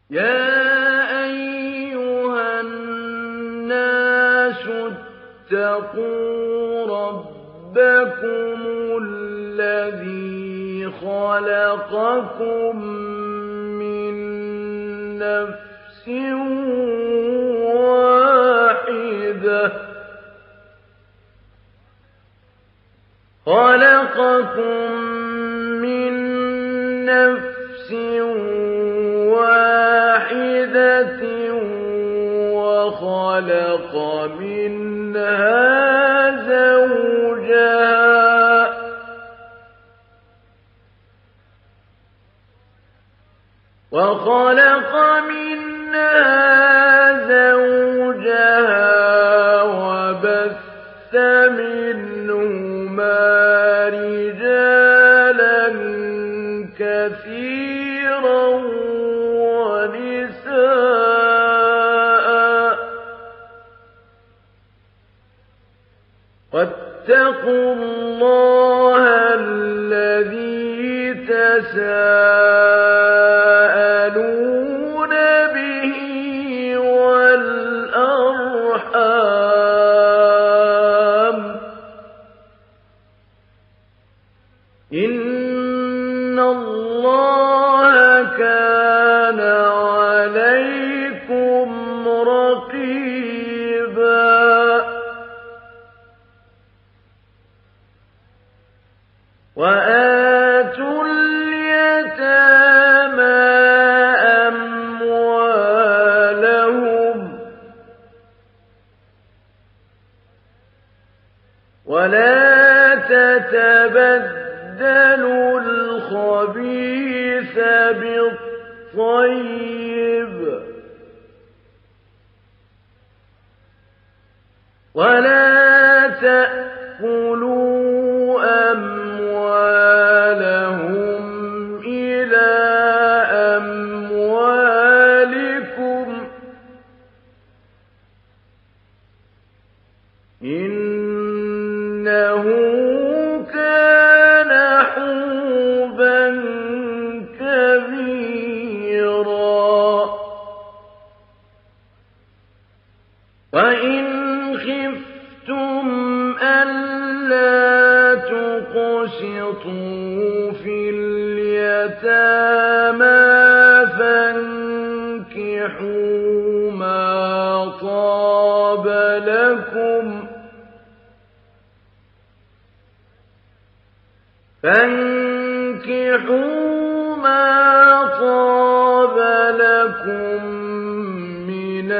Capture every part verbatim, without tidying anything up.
يَا أَيُّهَا النَّاسُ اتَّقُوا رَبَّكُمُ الَّذِي خَلَقَكُم مِّن نَّفْسٍ وَاحِدَةٍ خَلَقَكُم مِّن نَّفْسٍ وَاحِدَةٍ وَخَلَقَ مِنْهَا زَوْجَهَا وَخَلَقَ مِنْهَا زَوْجَهَا وَبَثَّ مِنْهُمَا رِجَالًا كَثِيرًا وَنِسَاءً ۚ وَاتَّقُوا اللَّهَ الَّذِي تَسَاءَلُونَ بِهِ وَالْأَرْحَامَ ۚ إِنَّ اللَّهَ كَانَ عَلَيْكُمْ رَقِيبًا. وَآتُوا الْيَتَامَىٰ أَمْوَالَهُمْ وَلَا تَتَبَدَّلُوا الْخَبِيثَ بِالطَّيِّبِ وَلَا تَأْكُلُوا أَمْوَالَهُمْ إِلَىٰ أَمْوَالِكُمْ ۚ إِنَّهُ كَانَ حُوبًا كَبِيرًا. وَإِنْ خِفْتُمْ أَلَّا تُقْسِطُوا فِي الْيَتَامَىٰ فَانكِحُوا مَا طَابَ لَكُم فَانكِحُوا مَا طَابَ لَكُم مِّنَ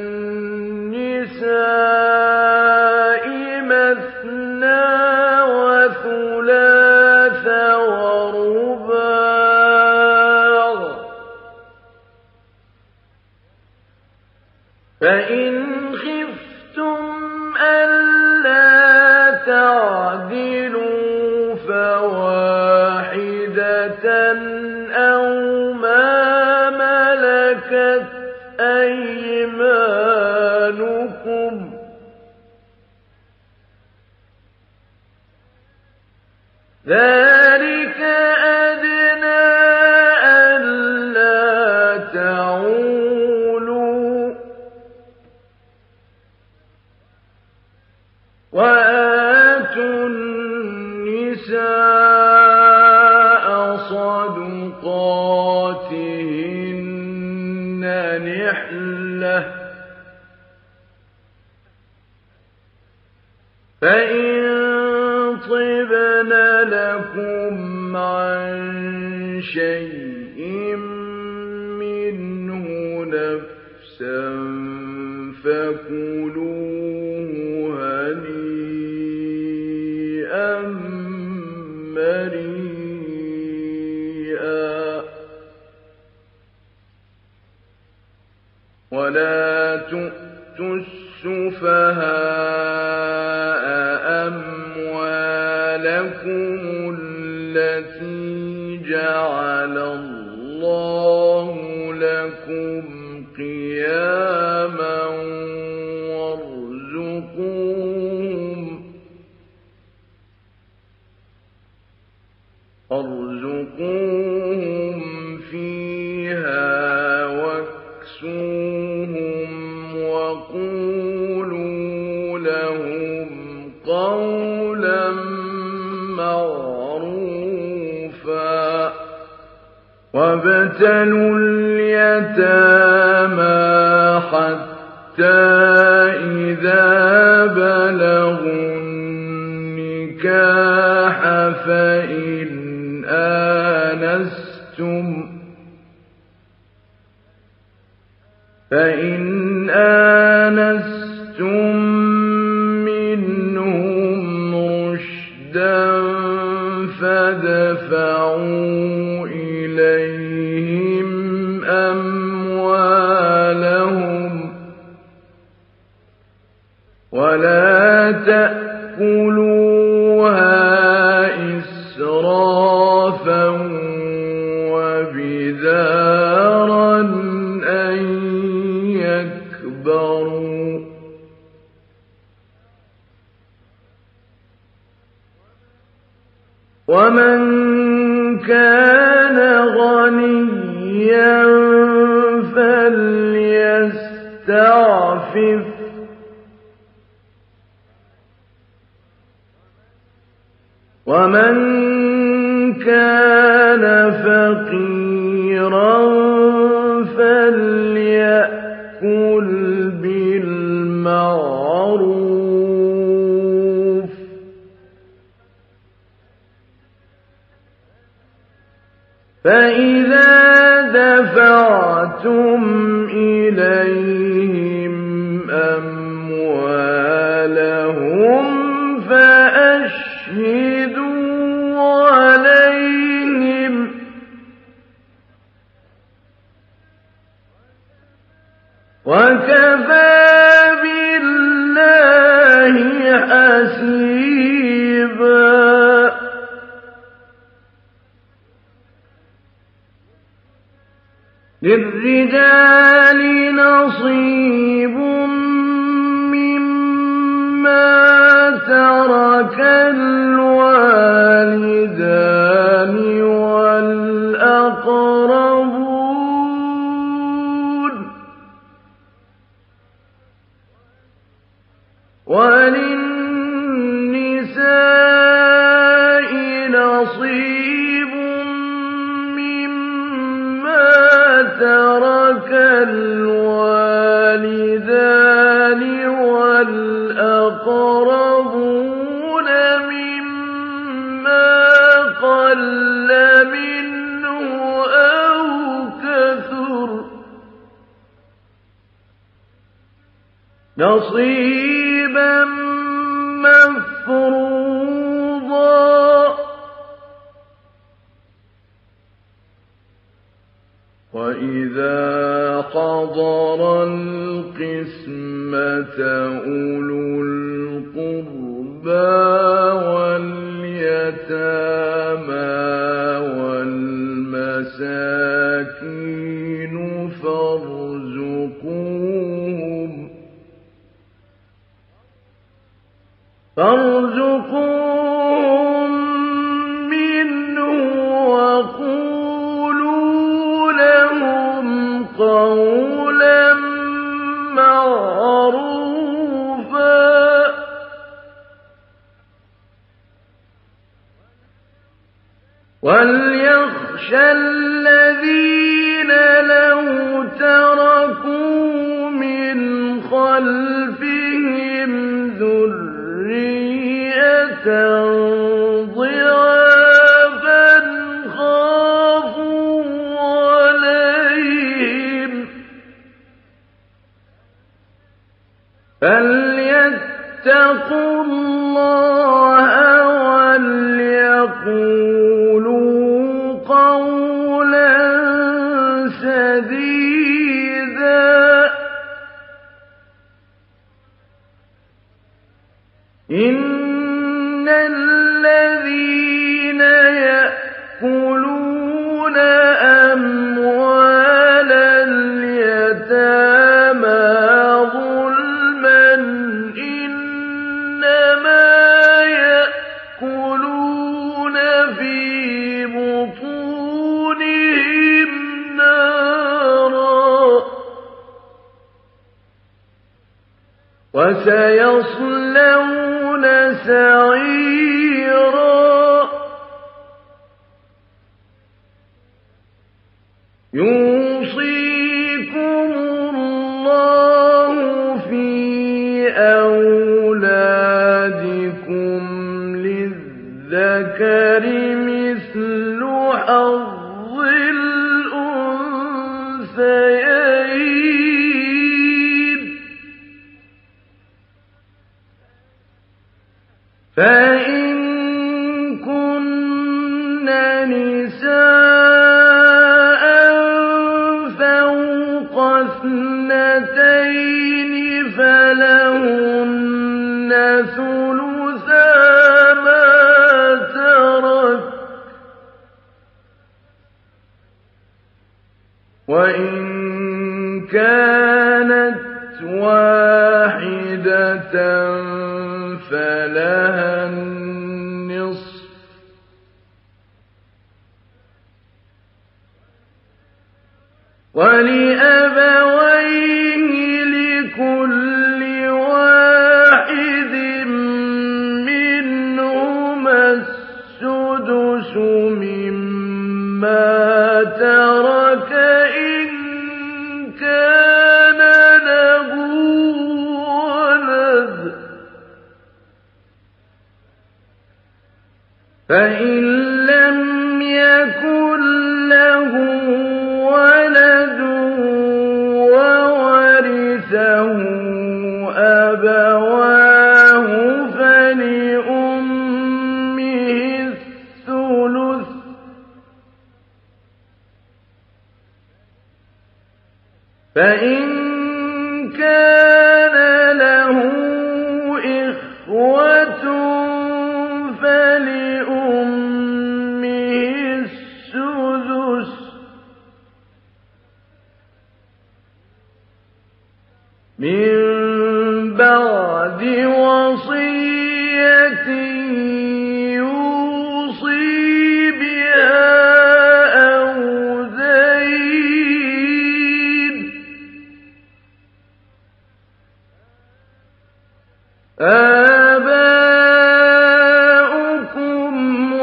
النِّسَاءِ مَثْنَىٰ وَثُلَاثَ وَرُبَاعَ ۖ فَإِنْ خِفْتُمْ أَلَّا تَعْدِلُوا فَوَاحِدَةً أَوْ مَا مَلَكَتْ أَيْمَانُكُمْ ۚ ذَٰلِكَ أَدْنَىٰ أَلَّا تَعُولُوا ۚ وَآتُوا النِّسَاءَ صَدُقَاتِهِنَّ نِحْلَةً ۚ فَإِن طِبْنَ لَكُمْ عَن شَيْءٍ مِّنْهُ نَفْسًا فَكُلُوهُ هَنِيئًا مَّرِيئًا. وَلَا تُؤْتُوا السُّفَهَاءَ أَمْوَالَكُمُ الَّتِي جَعَلَ اللَّهُ لَكُمْ قِيَامًا وَارْزُقُوهُمْ وَارْزُقُوهُمْ فِيهَا وابتلوا اليتامى حتى إذا بلغوا النكاح فإن آنستم فإن آنستم منهم رشدا فادفعوا إليهم أموالهم ولا تأكلوها إسرافا وبدارا أن يكبروا ومن كان غنيا فليستعفف ومن كان فقيرا فليأكل بالمعروف فإذا دفعتم إليهم أموالهم فأشهدوا عليهم وكفى بالله حسيبا للرجال نصيب مما ترك الوالدان والأقربون وللنساء نصيب ترك الوالدان والأقربون مما قل منه أو كثر نصيبا مفروضا وإذا حضر القسمة أولو القربى واليتامى والمساكين فارزقوهم فارزقوهم منه وقولوا لهم قولا معروفا وليخشى الذين لو تركوا من خلفهم ذرية ضعافا خافوا عليهم فليتقوا الله وليقولوا قولا سديدا إن الذين يأكلون أموال اليتامى ظلما إنما يأكلون في بطونهم نارا وسيصلون سعيرا يُوصِيكُمُ اللَّهُ فِي أَوْلَادِكُمْ لِلذَّكَرِ مِثْلُ حَظِّ الْأُنثَيَيْنِ ۚ فَإِن كُنَّ نِسَاءً فَوْقَ اثْنَتَيْنِ فَلَهُنَّ ثُلُثَا مَا تَرَكَ ۖ وَإِن كَانَتْ وَاحِدَةً فَلَهَا النِّصْفُ ۚ وَلِأَبَوَيْهِ لِكُلِّ وَاحِدٍ مِّنْهُمَا السُّدُسُ مِمَّا تَرَكَ إِن كَانَ لَهُ وَلَدٌ ۚ فَإِن لَّمْ يَكُن لَّهُ وَلَدٌ وَوَرِثَهُ أَبَوَاهُ فَلِأُمِّهِ الثُّلُثُ ۚ فَإِن كَانَ لَهُ إِخْوَةٌ فَلِأُمِّهِ السُّدُسُ ۚ مِن بَعْدِ وَصِيَّةٍ يُوصِي بِهَا أَوْ دَيْنٍ ۗ آبَاؤُكُمْ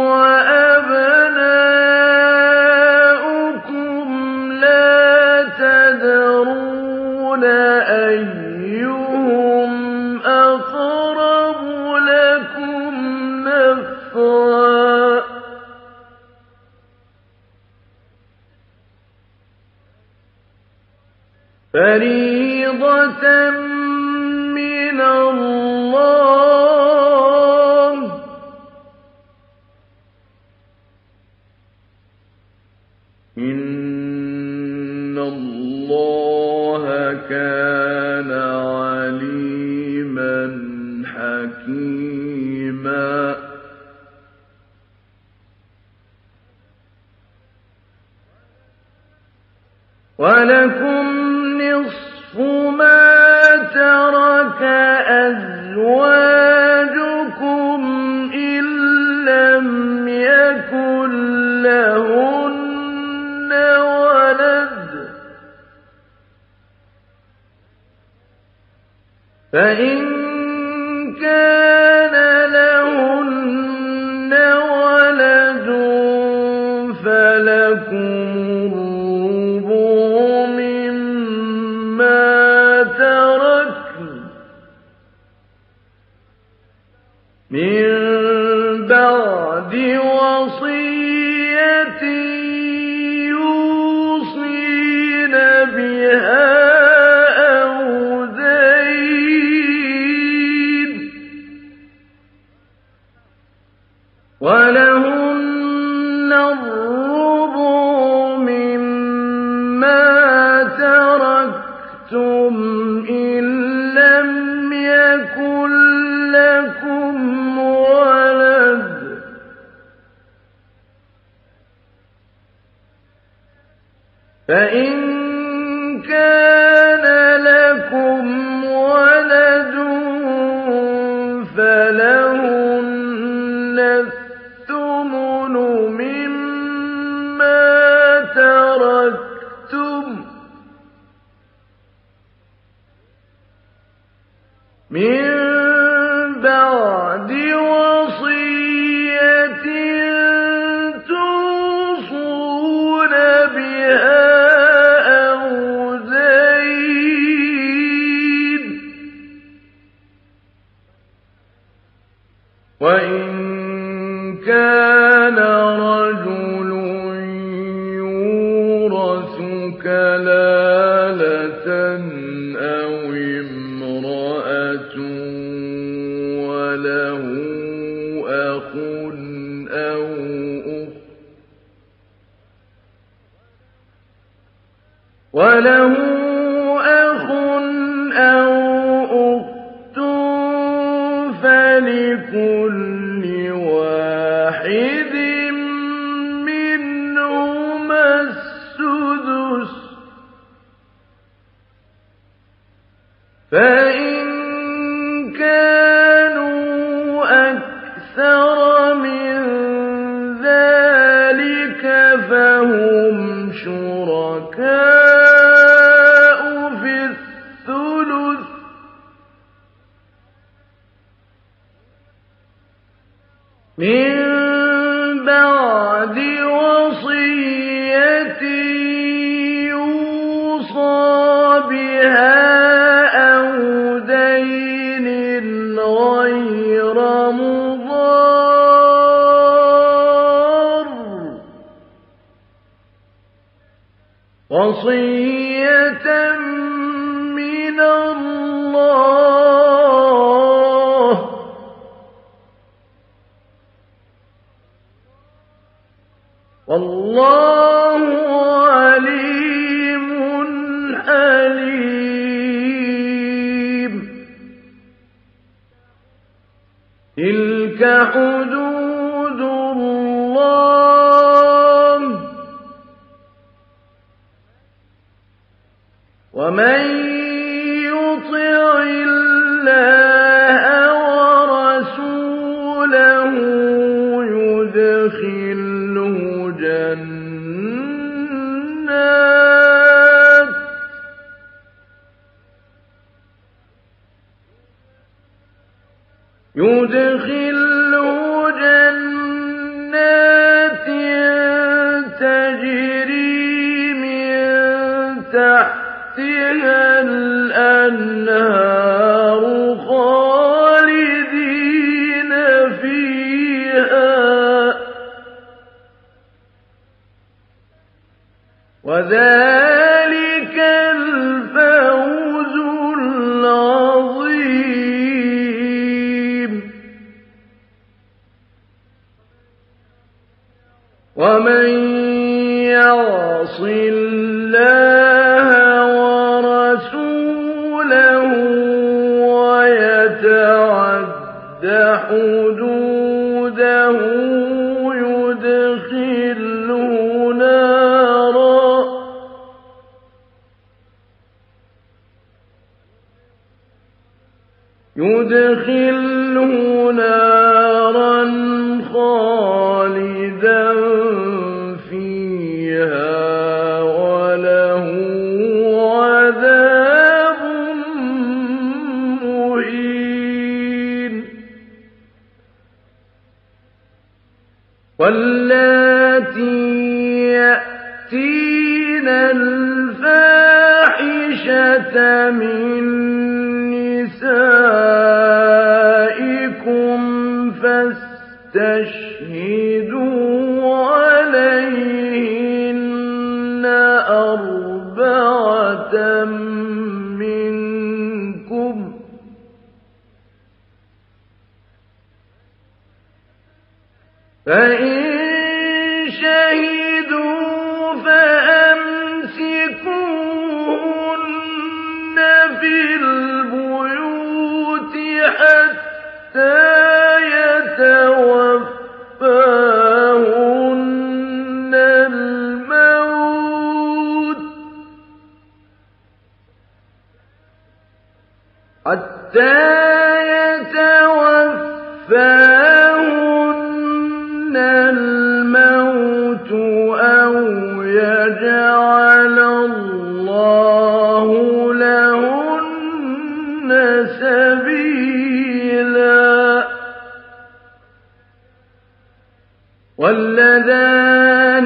وَأَبْنَاؤُكُمْ لَا تَدْرُونَ أَيُّهُمْ أَقْرَبُ لَكُمْ نَفْعًا ۚ فَرِيضَةً مِّنَ اللَّهِ ۗ إِنَّ اللَّهَ كَانَ عَلِيمًا حَكِيمًا. وَلَكُمْ نِصْفُ مَا تَرَكَ أَزْوَاجُكُمْ إِن لَّمْ يَكُن لَّهُنَّ وَلَدٌ ۚ فَإِن كَانَ لَهُنَّ وَلَدٌ فَلَكُمُ الرُّبُعُ مِمَّا تَرَكْنَ مِن بَعْدِ وَصِيَّةٍ يُوصِينَ بِهَا أَوْ دَيْنٍ ۗ وَلَهُنَّ الرُّبُعُ مِمَّا تَرَكْتُمْ إِن لَّمْ يَكُن لَّكُمْ وَلَدٌ ۚ فَإِن كَانَ لَكُمْ وَلَدٌ فَلَهُنَّ الثُّمُنُ مِمَّا تَرَكْتُم مِّن بَعْدِ وَصِيَّةٍ تُوصُونَ بِهَا كلالة أو امرأة وله أخ أو أخت وله أخ أو أخت فلكل واحد منهما السدس فإن كانوا أكثر من ذلك فهم شركاء في الثلث من بعد وصية يوصى بها أو دين غير مضار وصية من الله والله عليم حليم. تلك حدود الله ومن يطع الله ورسوله يدخله جنات يدخله جنات تجري من تحتها الأنهار خالدين فيها وذلك الفوز العظيم. ومن يعص الله ورسوله ويتعد حدوده يدخله نارا يدخله نارا خالدا فيها وله عذاب مهين. واللاتي يأتين الفاحشة من نسائكم فاستشهدوا عليهن أربعة منكم فإن شهدوا فأمسكوهن في البيوت حتى يتوفاهن الموت حتى يتوفاهن الموت أو يجعل الله لهن سبيلا. واللذان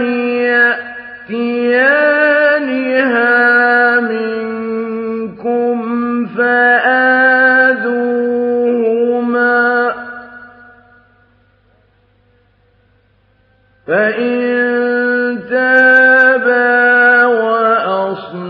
يأتيانها منكم فآذوهما فإن تابا وأصلحا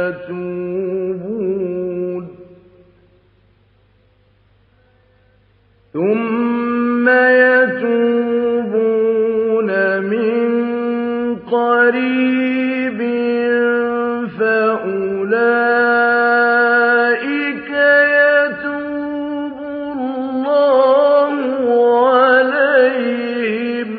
يتوبون ثم يتوبون من قريب فأولئك يتوب الله عليهم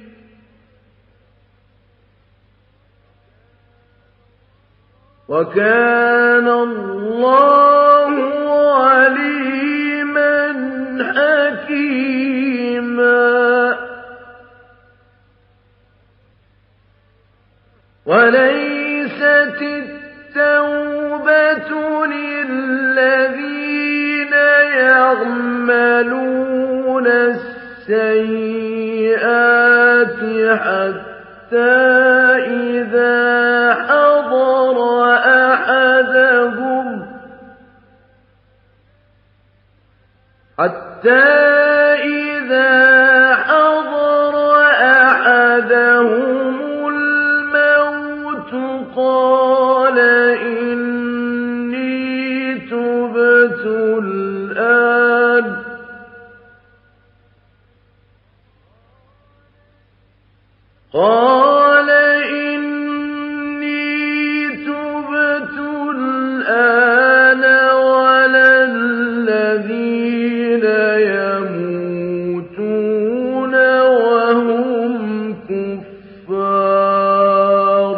وكان الله عليما حكيما وليست التوبة للذين يعملون السيئات حتى إذا حضر أحدهم حتى إذا حضر أحدهم الموت قال إني تبت الآن قال إني تبت الآن ولا الذين يموتون وهم كفار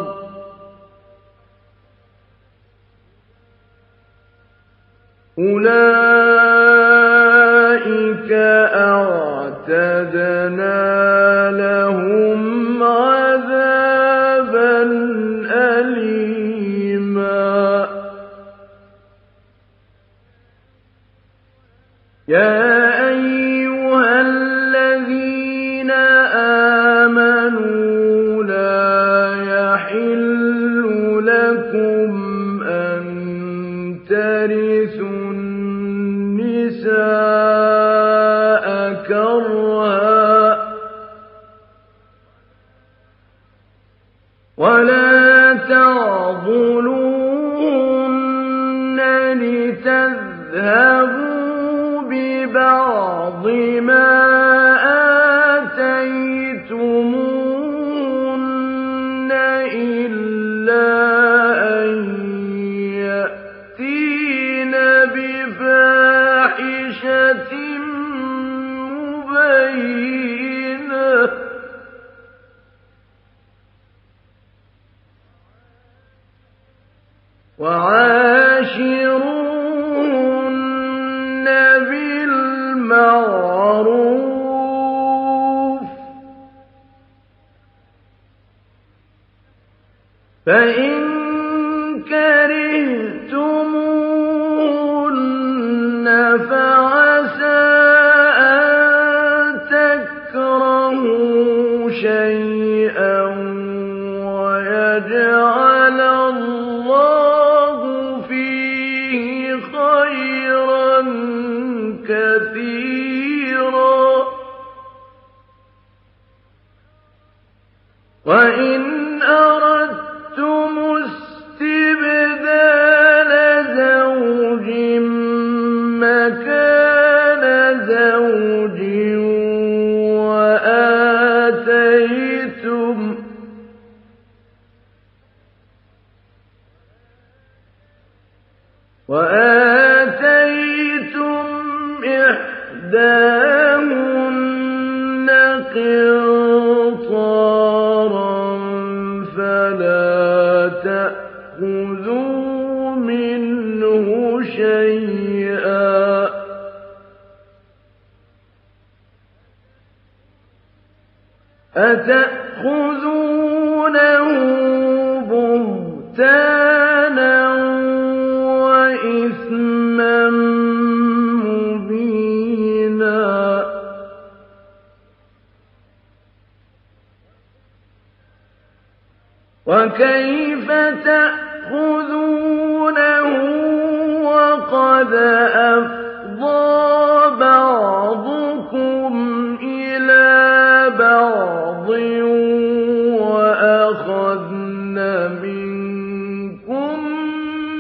أولئك أعتدنا لهم عذابا أليما يا أيها الذين آمنوا لا يحل لكم أن ترثوا النساء كرها ولا تعضلوهن لتذهبوا ببعض ما آتيتموهن إلا أن يأتين بفاحشة مبينة وعاشروهن بالمعروف فإن كرهتموهن فعسى أن تكرهوا شيئا ويجعل الله فيه خيرا كثيرا وإن أردتم استبدال زوج مكان زوج وآتيتم وآتيتم إحداهن قنطارا فلا تأخذوا منه شيئا أتأخذونه بهتانا وإثما مبينا وكيف تأخذونه وقد أفضى بعضكم إلى بعض وأخذن منكم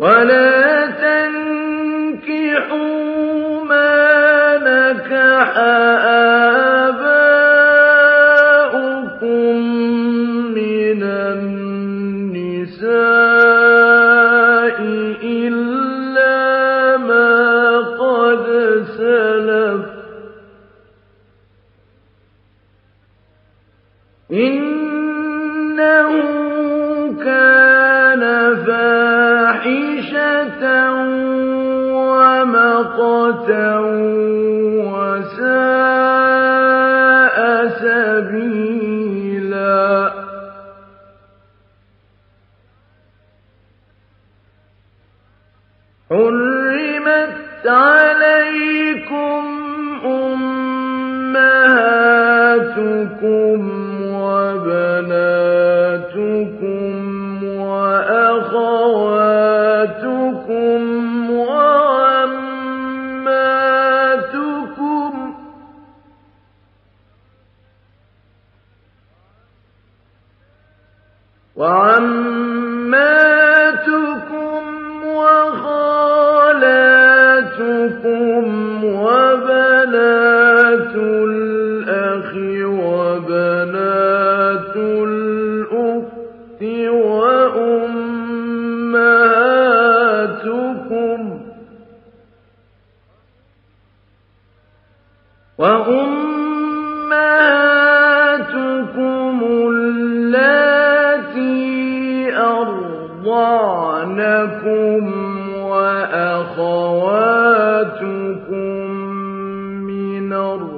ولا تنكحوا ما نكح آباؤكم من النساء إلا ما قد سلف إنه كان فاحشة ومقتا وساء سبيلا حرمت عليكم أمهاتكم وبناتكم وأخواتكم وعماتكم وعماتكم وخالاتكم وبنات الأخ وبنات الأخت وأمهاتكم وأمهاتكم اللاتي أرضعنكم وأخواتكم من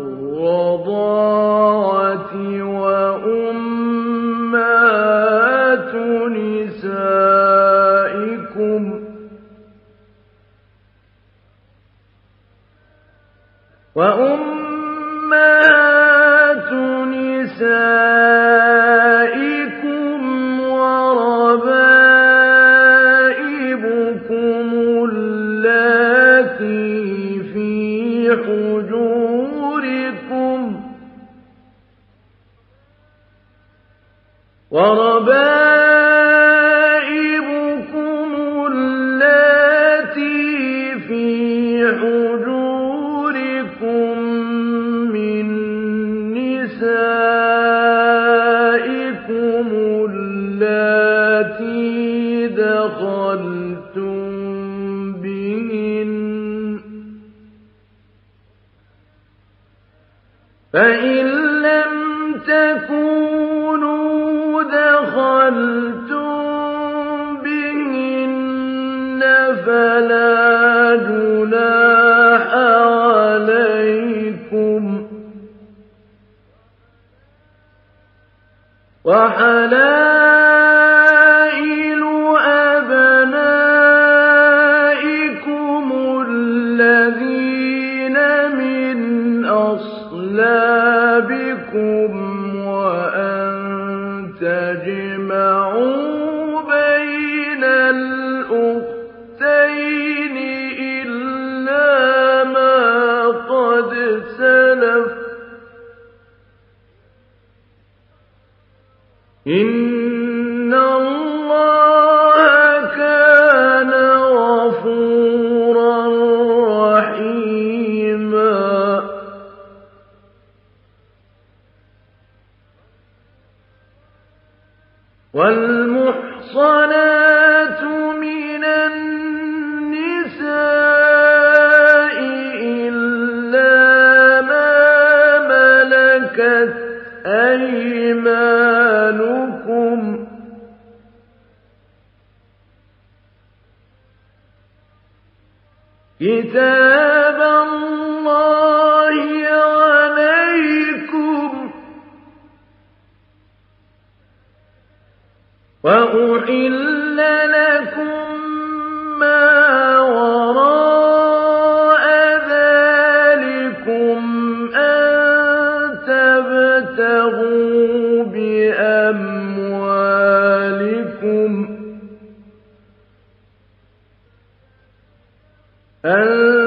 الرضاعة وأمهات نسائكم وأمهات نسائكم وربائبكم اللاتي في حجوركم وربائبكم اللاتي في حجوركم من نسائكم اللاتي دخلتم بهن فإن لم تكونوا دخلتم بهن فلا جناح عليكم وحلائل أبنائكم الذين من أصلابكم وأن تجمعوا بين الأختين إلا ما قد سلف إن الله كان غفورا رحيما والمحصنات من النساء إلا ما ملكت أيمانكم كتاب الله عليكم وأحل لكم ما وراء ذلكم أن تبتغوا بأموالكم أن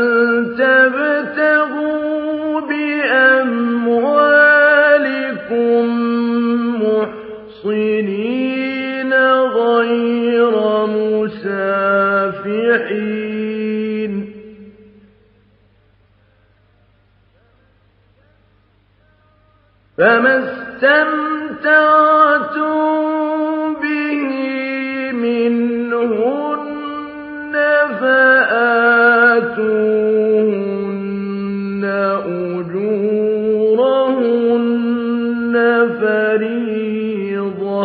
تبتغوا بأموالكم محصنين غير مسافرين فما استمتعتم به منهن فآتوهن أجورهن فريضة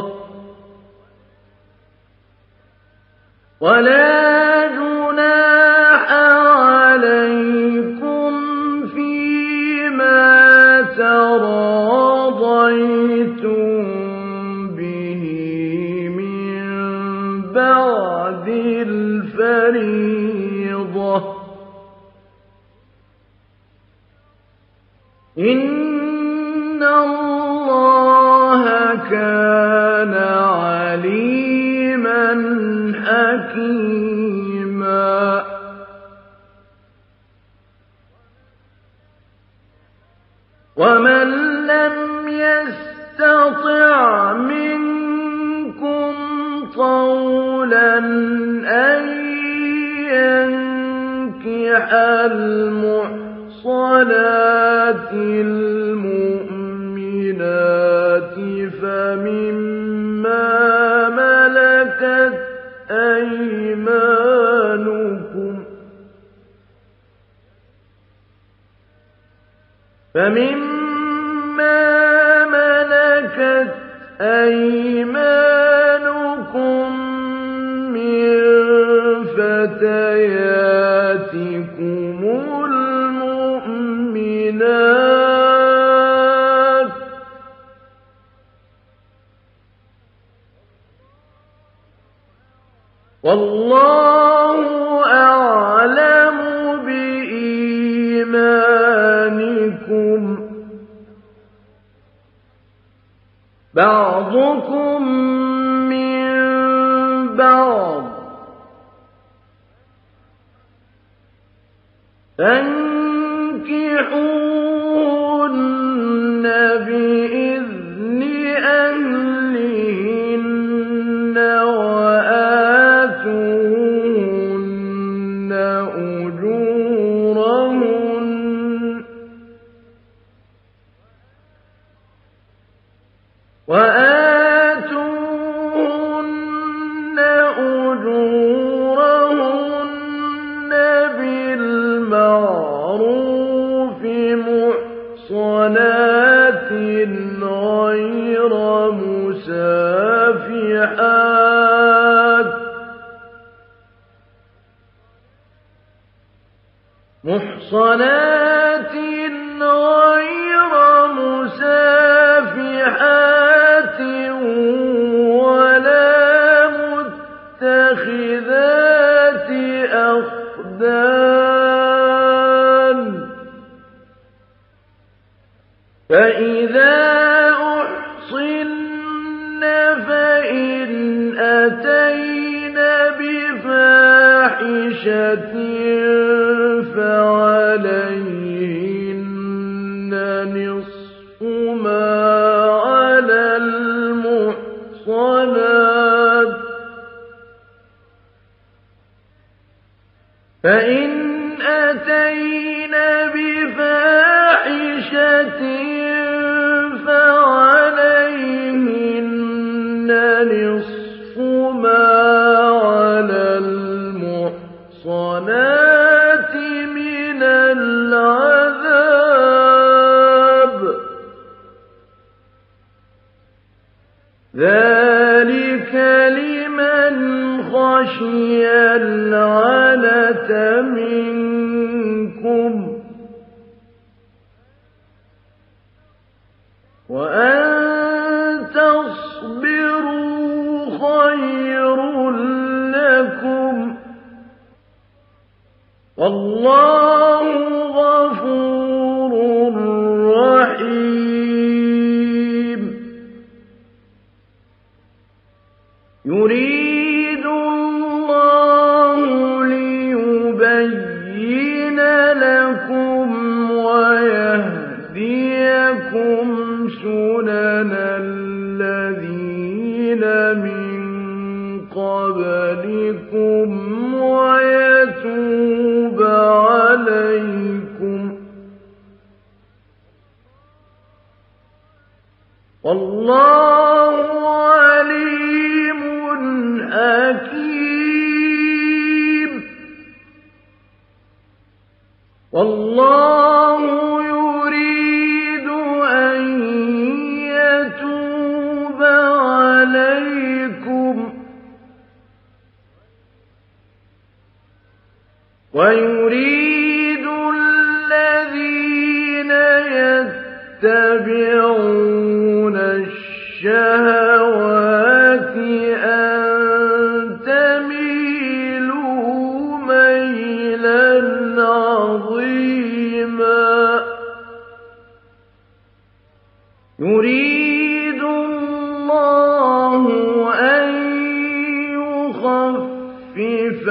ولا جناح عليكم فيما تراضيتم به من بعد الفريضة إن الله كان عليما حكيما ومن لم يستطع منكم طولا أن ينكح المحصنات المؤمنات فمما ملكت أيمانكم فمما ملكت أيمانكم من فتياتكم المؤمنات والله أعلم بإيمانكم بعضكم من بعض فانكحوهن بإذن أهلهن وآتوهن أجورهن وآتوهن أجورهن بالمعروف محصنات غير مسافحات محصنات غير مسافحات ولا متخذات أخدان فإذا أحصن فإن أتين بفاحشة فعليهن نصف ما على المحصنات فإن أتين بفاحشة فعليهن نصف ما على المحصنات من العذاب ذلك لمن خشي العنة منكم وأن تصبروا خير لكم والله غفور رحيم يريد الله ليبين لكم ويهديكم سنن الذين من قبلكم ويتوب يتوب عليكم والله عليم حكيم. والله عليم حكيم والله يريد أن يتوب عليكم ويريد الذين يتبعون الشهوات أن تميلوا ميلا عظيما يريد الله أن يخفف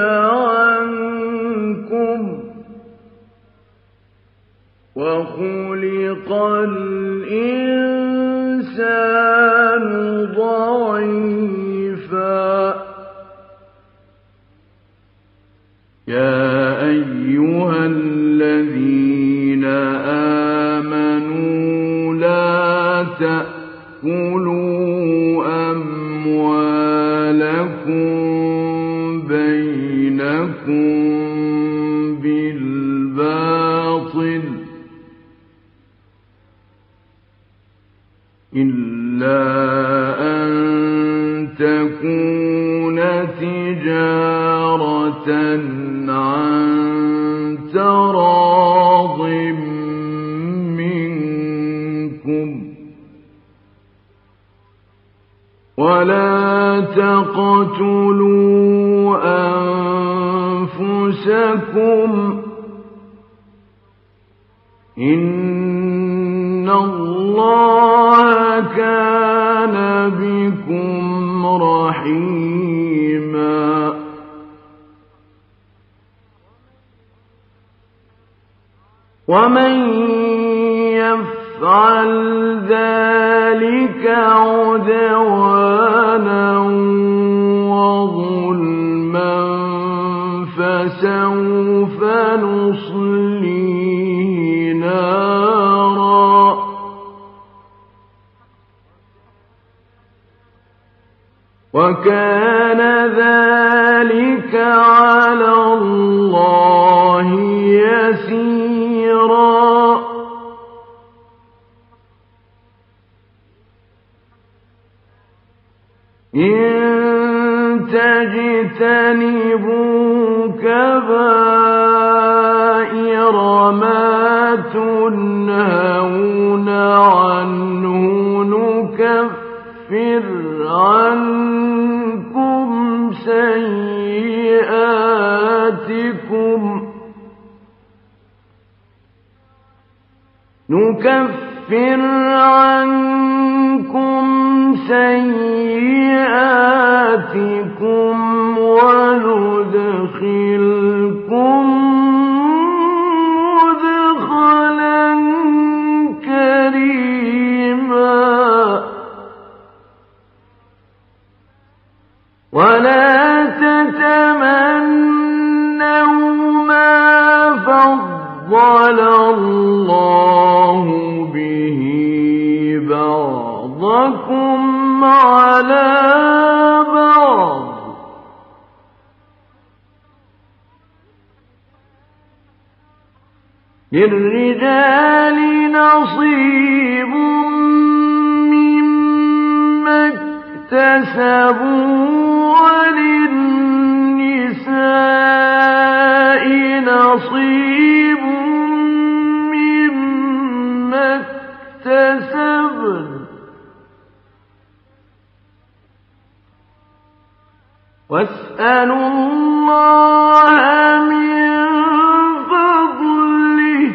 عنكم وخلق الإنسان ضعيفا يا أيها الذين آمنوا لا تأكلوا أموالكم بينكم بالباطل إلا أن تكون تجارة عن تراض منكم ولا تقتلوا أنفسكم إن الله كان بكم رحيما ومن يفعل ذلك عدوانا وظلما فسوف نصليه نارا وكان ذلك على الله يسيرا إن تجتنبوا كبائر ما تنهون عنه نكفر عنكم سيئاتكم نكفر عنكم سيئاتكم وندخلكم مدخلا كريما ولا تتمنوا ما فضل الله به بعضكم على بعض للرجال نصيب مما اكتسبوا وللنساء نصيب مما اكتسبن واسألوا الله من فضله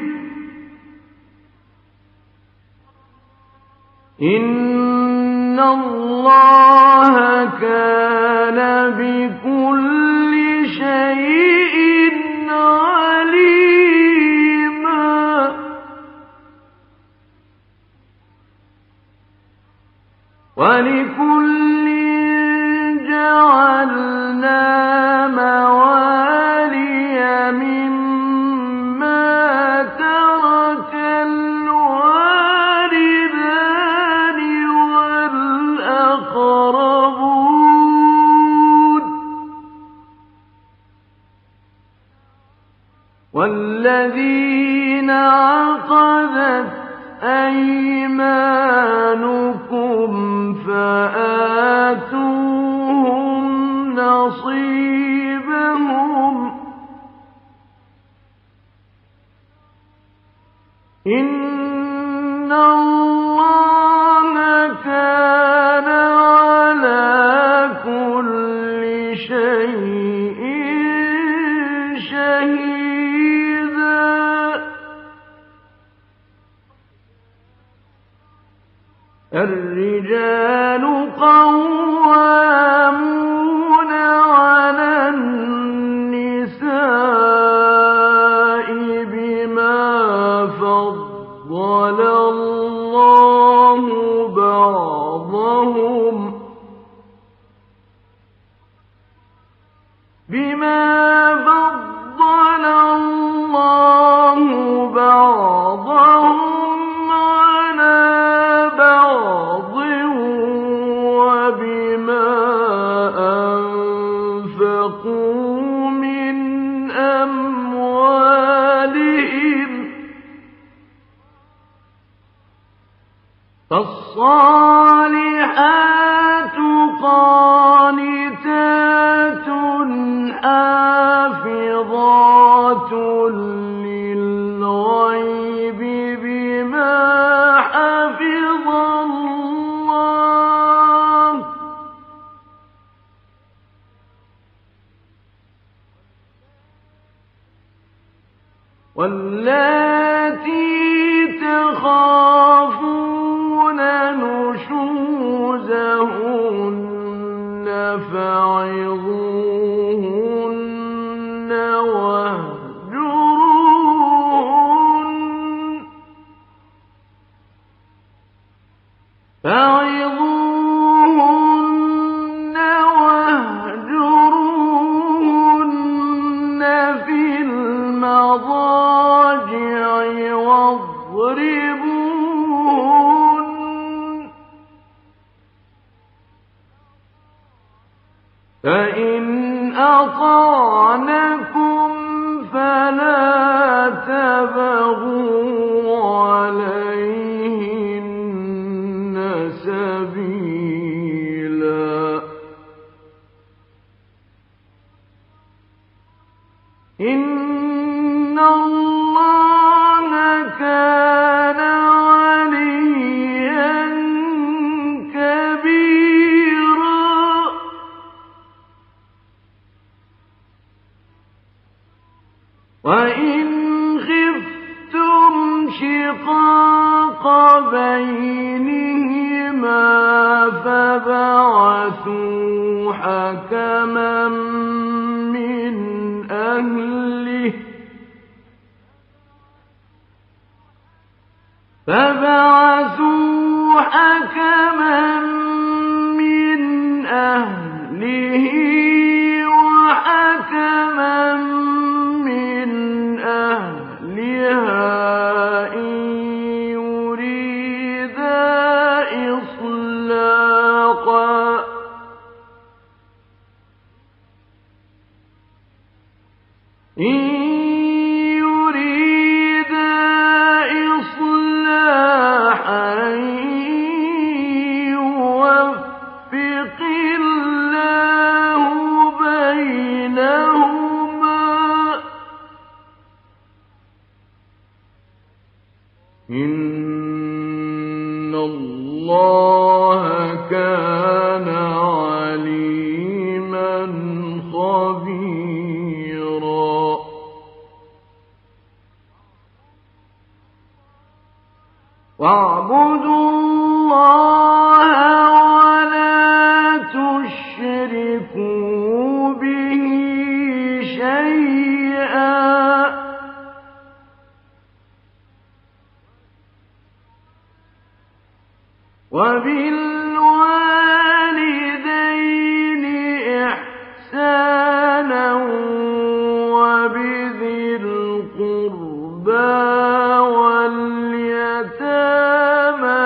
إن الله كان بكل شيء عليما ولكل جعلنا موالي مما ترك الوالدان والذين عقدت أيمانكم فآتوهم نصيبهم إن الله كان على كل شيء شهيدا الرجال قوامون على النساء بما فضل الله بعضهم بما فضل الله بعضهم على بعض وبما أنفقوا من أموالهم فالصالحات قانتات حافظات للغيب بما حفظ الله واللاتي تخافون نشوزهن فعظوهن واهجروهن فعظوهن واهجروهن في المضاجع واضربوهن فإن أطعنكم فلا تبغوا عليهن سبيلا إن الله كان عليا كبيرا وإن خفتم شقاق بينهما فبعثوا حكما من أهله فبعثوا حكما من أهله وحكما من أهلها إن يريدا إصلاحا إن يريدا إصلاحا يوفق الله بينهما إن الله كان عليما خبيرا واعبدوا الله ولا تشركوا به شيئا وبالوالدين إحسانا وبذي القربى واليتامى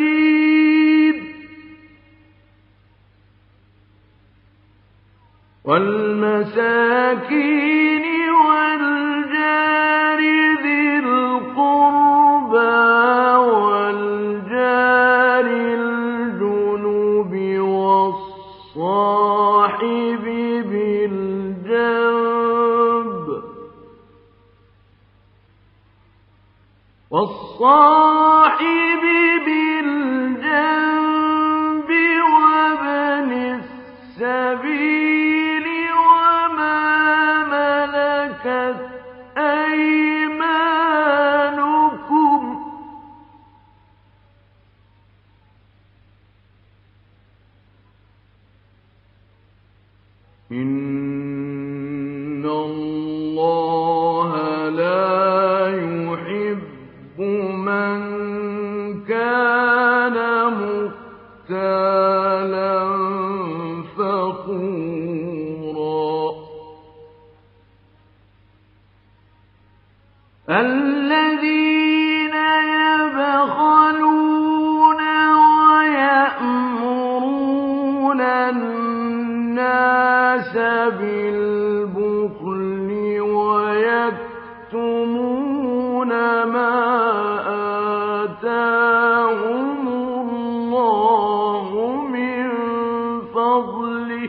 والمساكين والمساكين والجار ذي القربى والجار الجنب والصاحب بالجنب والصاحب بالجنب وابن السبيل وما ملكت أيمانكم إن الله لا يحب من كان مختالا فخورا الذين يبخلون ويأمرون الناس بالبخل ويكتمون ما آتاهم الله من فضله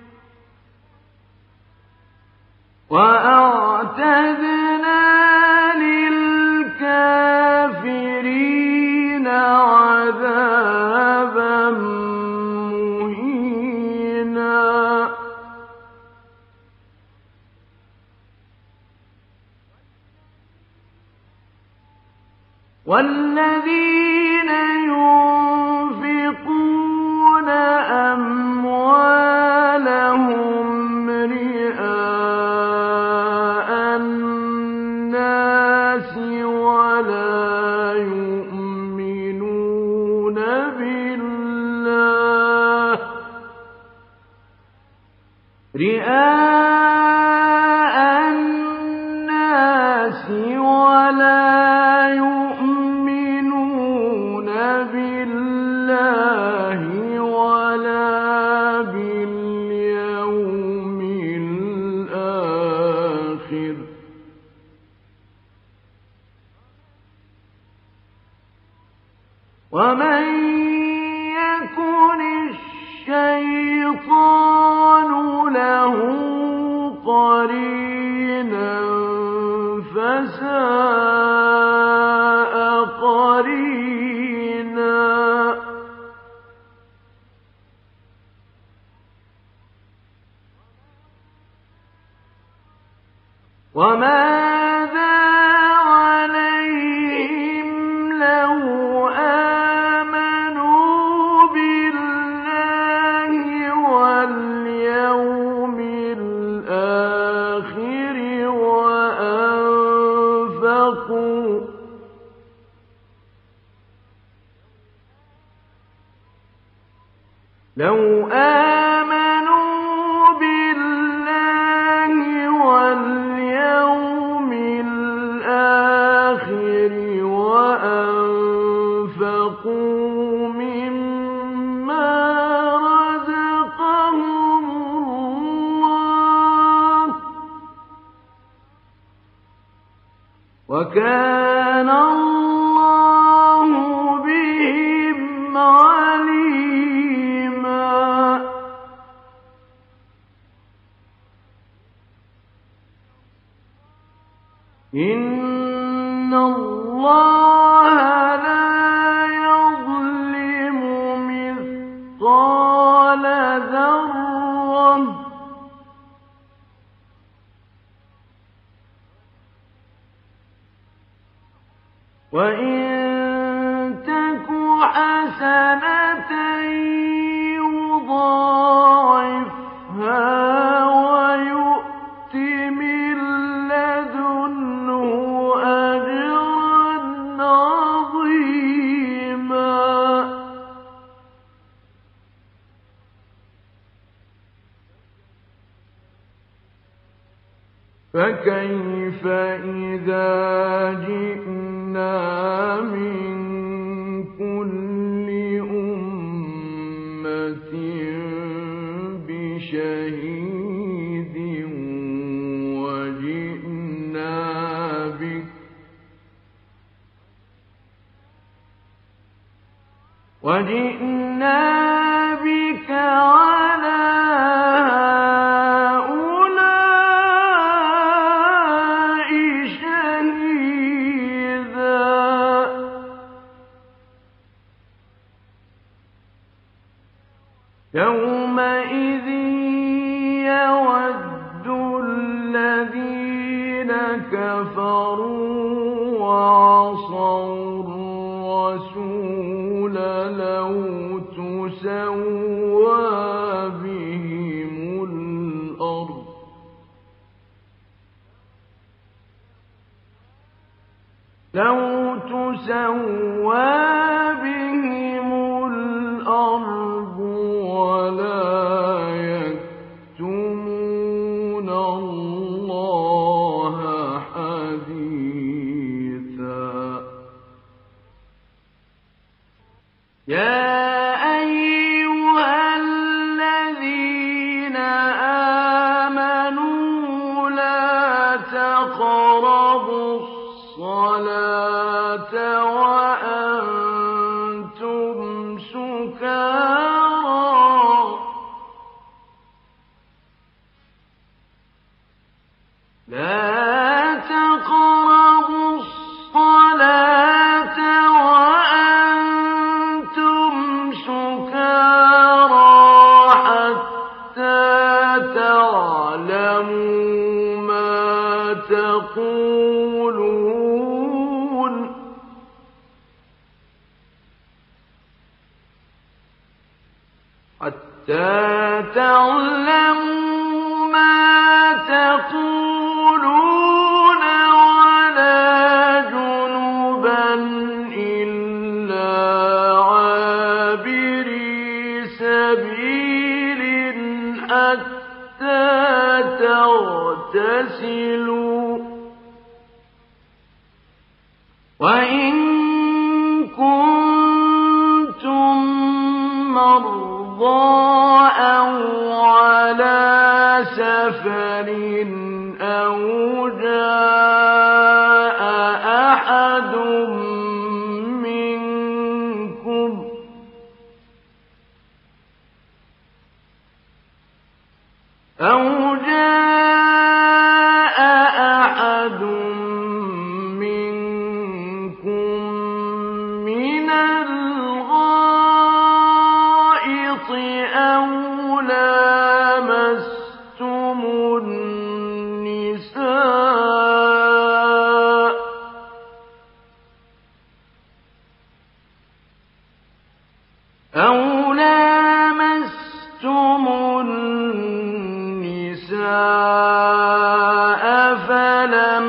وأعتدنا للكافرين عذابا مهينا والذين ينفقون أموالهم رئاء الناس ولا يؤمنون بالله رئاء الناس ولا يؤمنون بالله ولا باليوم الآخر ومن يكن الشيطان له قرينا فساء قرينا وماذا عليهم لو آمنوا بالله واليوم الآخر وأنفقوا لو آمنوا بالله واليوم الآخر وأنفقوا مما رزقهم الله وكان الله بهم عليما إن الله لا يظلم مثقال ذرة وإن تك حسنة يضاعفها ويؤت من لدنه أجرا عظيما فكيف إذا جئنا من كل أمة بشهيد وجئنا بك على هؤلاء شهيدا يومئذ يود الذين كفروا وعصوا الرسول لو تسوى بهم الأرض لو تسوى بهم الأرض ولا يكتمون الله حديثا يا أيها الذين آمنوا لا تقربوا الصلاة وأنتم سكارى لا تقربوا الصلاة وأنتم سكارى حتى تعلموا ما تقولون حتى تعلموا ما تقولون ولا جنبا إلا عابري سبيل حتى تغتسلوا وإن كنتم مرضى أو على سفر أو جاء أحد منكم أو جاء أحد منكم من الغائط أو لامستم النساء أو لامستم النساء فلم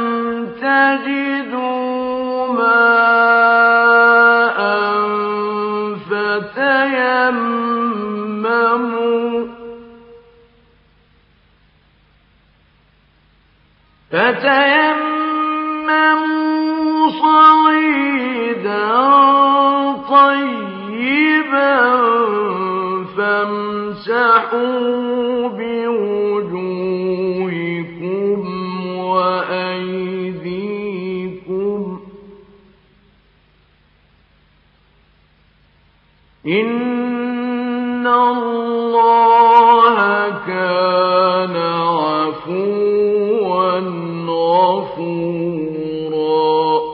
تجدوا ماء فتيمموا فتيمموا صعيدا طيبا فامسحوا بوجوهكم وأيديكم إن الله كان عفوا غفورا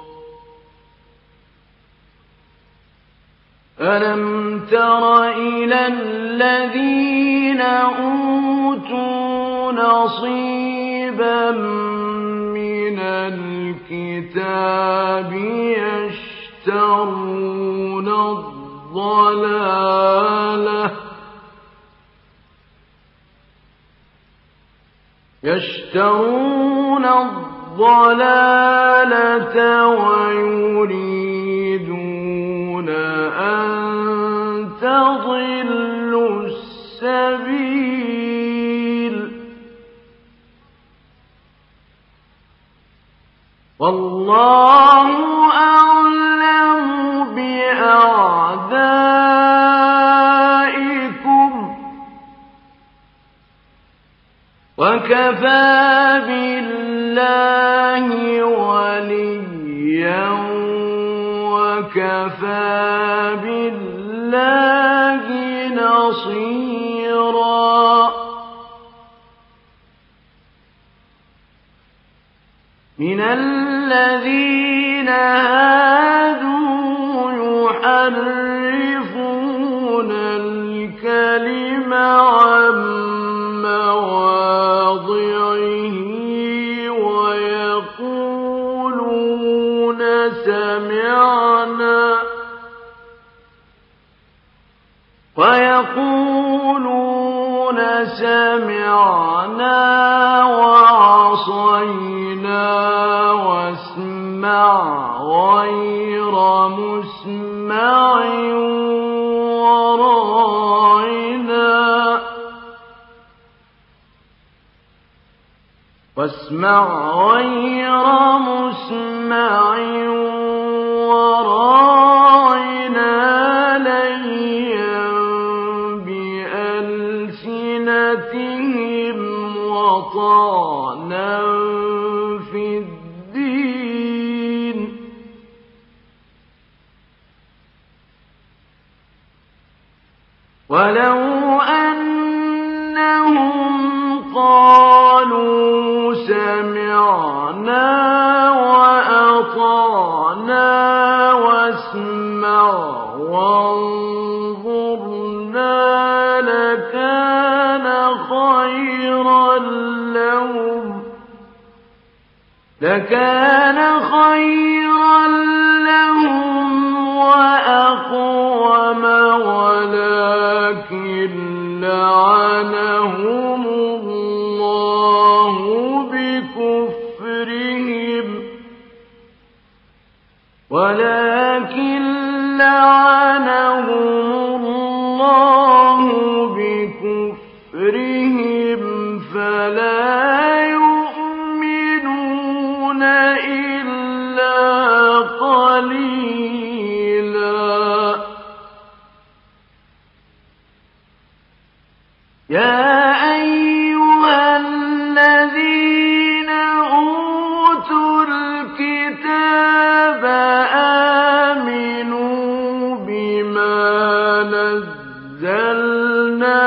ألم تر إلى الذين أوتوا نصيبا من الكتاب يشترون الضلالة يشترون الضلالة ويريدون أن تضلوا السبيل والله أعلم بأعدائكم وكفى بالله وليا وكفى وَكَفَىٰ بِاللَّهِ نَصِيرًا مِنَ الَّذِينَ هَادُوا يُحَرِّفُونَ الْكَلِمَ عَن مَّوَاضِعِهِ وَيَقُولُونَ سَمِعْنَا وَيَقُولُونَ سَمِعْنَا وَعَصَيْنَا وَاسْمَعْ غَيْرَ مُسْمَعٍ وَرَاعِنَا وَاسْمَعْ غَيْرَ مُسْمَعٍ وَرَاعِنَا لَيًّا بِأَلْسِنَتِهِمْ وَطَعْنًا فِي الدِّينِ وَلَوْ أَنَّهُمْ قَالُوا سَمِعْنَا وَأَطَعْنَا وَاسْمَعْ وَانظُرْنَا لَكَانَ خَيْرًا لَّهُمْ لَكَانَ خَيْرًا لَّهُمْ وَأَقْوَمَ وَلَٰكِن لَّعَنَهُمُ اللَّهُ بِكُفْرِهِمْ ولكن لعنهم الله بكفرهم فلا يؤمنون إلا قليلا يا أيها الذين أوتوا الكتاب آمنوا بما نزلنا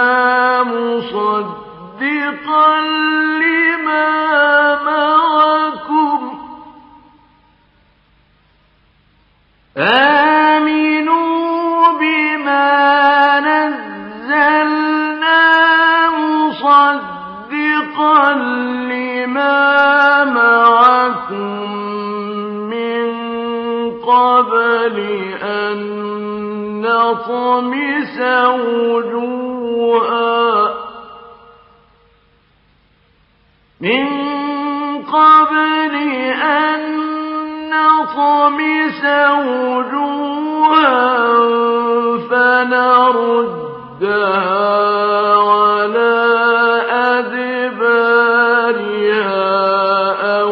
مصدقا لما معكم آمنوا بما نزلنا مصدقا لما معكم من قبل أن نطمس وجوها من قبل أن نطمس وجوها فنردها على أدبارها أو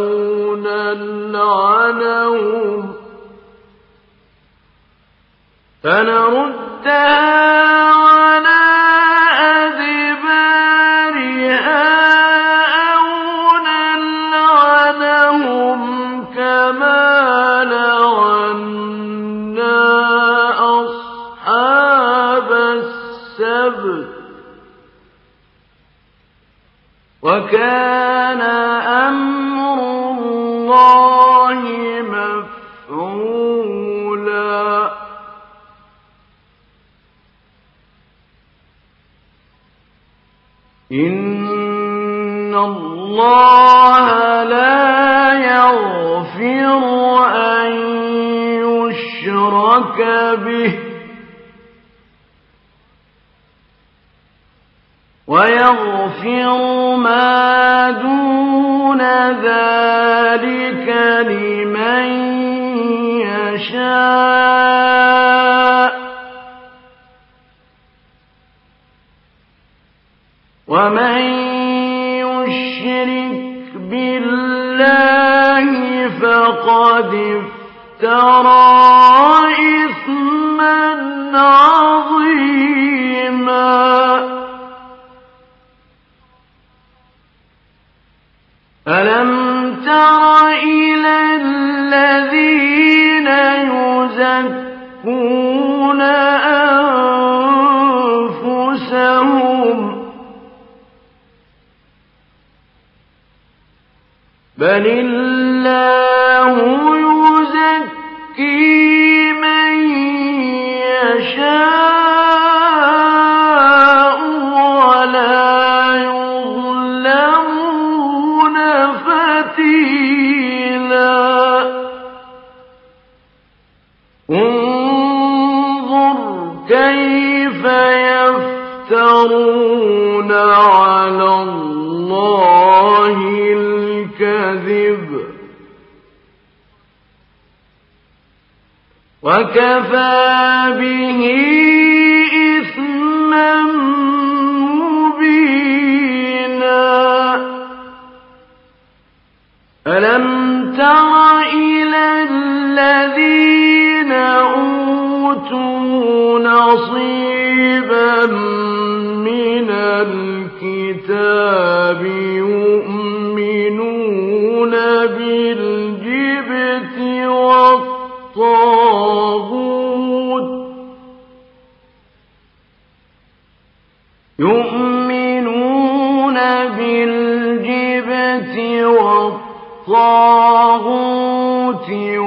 نلعنهم فنردها على أدبارها أو نلعنهم كما لعنا أصحاب السبت وكان أمر الله مفعولا إن الله لا يغفر أن يشرك به ويغفر ما دون ذلك لمن يشاء ومن يشرك بالله فقد افترى إثما عظيما ألم تر إلى الذين يزكون يزكون أنفسهم بل الله يزكي من يشاء ولا يظلمون فتيلا انظر كيف يفترون على الله الكذب وكفى به إثما مبينا ألم تر إلى الذين أوتوا نصيبا من الكتاب يؤمنون بالجبت والطاغوت يؤمنون بالجبت والطاغوت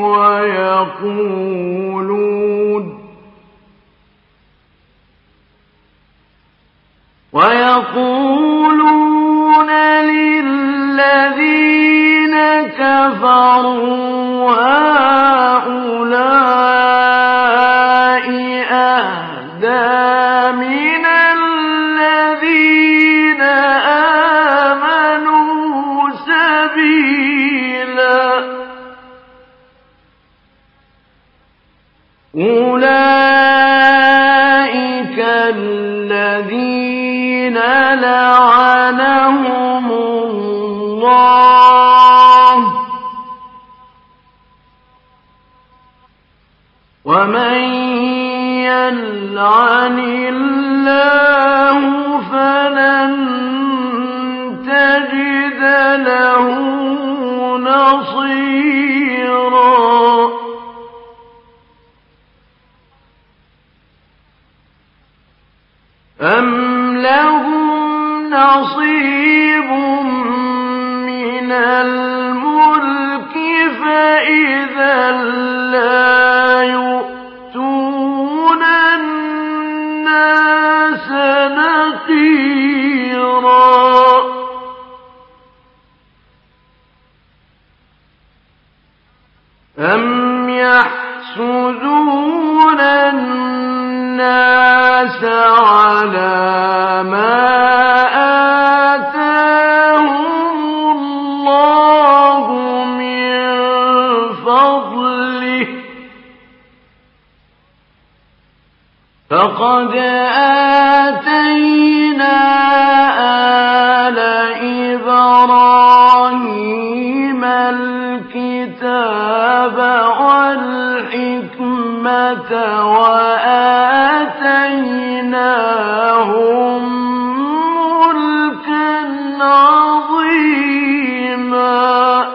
ويقولون ويقولون للذين كفروا هؤلاء أهدى من الذين آمنوا سبيلا أولئك الذين لعنهم الله ومن يلعن الله فلن تجد له نصيرا أم لهم نصيب من الملك فإذا لا يؤتون الناس نقيرا أم يحسدون الناس على ما آتاهم الله من فضله فقد آتينا آل إبراهيم الكتاب والحكمة وآتيناهم ملكا عظيما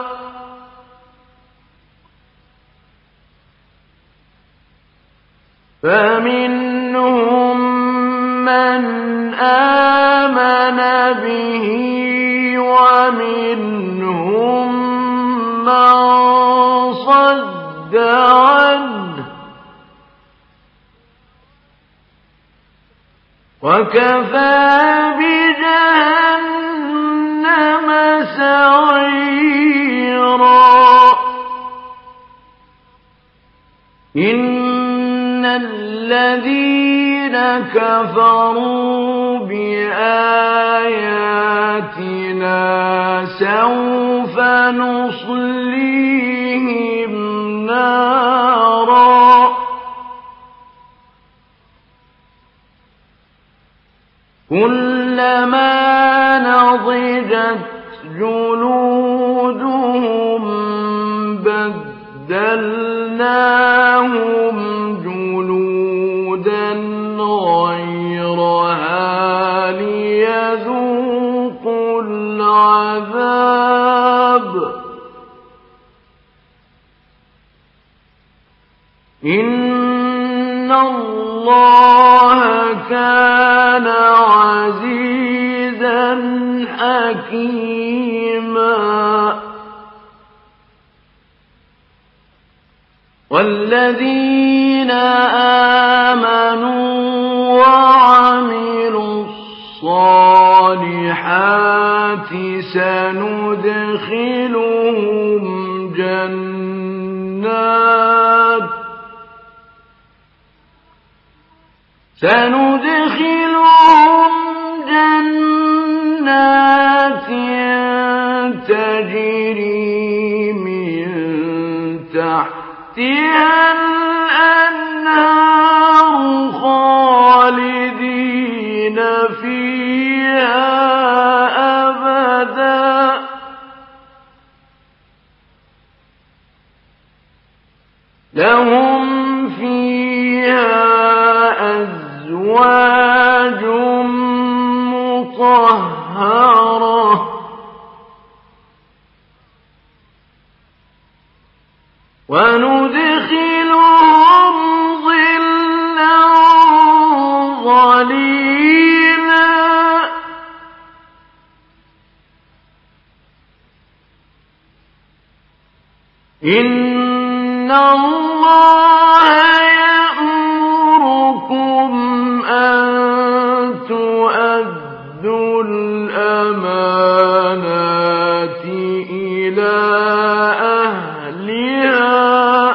فمنهم من آمن به ومنهم من صد عنه وكفى بجهنم سعيرا إن الذين كفروا بآياتنا سوف نصليهم نارا كلما نضجت جلودهم بدلناهم جلودا غيرها ليذوقوا العذاب إن إِنَّ اللَّهَ كَانَ عَزِيزًا حَكِيمًا. وَالَّذِينَ آمَنُوا وَعَمِلُوا الصَّالِحَاتِ سَنُدْخِلُهُمْ جَنَّاتٍ سَنُدْخِلُهُمْ جَنَّاتٍ تَجْرِي مِن تَحْتِهَا الْأَنْهَارُ خَالِدِينَ فِيهَا أَبَدًا لَهُمْ فِيهَا أَزْوَاجٌ مُطَهَّرَةٌ وَنُدْخِلُهُمْ ظِلًّا ظَلِيلًا إِنَّ اللَّهَ يَأْمُرُكُمْ أَن تُؤَدُّوا الْأَمَانَاتِ إِلَى أَهْلِهَا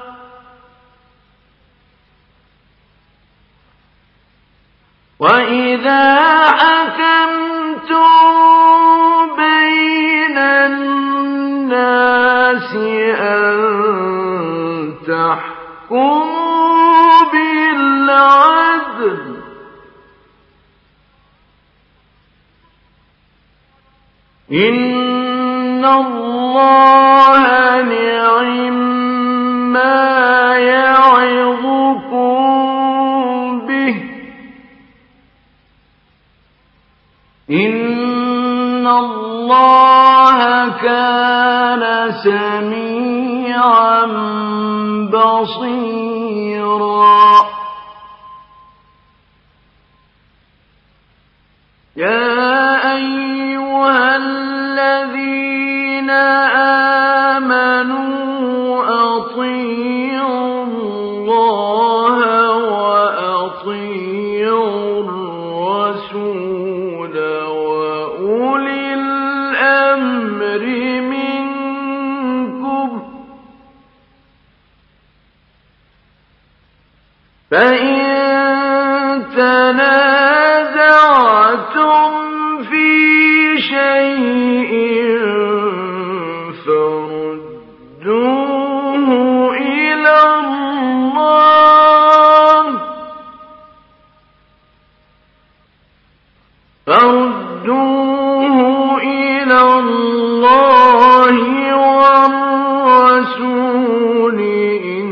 وَإِذَا حَكَمْتُم بَيْنَ النَّاسِ أَن تَحْكُمُوا بِالْعَدْلِ ۚ إِنَّ اللَّهَ نِعِمَّا يَعِظُكُم بِهِ ۗ إِنَّ اللَّهَ كَانَ سَمِيعًا بَصِيرًا. يَا أَيُّهَا الَّذِينَ آمَنُوا أَطِيعُوا اللَّهَ وَأَطِيعُوا الرَّسُولَ وَأُولِي الْأَمْرِ مِنكُمْ ۖ فَإِن تَنَازَعْتُمْ فِي شَيْءٍ فَرُدُّوهُ إِلَى اللَّهِ فَرُدُّوهُ إِلَى اللَّهِ وَالرَّسُولِ إِن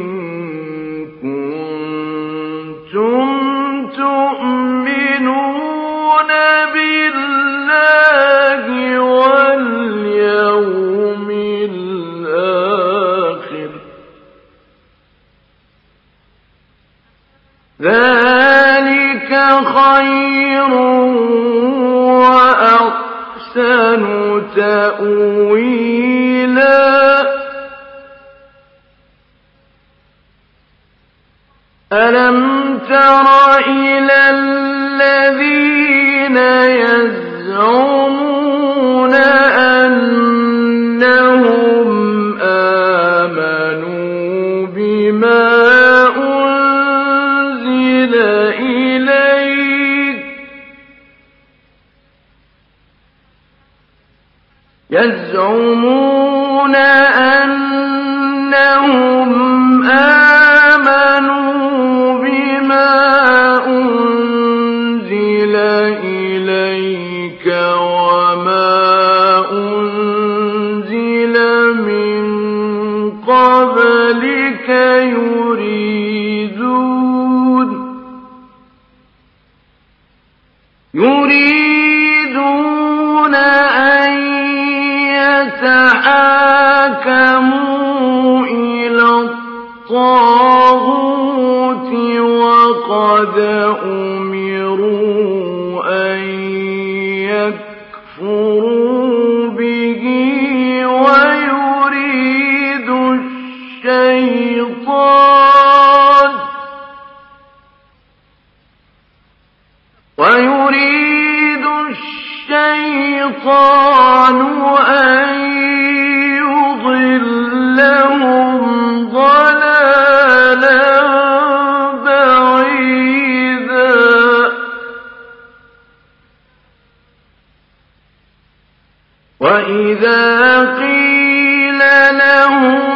كُنتُمْ تُؤْمِنُونَ بِاللَّهِ وَالْيَوْمِ الْآخِرِ ۚ ذَلِكَ خَيْرٌ وَأَحْسَنُ تَأْوِيلًا. أَلَمْ تَرَ إِلَى الَّذِينَ يَزْعُمُونَ أَنَّهُمْ آمَنُوا بِمَا أُنزِلَ إِلَيْكَ يَزْعُمُونَ أَنَّهُمْ آمَنُوا بِمَا أُنزِلَ إِلَيْكَ وَمَا أُنزِلَ مِن قَبْلِكَ يُرِيدُونَ يُرِيدُونَ أَن يَتَحَاكَمُوا إِلَى الطَّاغُوتِ قد أمروا أن يكفروا به ويريد الشيطان ويريد الشيطان أن يضلهم ضلالا بعيدا وإذا قيل لهم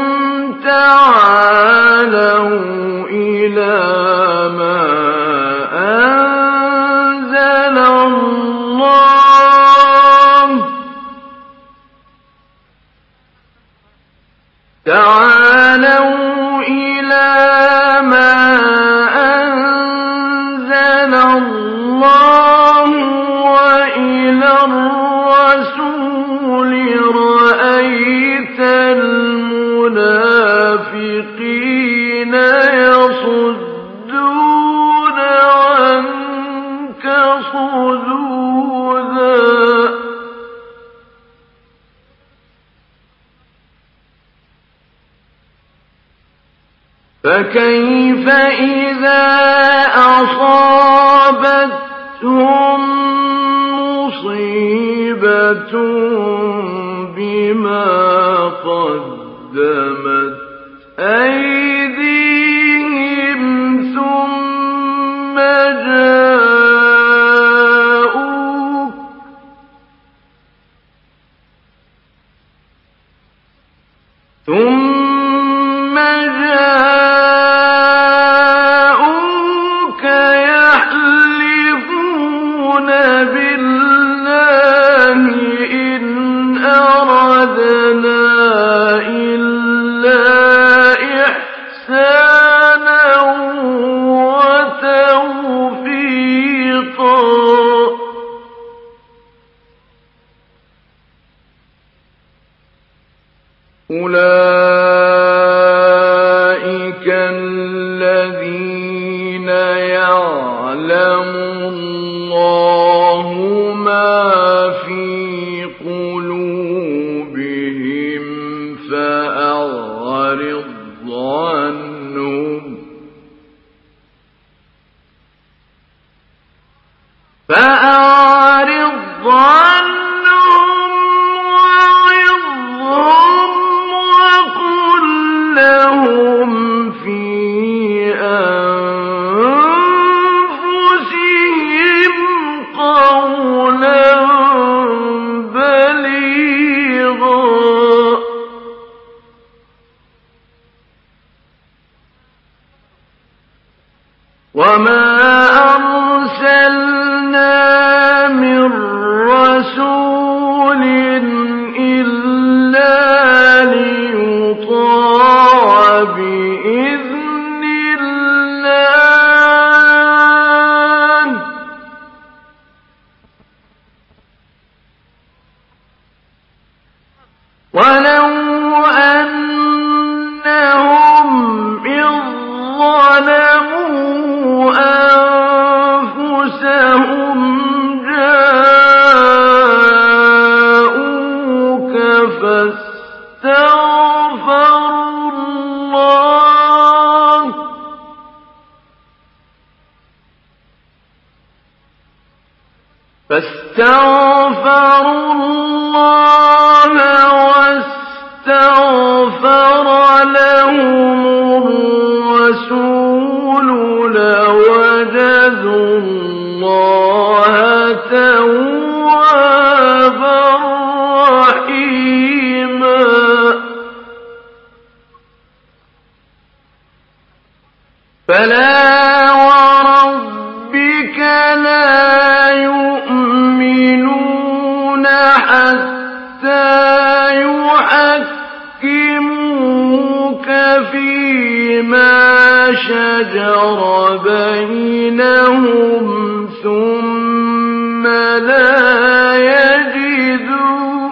تعالوا إلى ما أنزل الله تعالوا إلى ما أنزل الله وإلى الرسول رأيت المنافقين يصدون عنك صدودا فكيف إذا أصابتهم مصيبة بما قدمت أيديهم ثم جاءوك ثم جاءوك يحلفون بالله إن أردنا إلا إحسانا وتوفيقا أولئك الذين يعلم الله ما في قلوبهم فأعرض عنهم فأعرض عنهم وعظهم وقل لهم في أنفسهم قولا بليغا وما أرسلنا من رسول إلا ليطاع بإذن الله ولو أنهم إذ ظلموا أنفسهم جاءوك فاستغفروا الله فاستغفروا الله واستغفر لهم الرسول لوجدوا الله توابا رحيما فلا وربك لا يؤمنون حتى يحكموك فيما شجر بينهم ثم لا يجدوا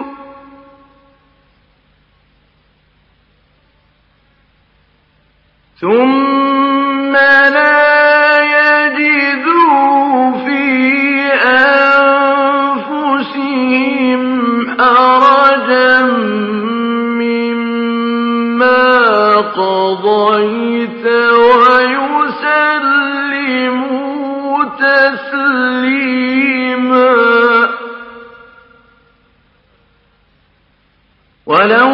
ثم لا يجدوا قضيت ويسلموا تسليما ولو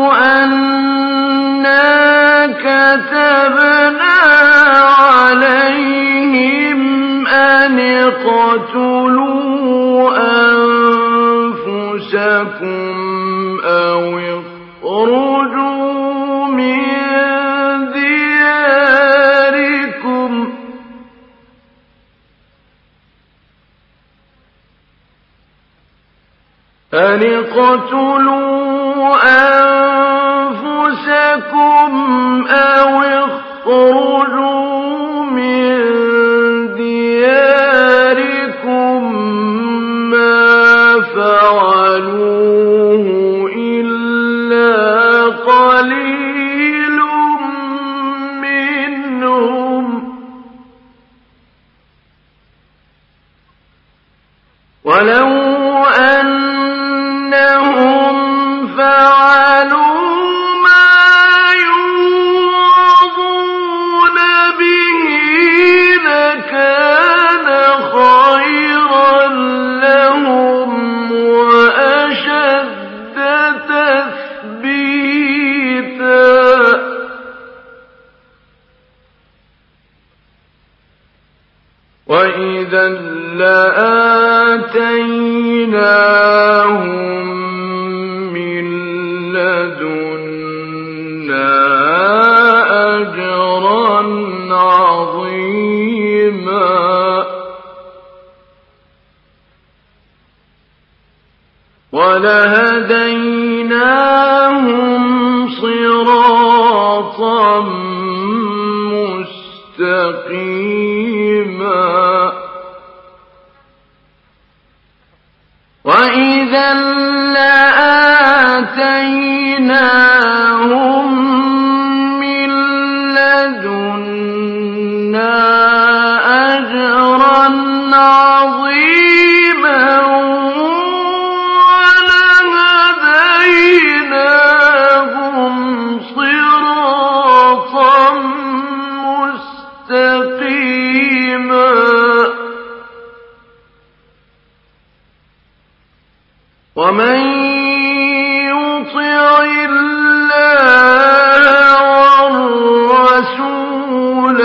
أنا كتبنا عليهم أن اقتلوا أنفسكم أو اخرجوا من دياركم أن اقتلوا أنفسكم أو اخرجوا من دياركم ما فعلوه إلا قليل منهم ولو أنهم فعلوا ما يوعظون به لكان خيرا لهم وأشد تثبيتا وإذا لآتيناهم من لدنا أجرا عظيما ولهديناهم صراطا مستقيما وإذا لآتيناهم من لدنا أجرا عظيما ولهديناهم صراطا مستقيما ومن يطع الله والرسول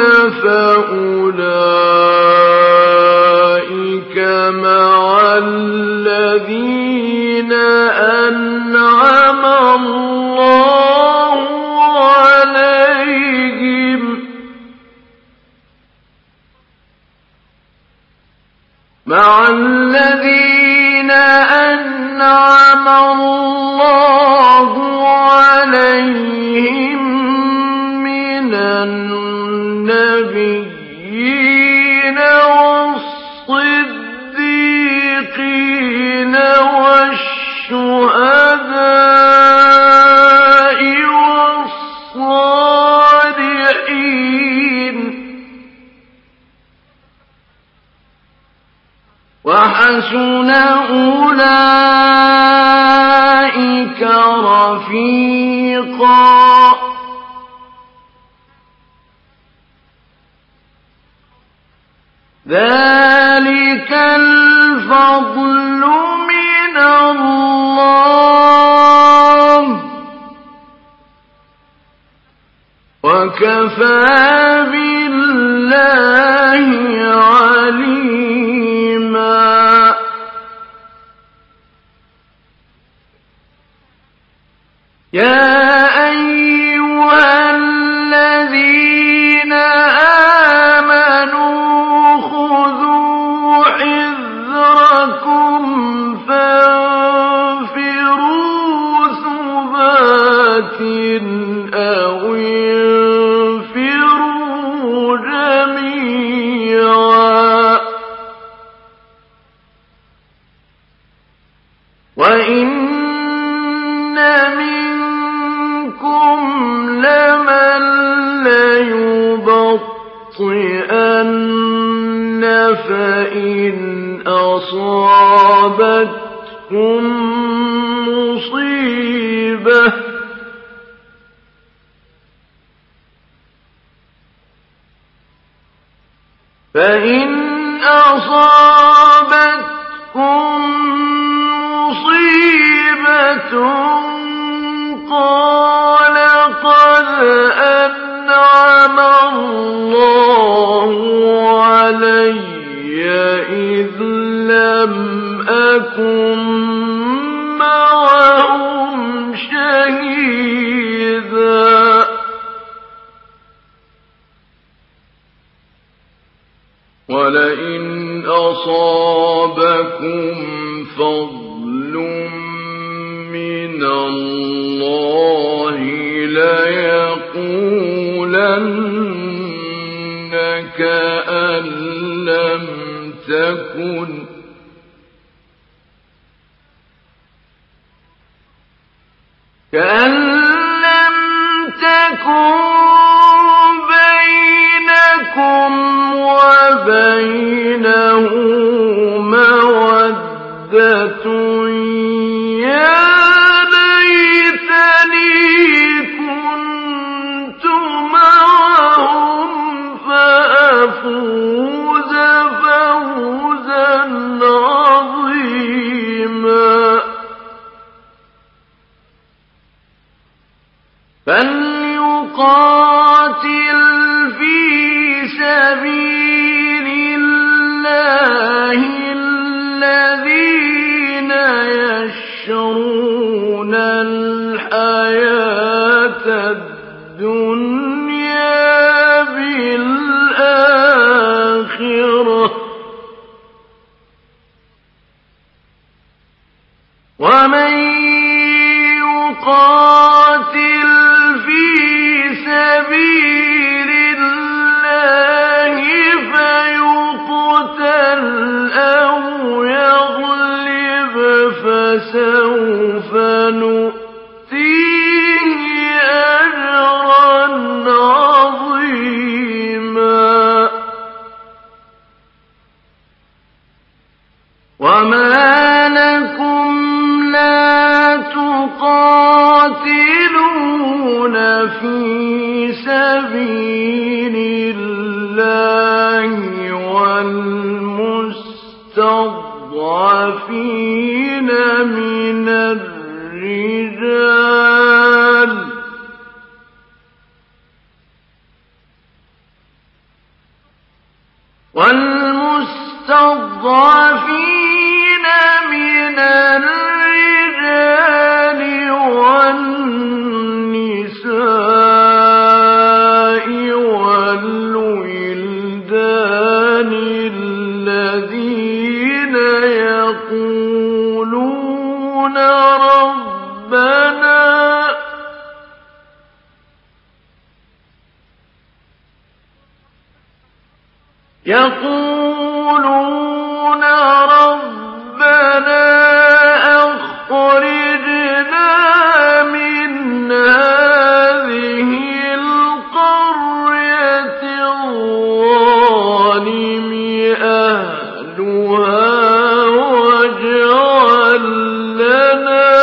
فأولئك مع الذين أنعم الله عليهم مع الذين أنعم الله عليهم من النبيين والصديقين والشهداء والصالحين وحسن أولئك رفيقا ذلك الفضل من الله وكفى بالله عليما يا أيها الذين آمنوا خذوا حذركم فانفروا ثبات أو انفروا جميعا وإن منكم لمن ليبطئن فإن أصابتكم مصيبة فإن أصابتكم مصيبة قال قد أنعم الله علي إذ لم أكن معهم شهيدا ولئن أصابكم فضل من الله ليقولن كأن لم تكن كأن لم تكن بينكم وبينه مودة يا ليتني كنت معهم فأفوز فوزا عظيما فليقاتل في سبيل الله الذين يشرون الحياة الدنيا بالآخرة ومن يقاتل في سبيل الله فيقتل أو يغلب فسوف نؤتيه أجرا عظيما وما لكم لا تقاتلون في سبيل الله والمستضعفين من الرجال والمستضعفين من الرجال والنساء والولدان الذين يقولون ربنا يقولون ربنا أخرجنا من هذه القرية الظالم أهلها واجعل لنا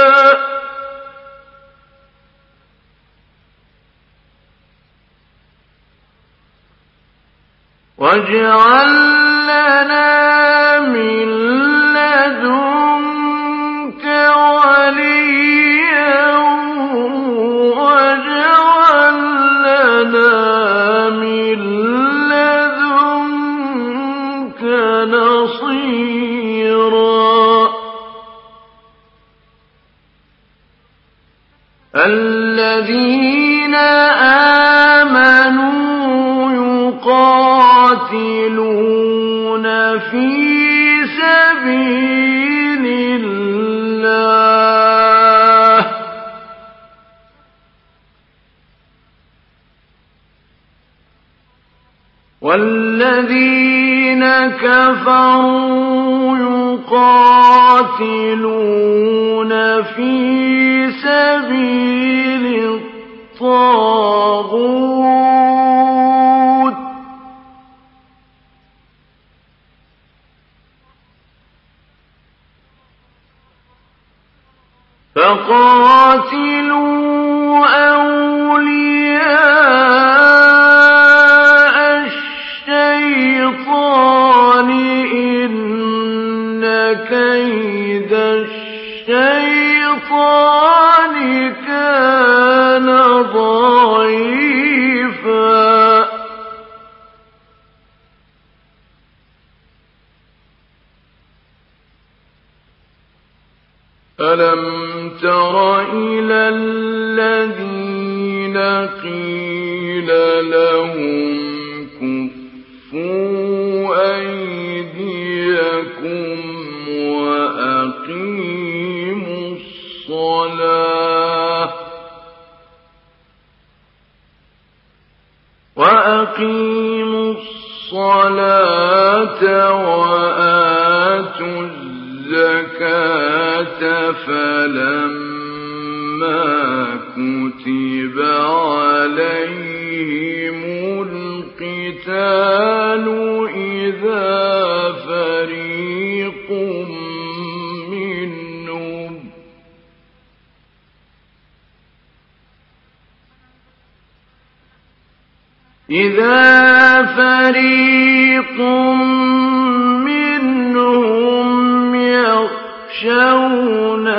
واجعل لنا من لدنك وليا واجعل لنا من لدنك نصيرا الذين آمنوا يقاتلون في سبيل الله والذين كفروا يقاتلون في سبيل الطاغوت فقاتلوا أولياء الشيطان ألم تر إلى الذين قيل لهم كفوا أيديكم وأقيموا الصلاة وأقيموا الصلاة وآتوا الزكاة فلما كتب عليهم القتال إذا فريق منهم إذا فريق منهم يخشون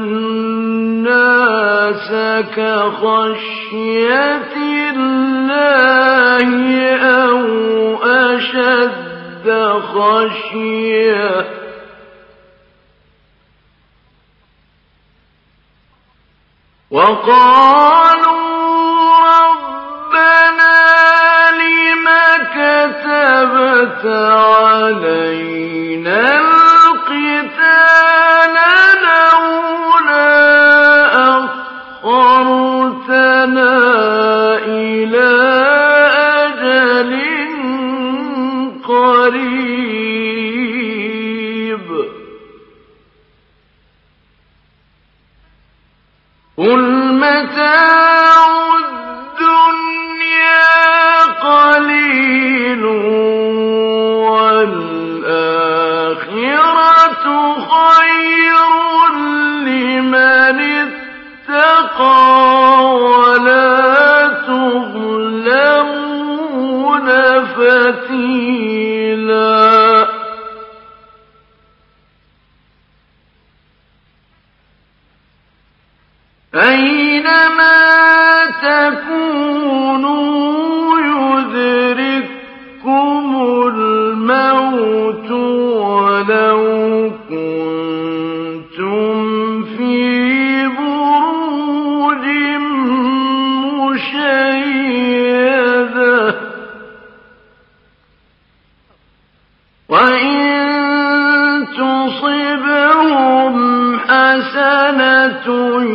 الناس كخشية الله أو أشد خشية وقالوا ربنا لم كتبت علينا القتال لولا أخرتنا إلى أجل قريب قل متاع الدنيا قليل والآخرة خير لمن اتقى ولا تظلمون فتيلا أينما تكونوا يدرككم الموت ولو كنتم في بروج مشيدة وإن تصبهم حسنة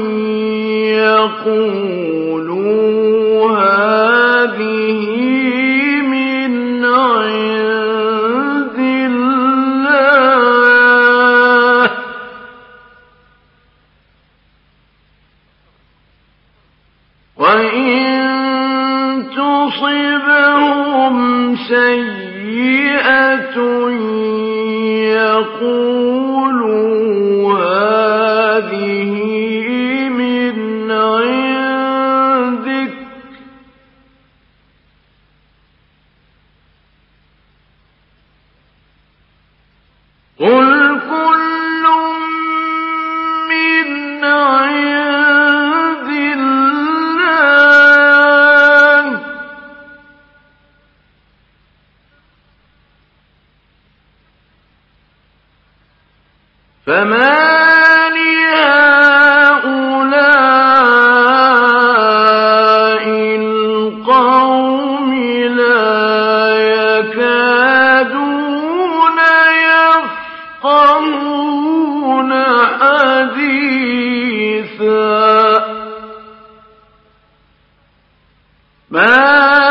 يقولوا هذه من عند الله وإن تصبهم سيئة يقولوا هذه من عندك قل كل من عند الله فما لهؤلاء القوم لا يكادون يفقهون حديثا ما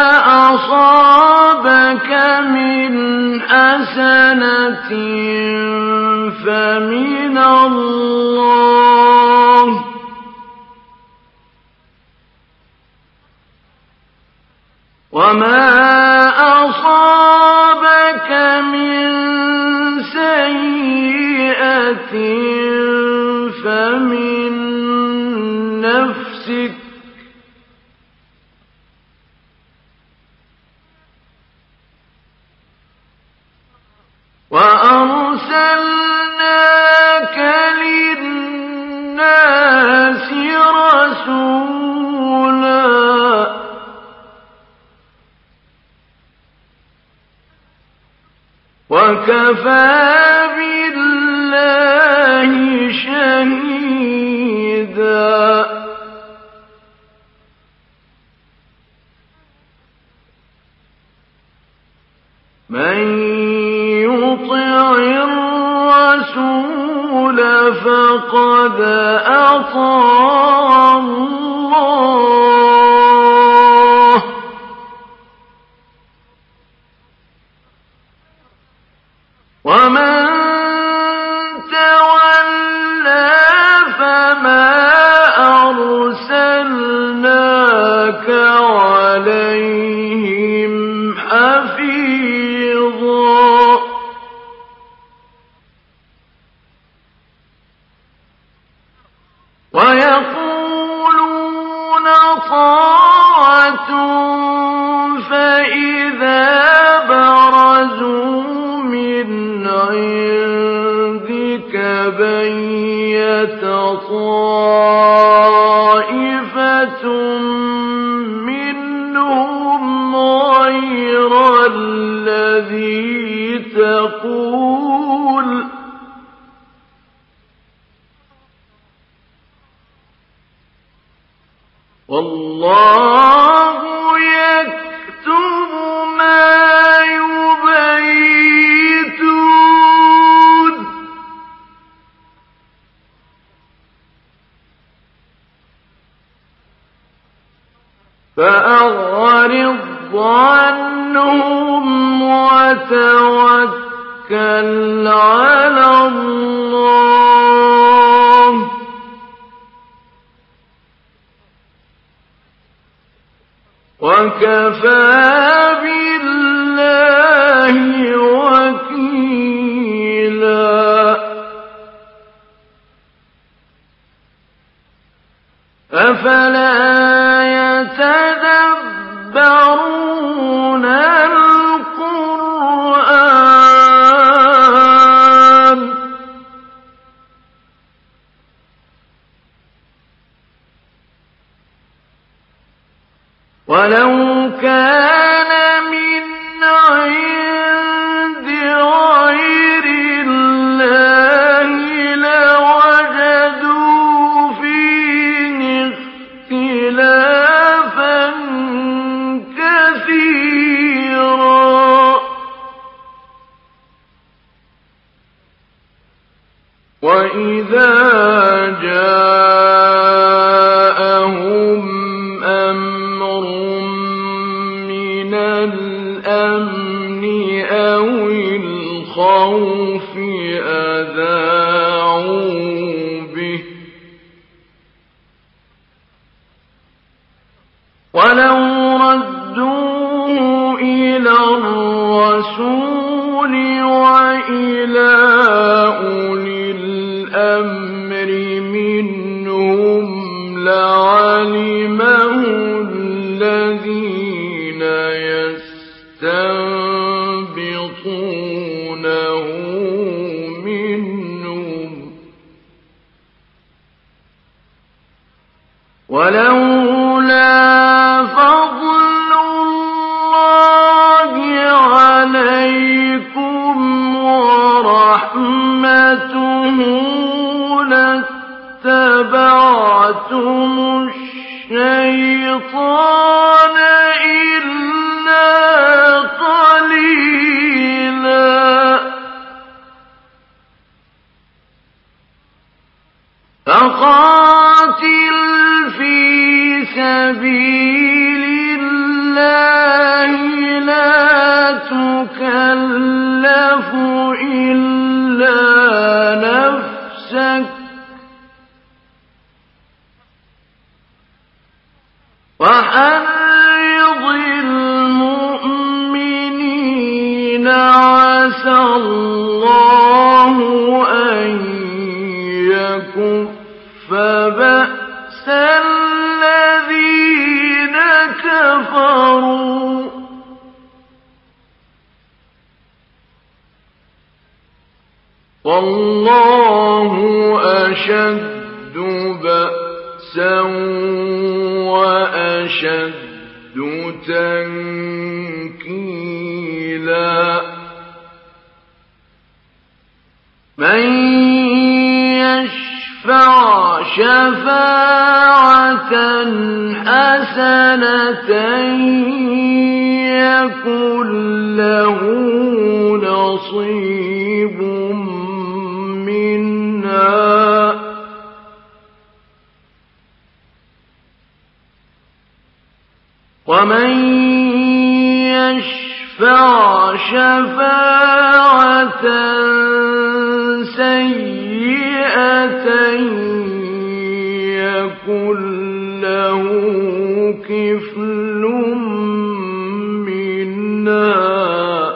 أصابك من حسنة فمن الله وما أصابك من سيئة فمن نفسك وأرسلناك للناس رسولا وكفى بالله شهيدا مُرِيدًا مَن يُطِعِ الرَّسُولَ فَقَدْ أَطَاعَ اللَّهَ ۖ وَمَن تَوَلَّىٰ فَمَا أَرْسَلْنَاكَ عَلَيْهِمْ حَفِيظًا وَيَقُولُونَ طَاعَةٌ فَإِذَا بَرَزُوا مِنْ عِندِكَ بَيَّتَ طَائِفَةٌ مِّنْهُمْ غَيْرَ الَّذِي تَقُولُ وَاللَّهُ يَكْتُبُ مَا يُبَيِّتُونَ فَأَعْرِضْ عَنْهُمْ وَتَوَكَّلْ عَلَى اللَّهِ ۚ وَكَفَىٰ بِاللَّهِ وَكِيلًا أَفَلَا يَتَدَبَّرُونَ الْقُرْآنَ وَلَوْ كَانَ مِنْ عِندِ غَيْرِ اللَّهِ لَوَجَدُوا فِيهِ اخْتِلَافًا كَثِيرًا وَإِذَا جَاءَهُمْ أَمْرٌ مِّنَ الْأَمْنِ أَوِ الْخَوْفِ أَذَاعُوا بِهِ وَلَوْ رَدُّوهُ إِلَى الرَّسُولِ وَإِلَىٰ أُولِي الْأَمْرِ مِنْهُمْ لَعَلِمَهُ الَّذِينَ يَسْتَنبِطُونَهُ مِنْهُمْ ۗ وَلَوْلَا فَضْلُ اللَّهِ عَلَيْكُمْ وَرَحْمَتُهُ لَاتَّبَعْتُمُ الشَّيْطَانَ إِلَّا قَلِيلًا فَقَاتِلْ فِي سَبِيلِ اللَّهِ لَا تُكَلَّفُ إِلَّا نَفْسَكَ وَحَرِّضِ الْمُؤْمِنِينَ عَسَى اللَّهُ أَن يَكُفَّ بَأْسَ الَّذِينَ كَفَرُوا وَاللَّهُ أَشَدُّ بَأْسًا وَأَشَدُّ تَنكِيلًا مَن يَشْفَعْ شَفَاعَةً شفاعة حسنة يكن له نصيب منها ومن يشفع شفاعة سيئة يكن له كفل منها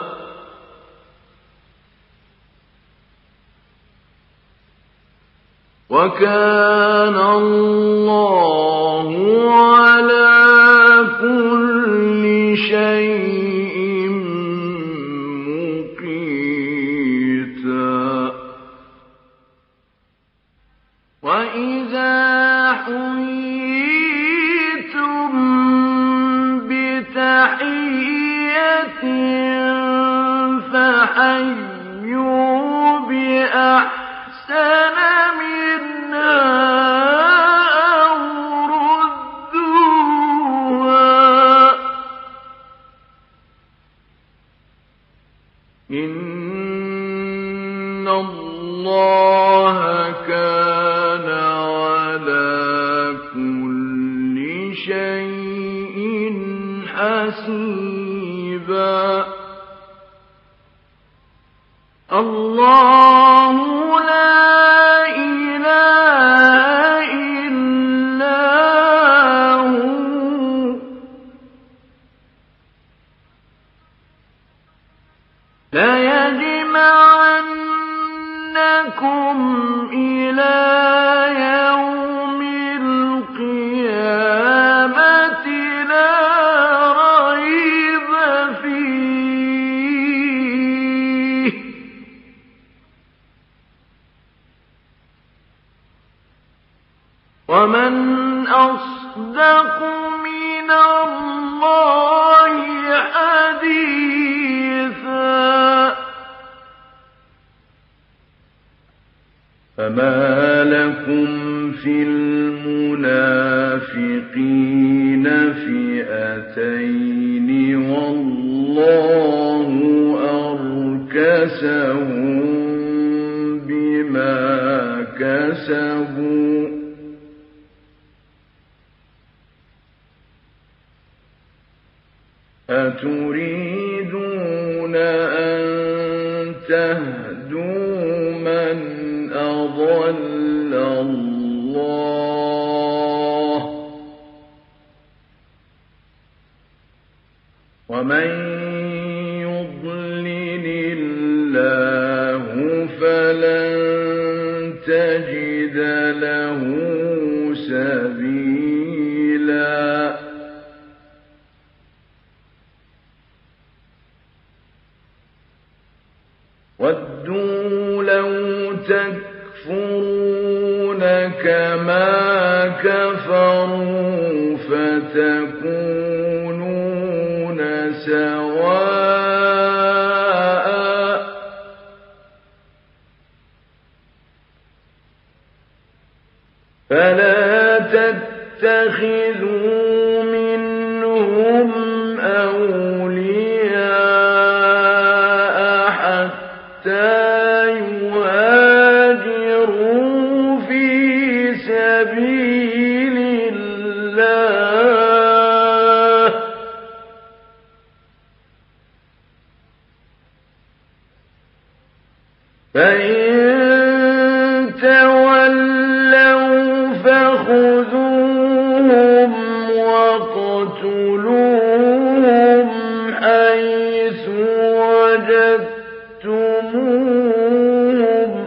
وكان الله على كل شيء مقيتا وإذا حييتم بتحية فحيوا بأحسن منها أو ردوها إن الله كان على كل شيء حسيبا الله لا إله إلا هو ليجمعنكم إلى يوم القيامة لا ريب فيه ومن أصدق من الله حديثا فما لكم في المنافقين فئتين والله أركسهم بما كسبوا أتريدون أن تهدوا من أضل الله ومن يضلل الله فلن تجد له سبيلا وَدُّوا لَوْ تَكْفُرُونَ كَمَا كَفَرُوا فَتَكُونُونَ سَوَاءً فَلَا تَتَّخِذُوا مِنْهُمْ أَوْلِيَاءَ حَتَّى يهاجروا في سبيل الله فإن تولوا فخذوهم واقتلوهم حيث وجدتموهم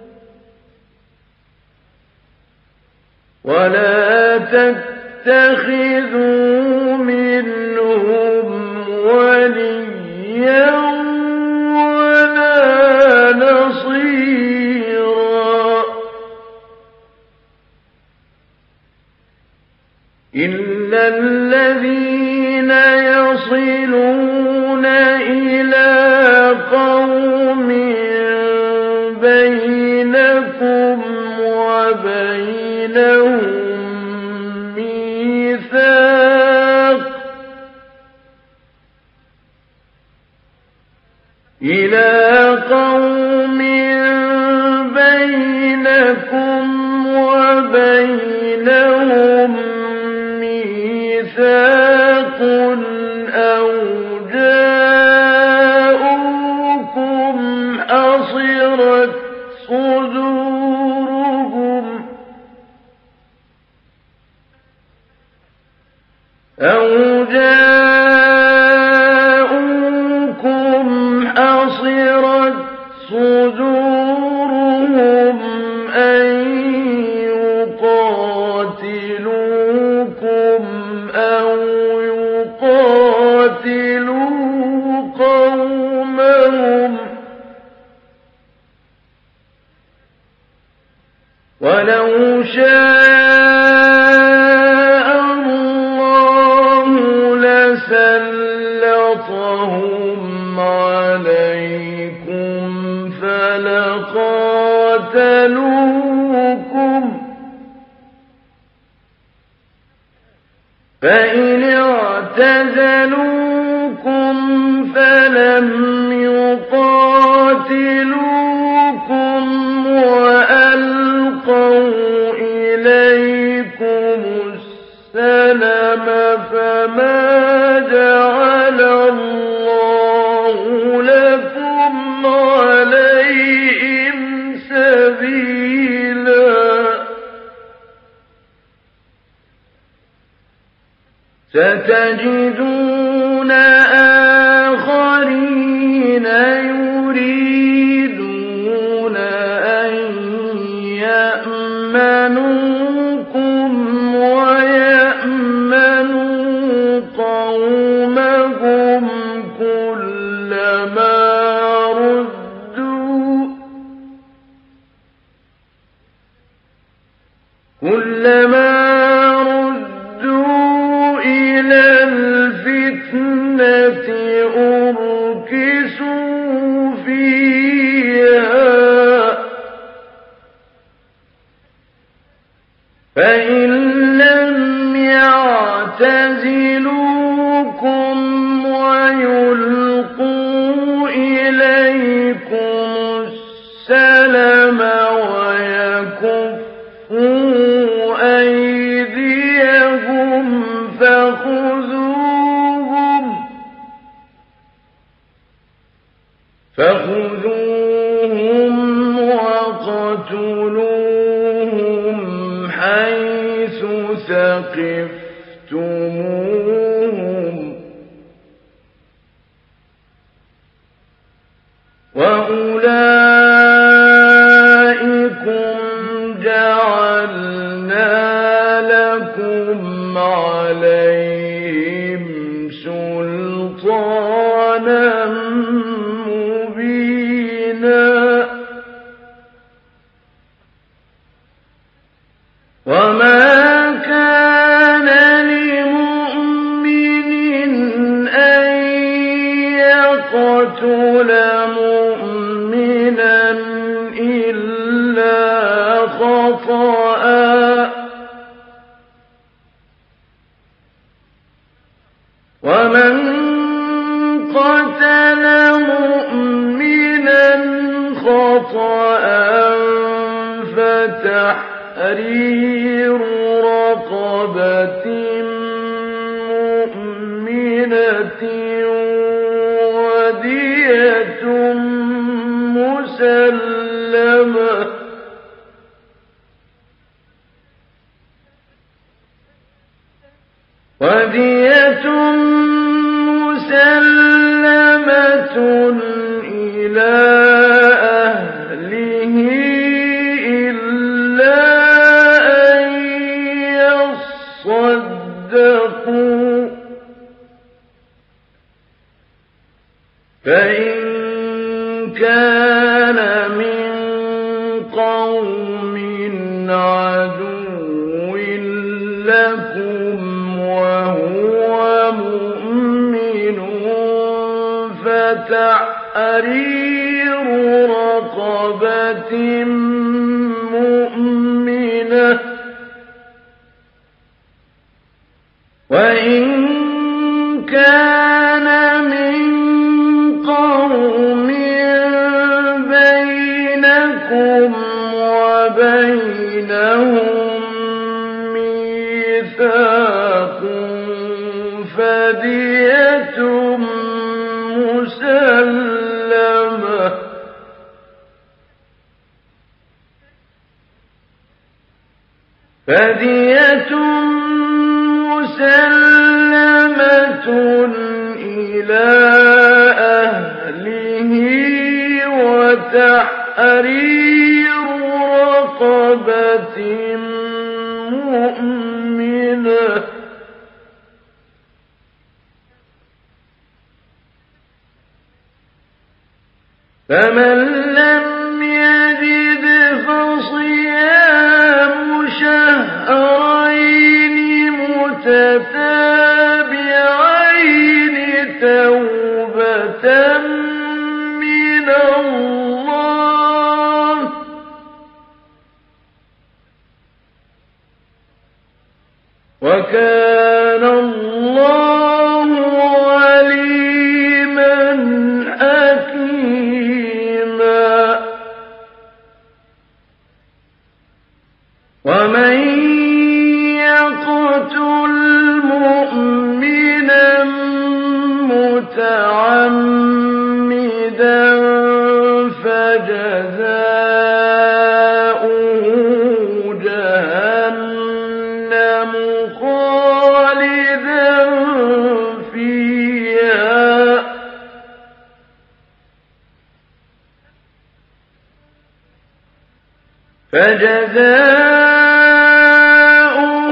ولا تتخذوا منهم وليا ولا نصيرا إلا الذين يصلون إلى قوم بينكم وبينهم إلى قوم بينكم وبينهم ميثاق أو جاءوكم حصرت صدورهم أو جاءوكم حصرت صدورهم أن يقاتلوكم أو يقاتلوا قومهم ولو شاء الله لسلطهم عليكم فلقاتلوكم فإن اعتزلوكم فلم يقاتلوكم وألقوا إليكم السلم فما جعل الله لكم عليهم سبيلا ستجدون آخرين يريدون أن يأمنوكم ويأمنوا قومهم كلما ردوا كلما ردوا إلى الفتنة أركسوا فيها فإن لم يعتزلوكم ويلقوا إليكم السلم ويكفوا أيديهم فخذوهم فخذوهم وقتلوهم حيث ثقفتموهم وأولئكم جعلنا لكم عليهم سلطانا مبينا وما كان لمؤمن أن يقتل مؤمنا إلا خطأ ومن قتل مؤمنا خطأ فتحرير رقبة مؤمنة ودية مسلمة ودية مسلمة إلى أهله إلا أن يصدقوا فإن كان من قوم عدو لكم وهو مؤمن فتحرير رقبة مؤمنة وإن كان من قوم فدية مسلمة فدية مسلمة إلى أهله وتحرير رقبة مؤمنة فمن لم يجد فصيام شهرين متتابعين توبة من الله وكان الله عليما حكيما ومن يقتل مؤمنا متعمدا فجزاؤه جهنم خالدا فيها فجزاؤه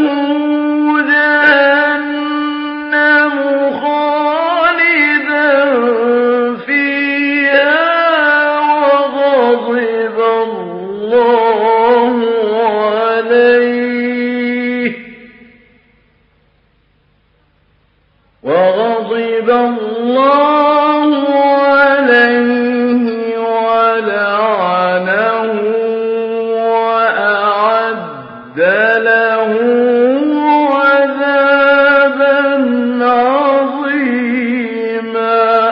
جهنم خالدا فيها وغضب الله عليه وغضب الله عليه ولعنه وأعد له عذابا عظيما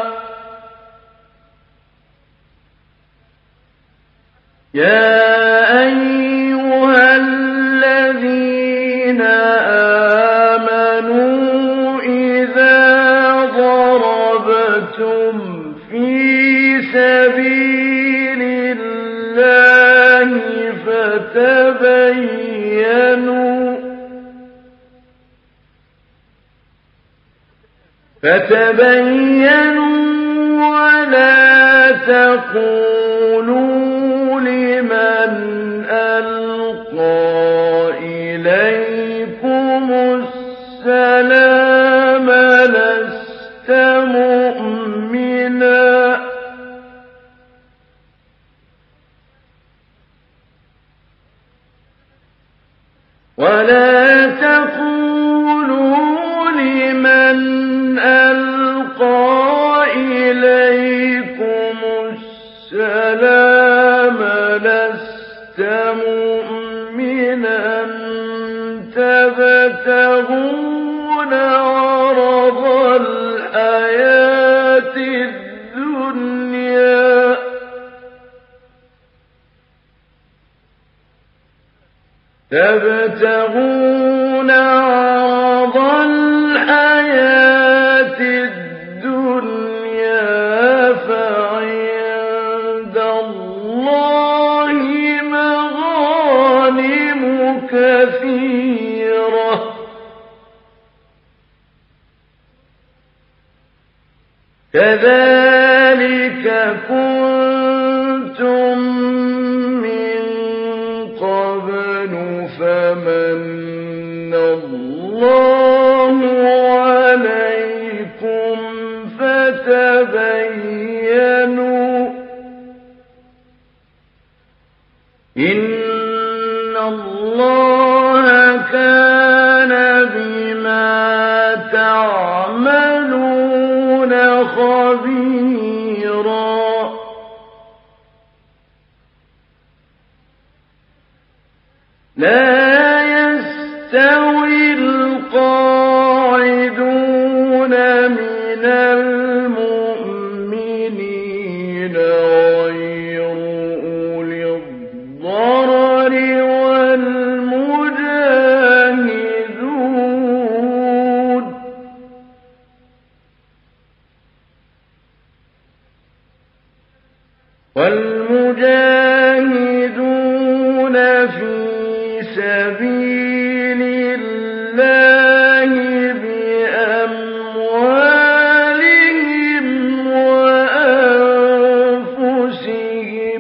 يا أيها الذين آمنوا إذا ضربتم في سبيل الله فتبينوا فتبينوا ولا تقولوا لمن ألقى إليكم السلام لست مؤمنا ولا تقولوا لمن ألقى إليكم السلام لست مؤمنا تبتغون عرض الحياة الدنيا تبتغون عرض الحياة الدنيا فعند الله مغانم كثيرة كذلك كنتم من قبل فمن الله عليكم فتبينوا إن الله كان بما تعملون خبيرا لا يستوي القاعدون من المؤمنين غير أولي الضرر والمجاهدون والمجاهدون في سبيل الله بأموالهم وأنفسهم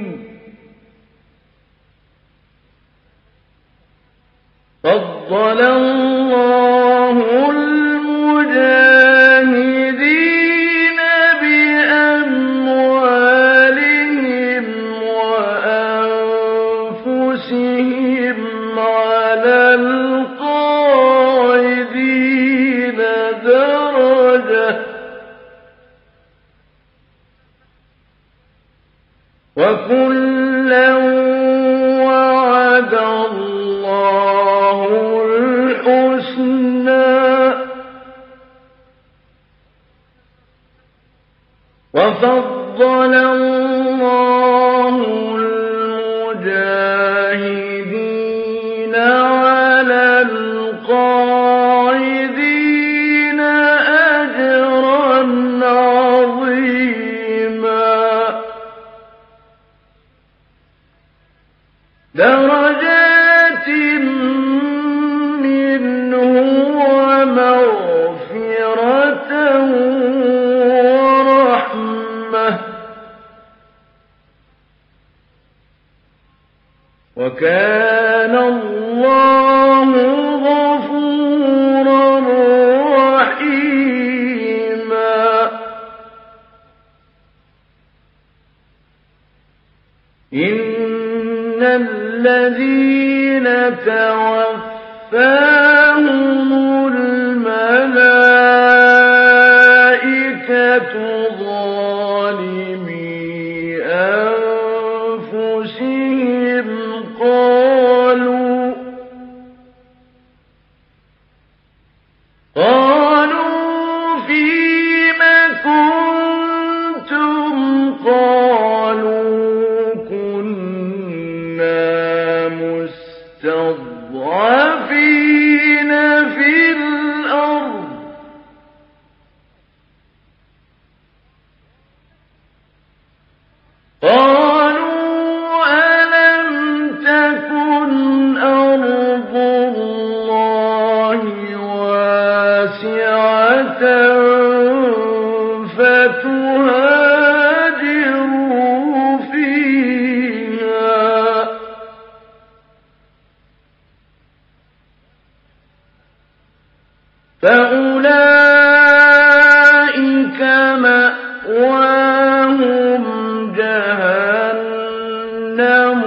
فضل الله المجاهدين بأموالهم وأنفسهم على القاعدين درجة وكلا وعد الله الحسنى وفضل الله المجاهدين على القاعدين أجرا عظيما درجات منه ومغفرة ورحمة وكان الله غفورا رحيما إن الذين توفاهم الملائكة ظالمي أنفسهم قالوا قالوا فيم كنتم قالوا كنا مستضعفين في الأرض قالوا ألم تكن أرض الله واسعة فتهاجروا فيها فأولئك مأواهم جهنم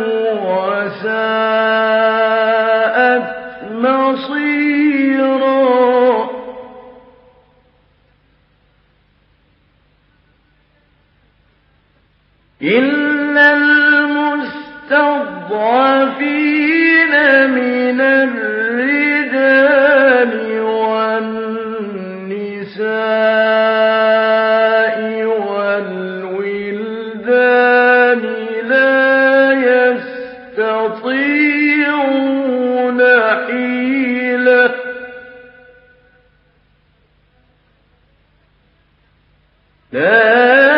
وساءت مصيرا إلا المستضعفين من الرجال والنساء والولدان لا يستطيعون حيلة لا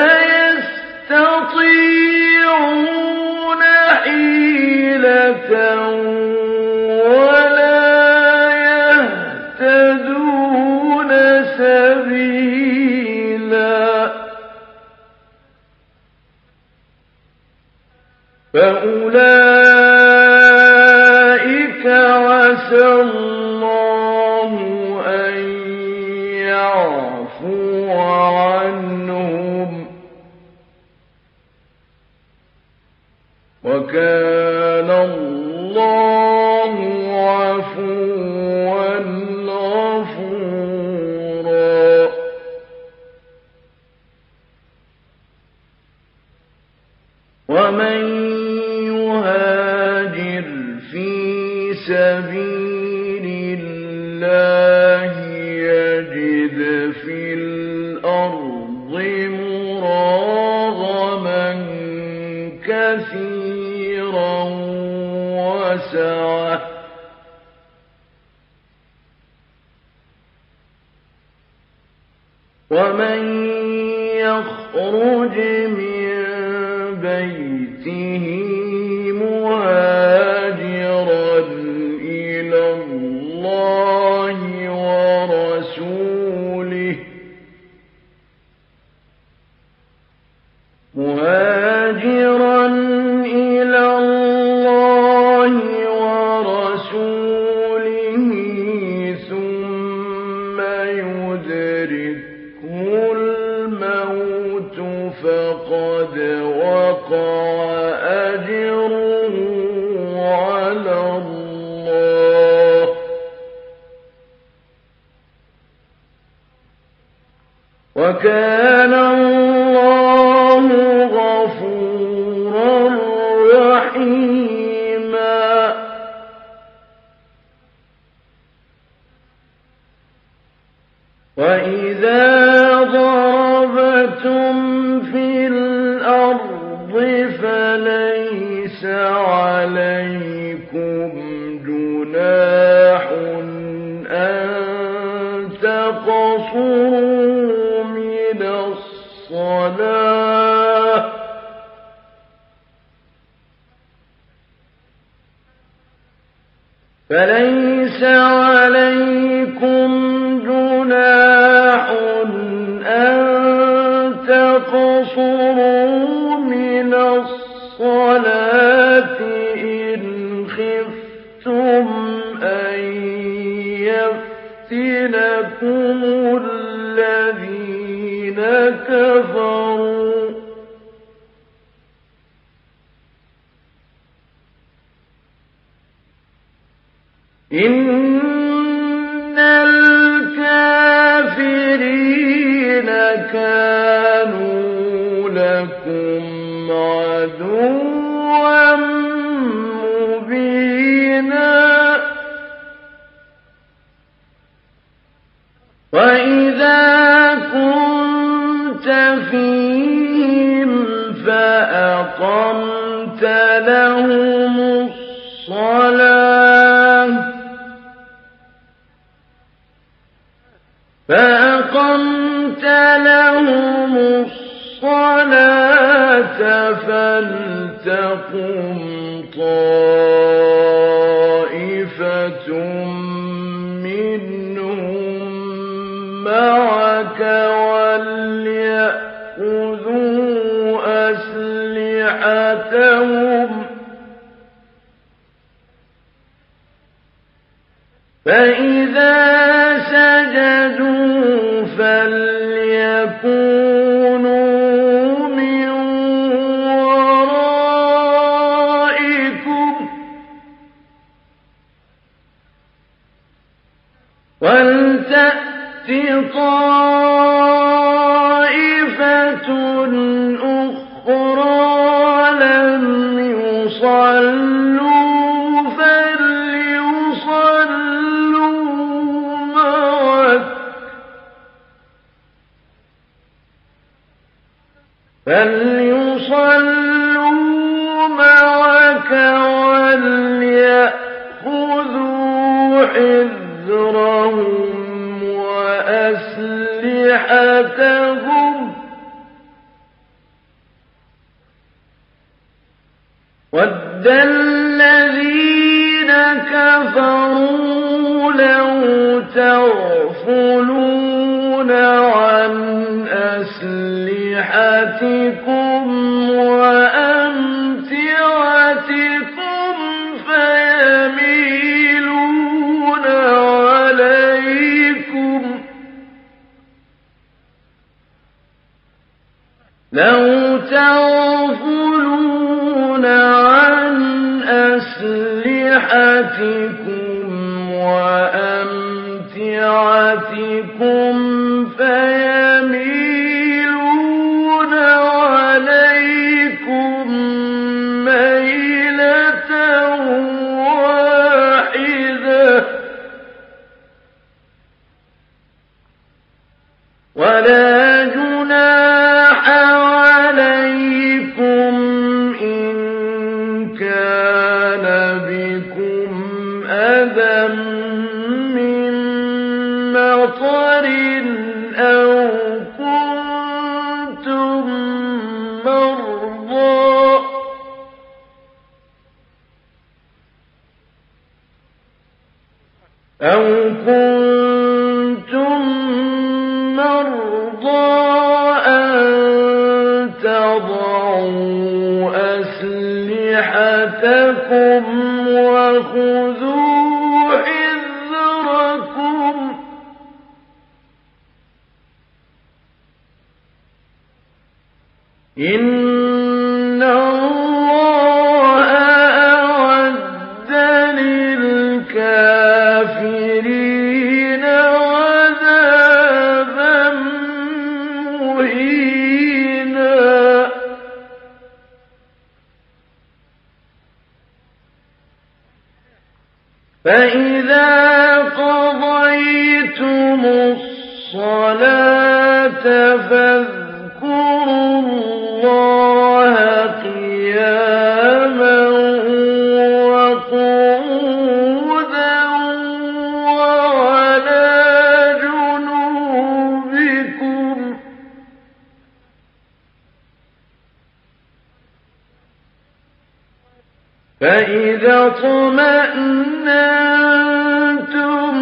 يستطيعون حيلة ولا يهتدون سبيلا فأولئك عسى الله أن يعفو عنهم وكان الله عفوا غفورا ومن يهاجر في سبيل الله يجد في الأرض مراغما كثيرا وسعة ومن يخرج من بيته مهاجرا إلى الله ورسوله مهاجرا إلى الله ورسوله ثم يدركه الموت فقد وقع أجره على الله وكان الله غفورا رحيما. وإذا ضربتم في الأرض فليس عليكم جناح أن تقصروا من الصلاة فليس عليكم جناح أن تقصروا من الصلاة إن خفتم أن يفتنكم الذين كفروا إن الكافرين كانوا لكم عدوا مبينا. وإذا كنت فيهم فأقمت لهم الصلاة فأقمت لهم الصلاة فلتقم طائفة منهم معك وليأخذوا أسلحتهم فإذا سجدوا فليكونوا من ورائكم ولتأت طائفة أخرى لم يصلوا فليصلوا معك وليأخذوا حذرهم وأسلحتهم وَدَّ الَّذِينَ كَفَرُوا لَوْ تَغْفُلُونَ عَنْ أَسْلِحَتِكُمْ وَأَمْتِعَتِكُمْ فَيَمِيلُونَ عَلَيْكُمْ لَوْ تَغْفُلُونَ عَنْ أَسْلِحَتِكُمْ وَأَمْتِعَتِكُمْ فَيَمِيلُونَ عَلَيْكُمْ مَيْلَةً وَاحِدَةً وَلَا جُنَاحَ عَلَيْكُمْ إِن كَانَ بِكُمْ أَذًى مِّن مَّطَرٍ أَوْ أو كنتم مرضى أن تضعوا أسلحتكم وخذوا حذركم إن الله أعد للكافرين عذابا مهينا. فإذا قضيتم الصلاة فاذكروا الله قياما وقعودا وعلى جنوبكم فإذا اطمأننتم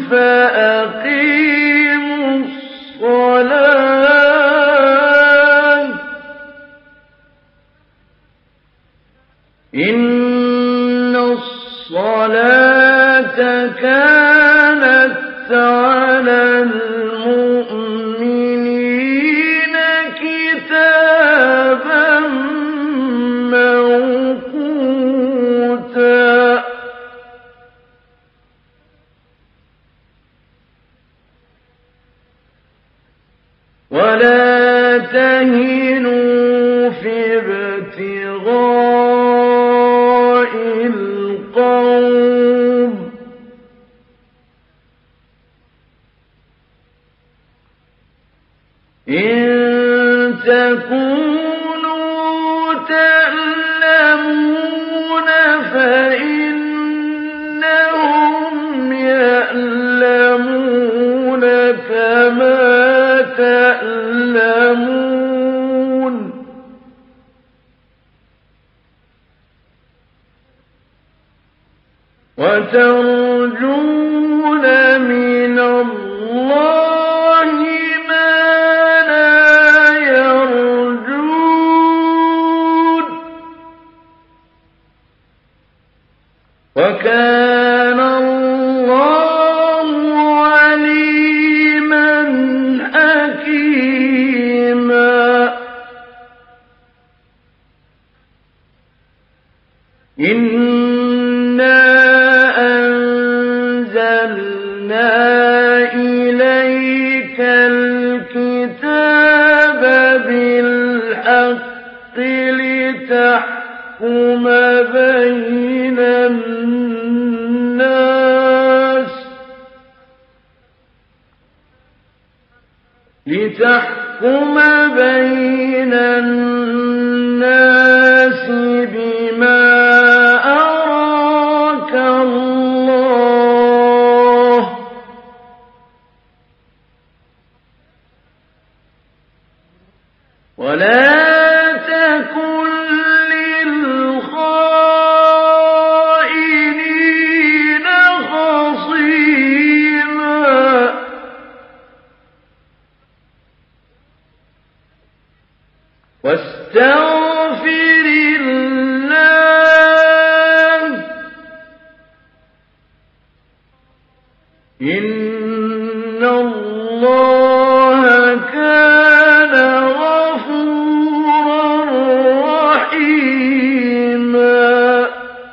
فأقيموا الصلاة إن الصلاة كانت على المؤمنين كتابا موقوتا. ولا تهنوا في ابتغاء القوم إن تكونوا تألمون فإنهم يألمون كما تألمون وترجون من الله ما لا يرجون وكان الله عليما حكيما. إنا أنزلنا إليك الكتاب بالحق لتحكم بين الناس لتحكم بين الناس بما أراك الله ولا تكن للخائنين خصيما. واستغفر الله إن الله كان غفورا رحيما.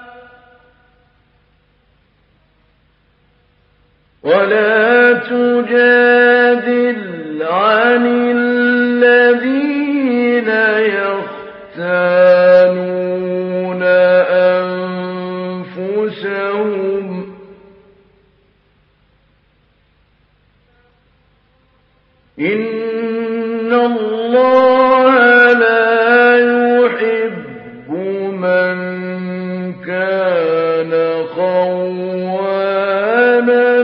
ولا تجادل عن الذين يختانون أنفسهم إن الله لا يحب من كان خوانا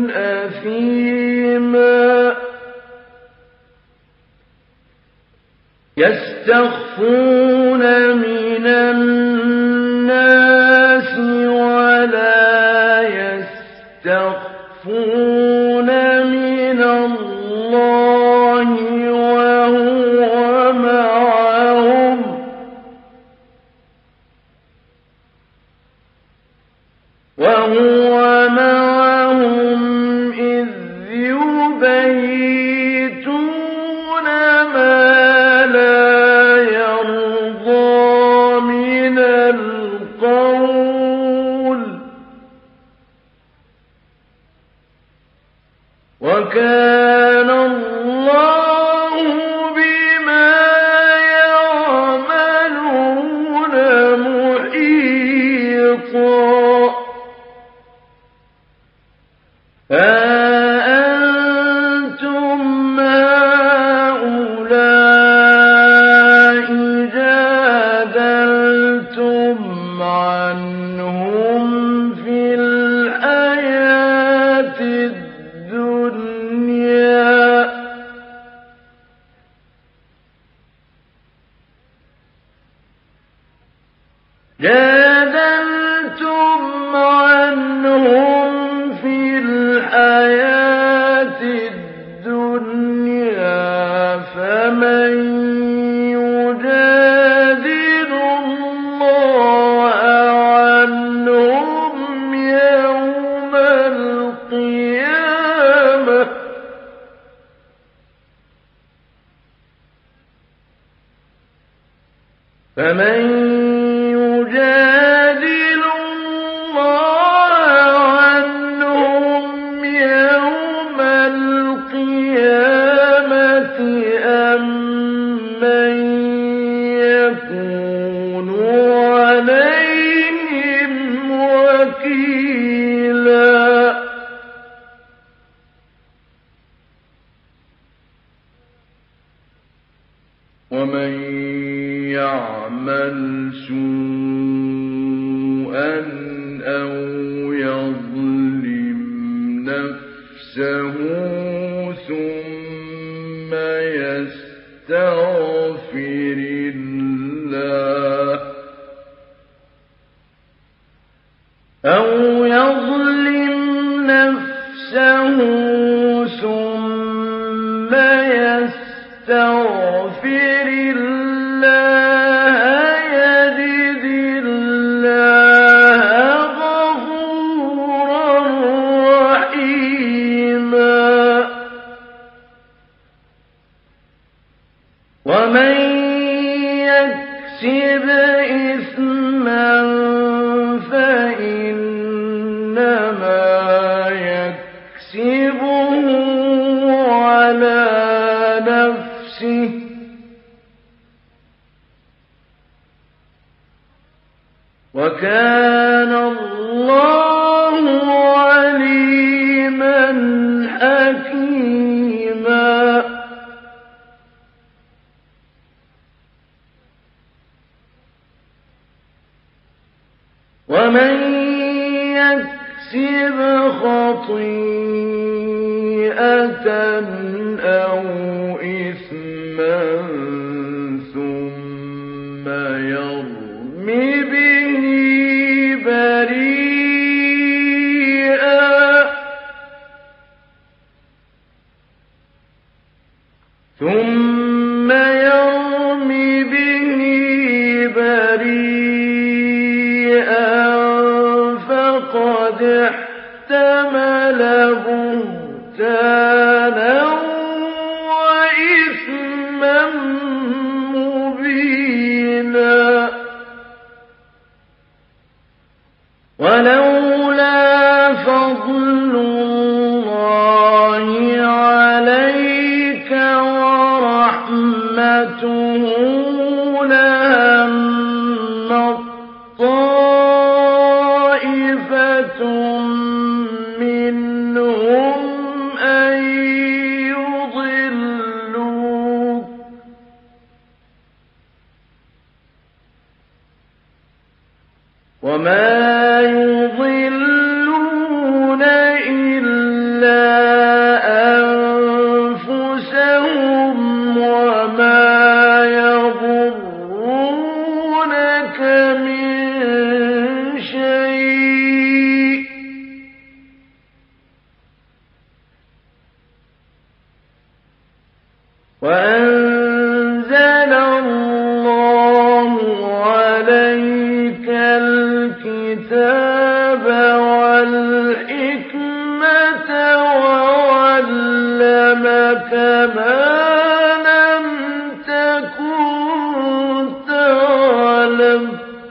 أثيما. يستخفون من الناس ولا يستخفون جادلتم عنهم في الحياة الدنيا فمن يجادل الله عنهم يوم القيامة فمن يجادل الله عنهم يوم القيامة أم من يكون عليهم وكيلا ومن يعمل سوءا أو يظلم نفسه ثم يستغفر الله أو يظلم نفسه ثم يستغفر الله يجد الله غفورا رحيما ومن يكسب إثما فإنما يكسبه على نفسه وكان الله عليما حكيما ومن يكسب خطيئة أو إثما ثم يرم به بريئا ثم يرم به بريئا فقد احتمل بهتانا وإثما مبينا ولولا فضل الله عليك ورحمته لهمت طائفة منهم أن يضلوك وما يضلون إلا أنفسهم وما يضرونك من شيء وأنزل الله عليك الكتاب والحكمة وعلمك ما لم تكن تعلم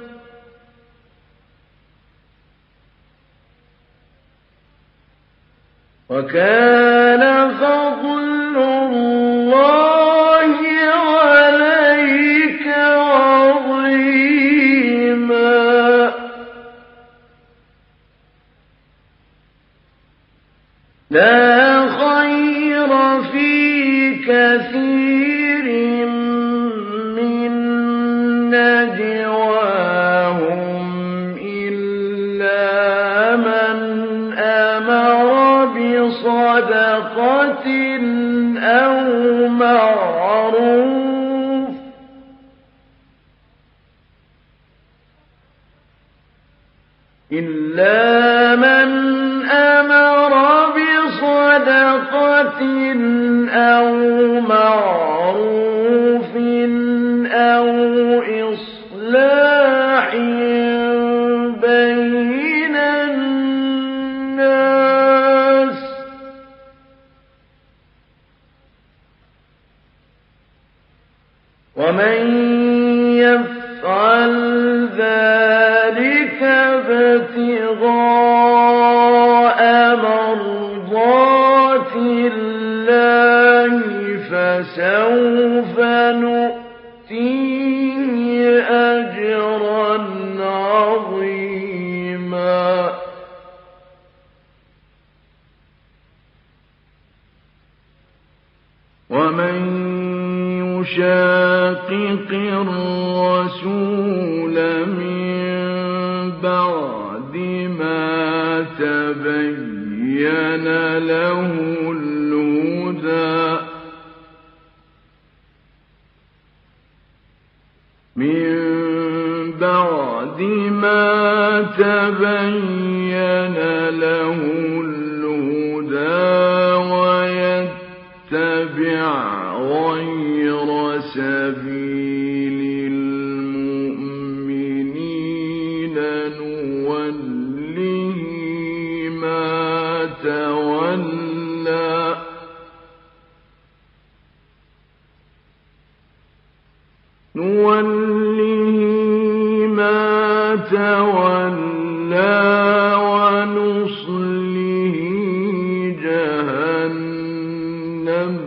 وكان فضل الله عليك عظيما لا خير في كثير من نجواهم إلا من أمر بصدقة أو معروف إلا من أمر بصدقة أو معروف أو إصلاح بين الناس ومن يفعل ذلك ابتغاء مرضات الله فسوف نؤتيه أجرا عظيما ومن يشاقق الرسول من بعد ما تبين له الهدى من بعد ما تبين له الهدى ويتبع غير سبيل المؤمنين نوله ما تولى نوله ما تولى ونصله جهنم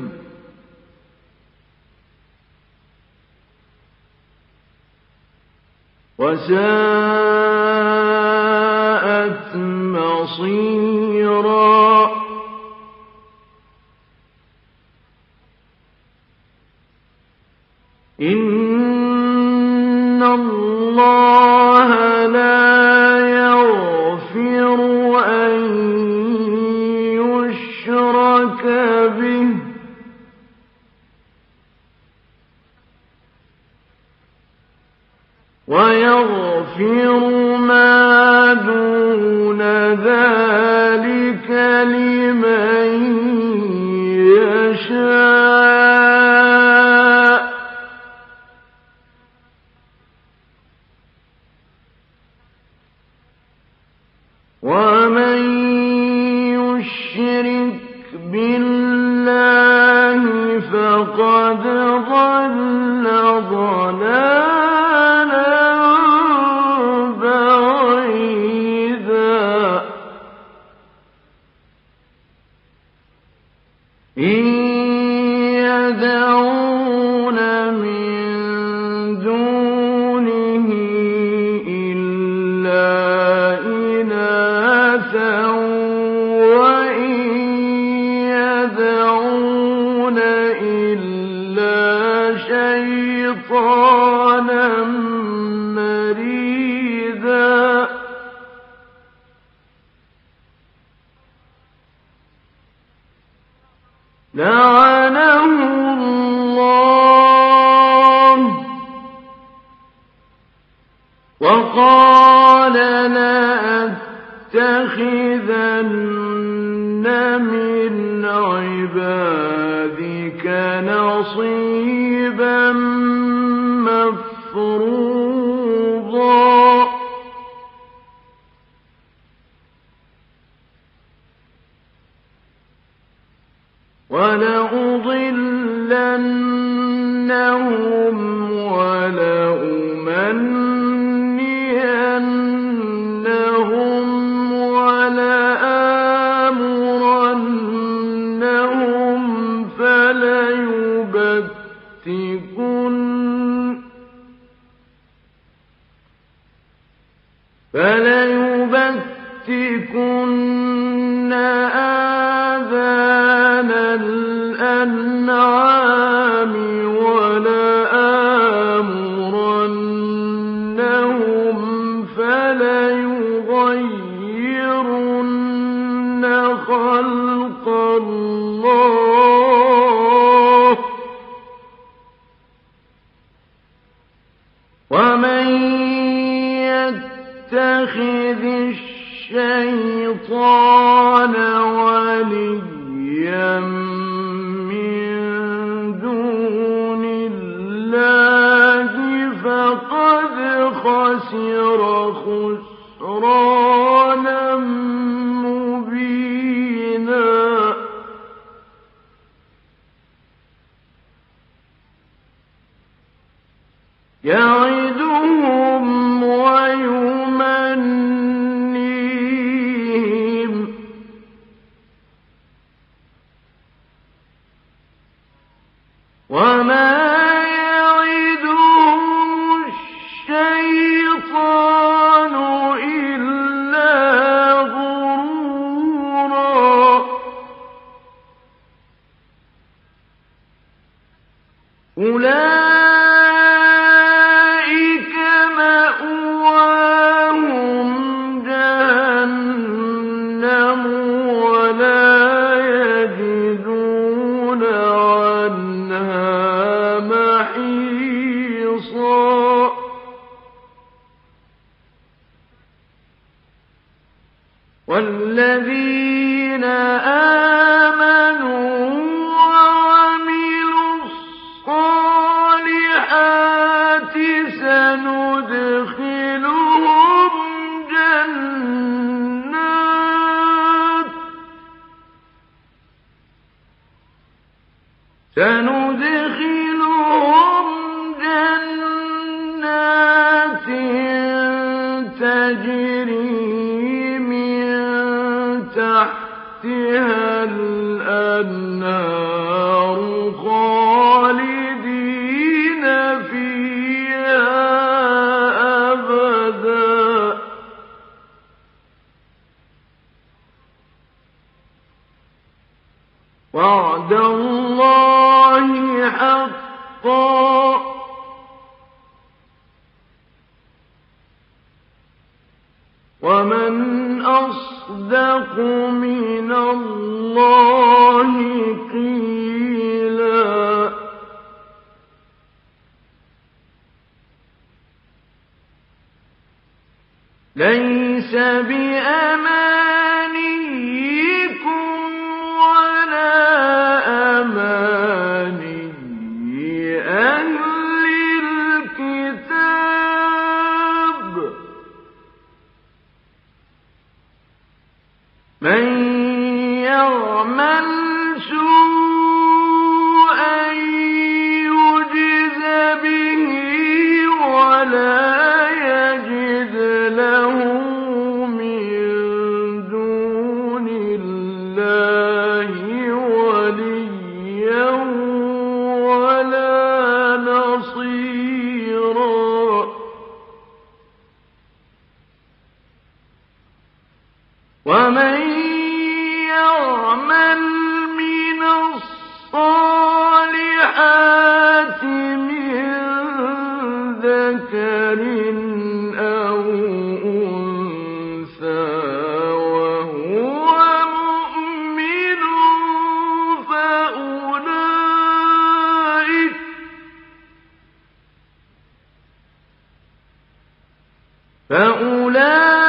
وساءت مصيرا إن الله لا يغفر أن يشرك به ويغفر ما دون ذلك لمن يشاء ومن يشرك بالله فقد ضل ضلالا بعيدا إن يدعون من دونه إلا إناثا وإن يدعون إلا شيطانا مريدا لعنه الله وقال لأتخذن من عبادك نصيبا مفروضا ولأضلنهم ولأمنينهم ولآمرنهم فليبتكن فليبتكن آذان الأنعام ولآمرنهم فليغيرن خلق الله ومن يتخذ الشيطان وليا من دون الله فقد خسر خسرانا مبينا. يعدهم ويمنيهم وما يعدهم الشيطان إلا غرورا. أولئك مأواهم جهنم ولا يجدون عنها محيصا. والذين آمنوا وعملوا الصالحات سندخلهم جنات سندخلهم جنات تجري من تحتها الأنهار خالدين فيها أبدا. وعد الله حقا ومن أصدق من الله قيلا. ليس بأمانيكم ولا أماني أهل الكتاب. من يعمل سوءا يجز به ولا يجد له من دون الله وليا ولا نصيرا. ومن يعمل من الصالحات من ذكر أو أنثى وهو مؤمن فأولئك فأولئك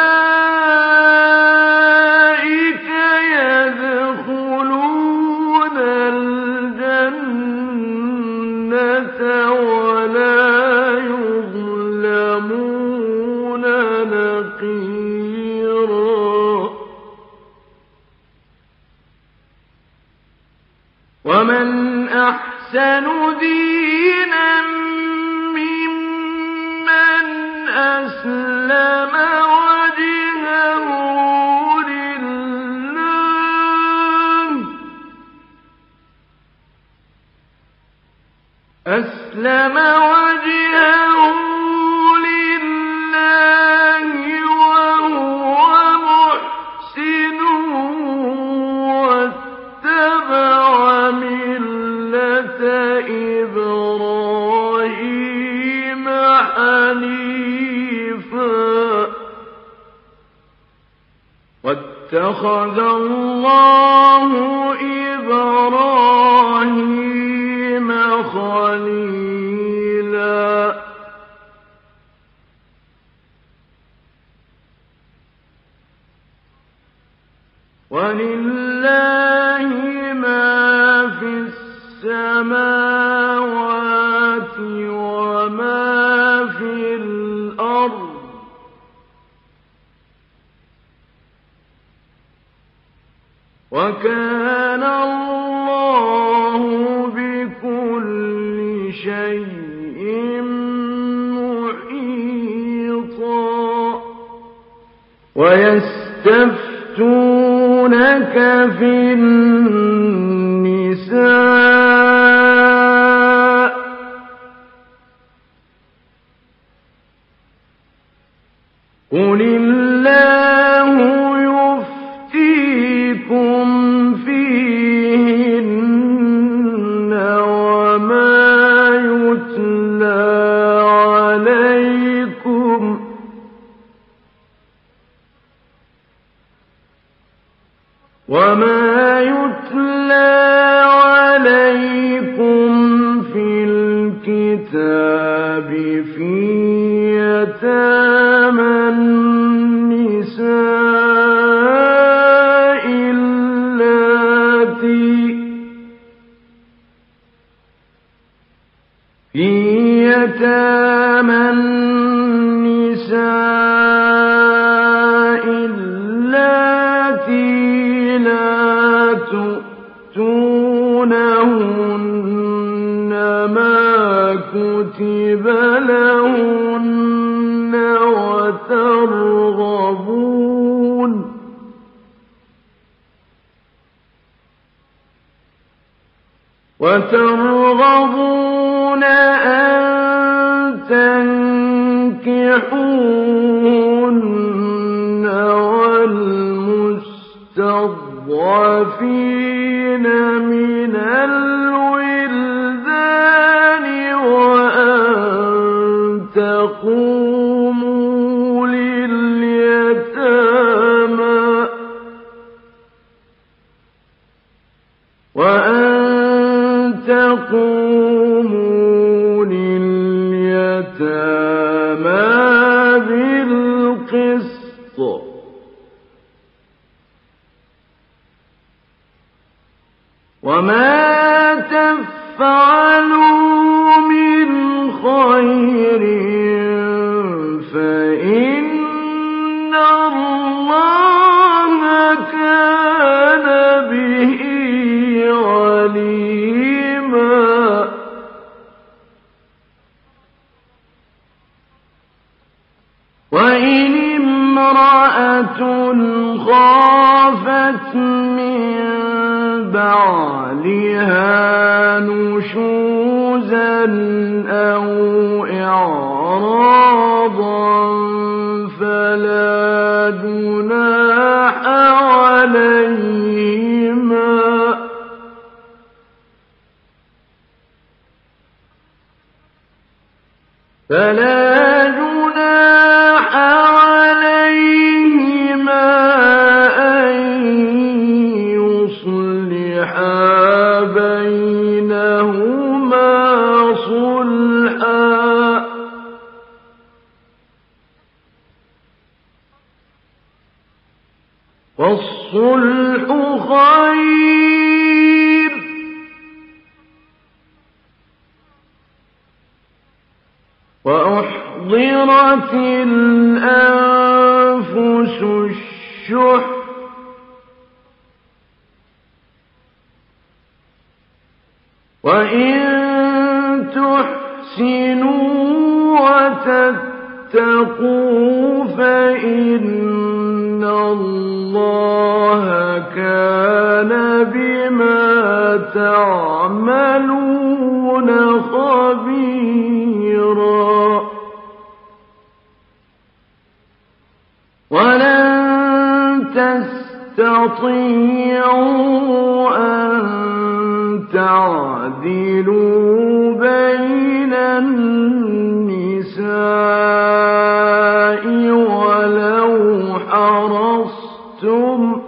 ولا يظلمون نقيرا. ومن أحسن دينا ممن أسلم وجهه لله أسلم وجهه لله وهو محسن واتبع ملة إبراهيم حنيفا واتخذ الله إبراهيم خليلا. وَلِلَّهِ مَا فِي السَّمَاوَاتِ وَمَا فِي الْأَرْضِ ۚ وَكَانَ اللَّهُ بِكُلِّ شَيْءٍ مُحِيطًا. وَيَسْتَفْتُونَكَ فِي النِّسَاءِ ۖ قُلِ اللَّهُ يُفْتِيكُمْ فِيهِنَّ وَمَا يُتْلَىٰ عَلَيْكُمْ وَمَا يُتْلَىٰ عَلَيْكُمْ فِي الْكِتَابِ فِي يَتَامَى النِّسَاءِ اللَّاتِي في يتامى النساء اللاتي لا تؤتونهن ما كتب لهن وترغبون وترغبون أن تنكحوهن والمستضعفين من الولدان وأن تقوموا لليتامى وأن تقوموا لليتامى بالقسط وما تفعلوا من خير فإن الله كان به عليما. وإن امرأة خافت من بعلها نشوزا أو إعراضا فلا جناح عليهما فلا جناح عليهما أن يصلحا بينهما صلحا والصلح خير وأحضرت الأنفس الشح وإن تحسنوا وتتقوا فإن الله كان بما تعملون خبيرا. ولن تستطيعوا أن تعدلوا بين النساء ولو حرصتم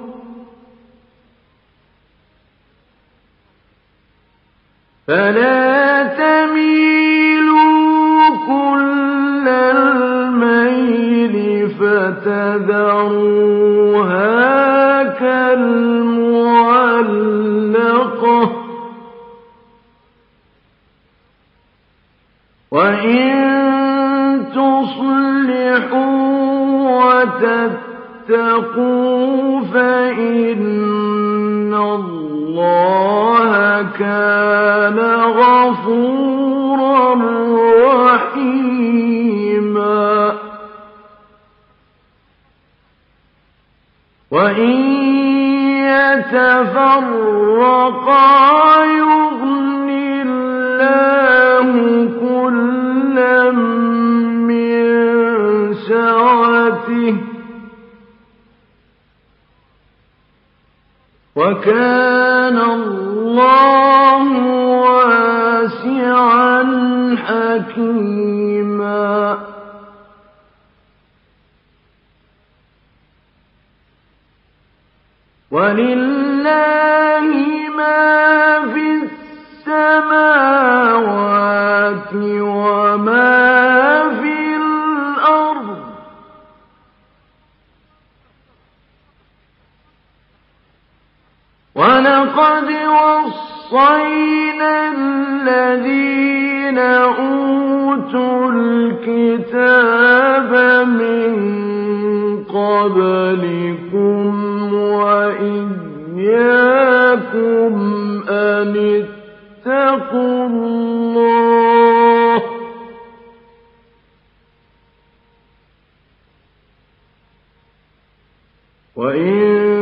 فلا تميلوا كل الميل فتذروها كالمعتاد المعلقة وإن تصلحوا وتتقوا فإن الله كان غفورا رحيما وإن يتفرقا يغن الله كلا من سعته وكان الله واسعا حكيما ولله ما في السماوات وما في الأرض ولقد وصينا الذين أوتوا الكتاب من قبلكم وإياكم أن اتقوا الله وإن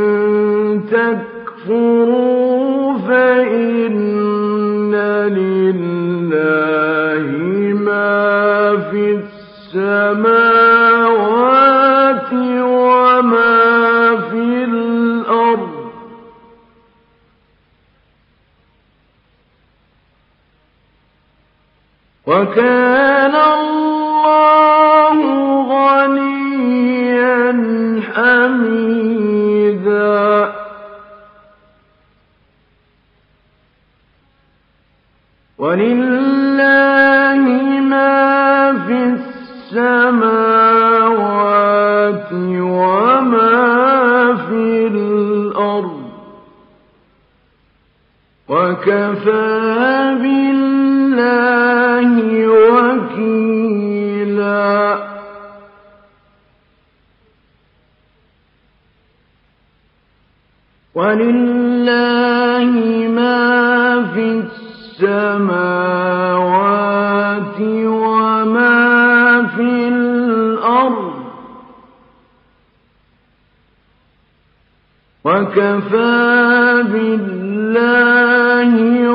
تكفروا فإن لله ما في السماوات وما في الأرض وكان الله غنيا حميدا ولله ما في السماوات وما في الأرض وكفى بالله وكيلا ولله ما في السماوات وما في الأرض وكفى بالله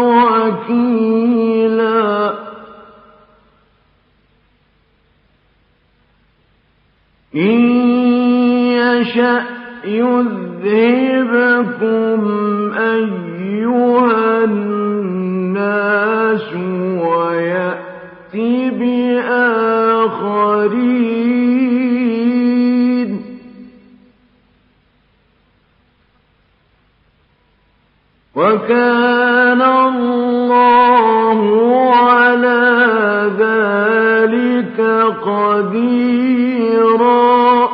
وكيلا إن يشأ يذهبكم أيها الناس ويأتي بآخرين وكان الله على ذلك قديرا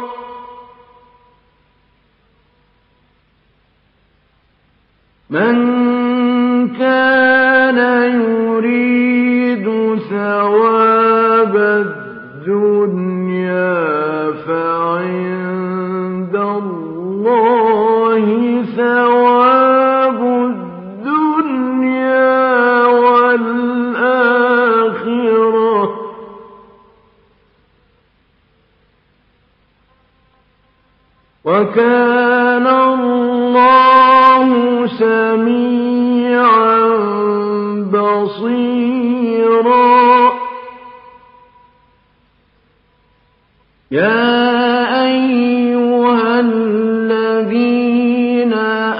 من كان يريد ثواب الدنيا فعند الله ثواب الدنيا والآخرة وكان الله سميعا بصيرا يا أيها الذين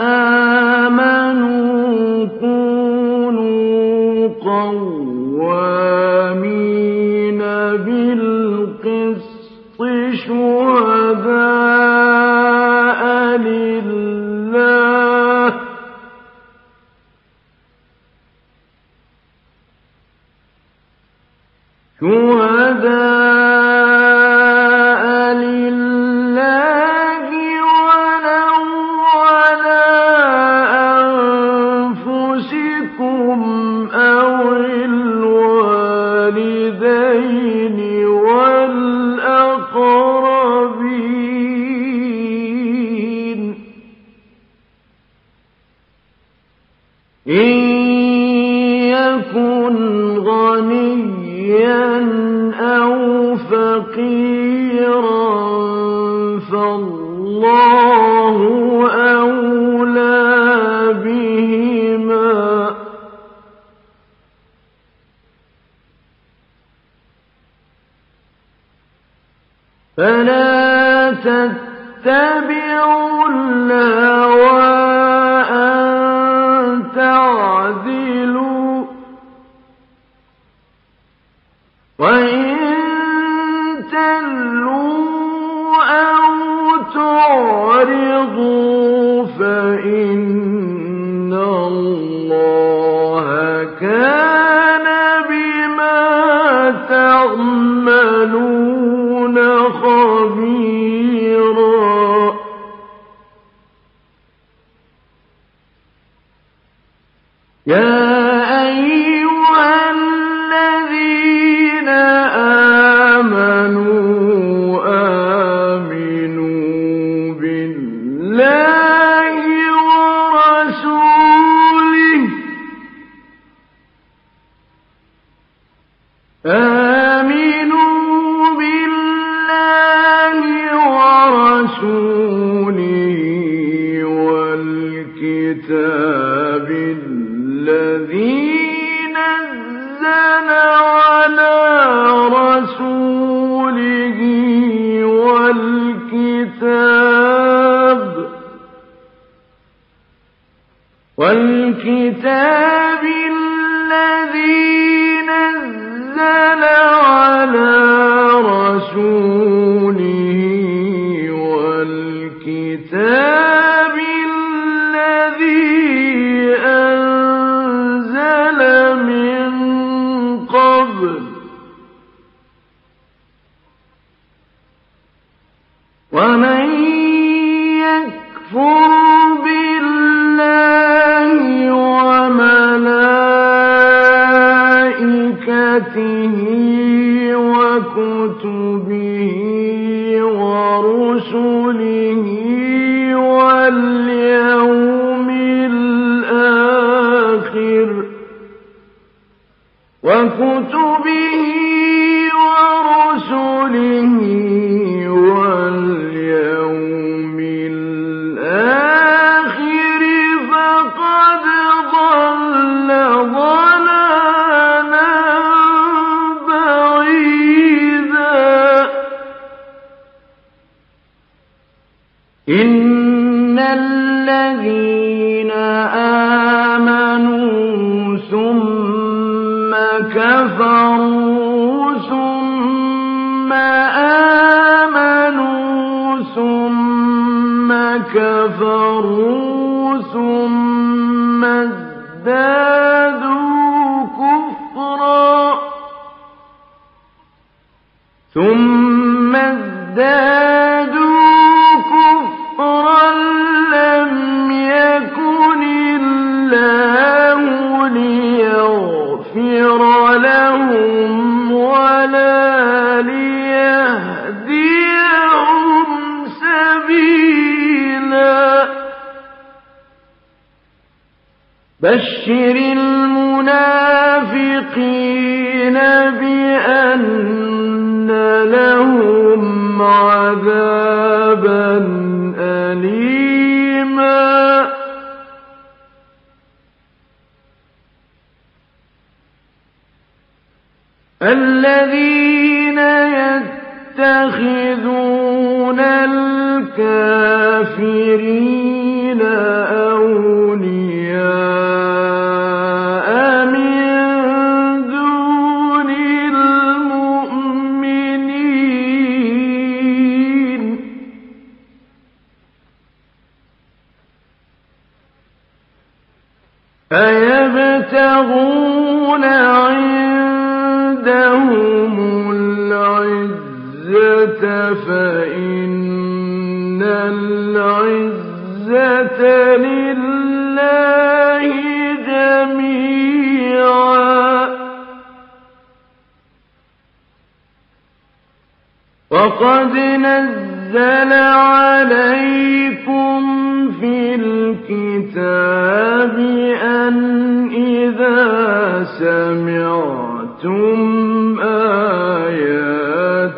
آمنوا كونوا قوامين بالقسط شهداء لله شهداء لله ولو على فقيرا فالله أولى بهما فلا تتبعوا الهوى أن تعدلوا وإن تلوا أو تعرضوا فإن الله كان بما تعملون خبيرا يا أيها الذين آمنوا آمنوا بالله ورسوله آمنوا بالله ورسوله والكتاب الذي نزل على رسوله والكتاب والكتاب الذي نزل على رسوله والكتاب الذي أنزل من قبل ومن يكفر بالله وملائكته وكتبه ورسله واليوم الآخر وكتبه ورسله واليوم الآخر فقد ضل ضلالا بعيدا إن الذين آمنوا ثم كفروا ثم آمنوا ثم كفروا ثم ازدادوا كفرا ثم ازدادوا كفرا لم يكن الله ليغفر لهم ولا ليهديهم سبيلا بشر المنافقين بأن لهم عذابا أليما الذين يتخذون الكافرين أولياء من دون المؤمنين أيبتغون عندهم العزة فإن العزة لله جميعا وقد نزل عليكم في الكتاب أن إذا سمعتم آيات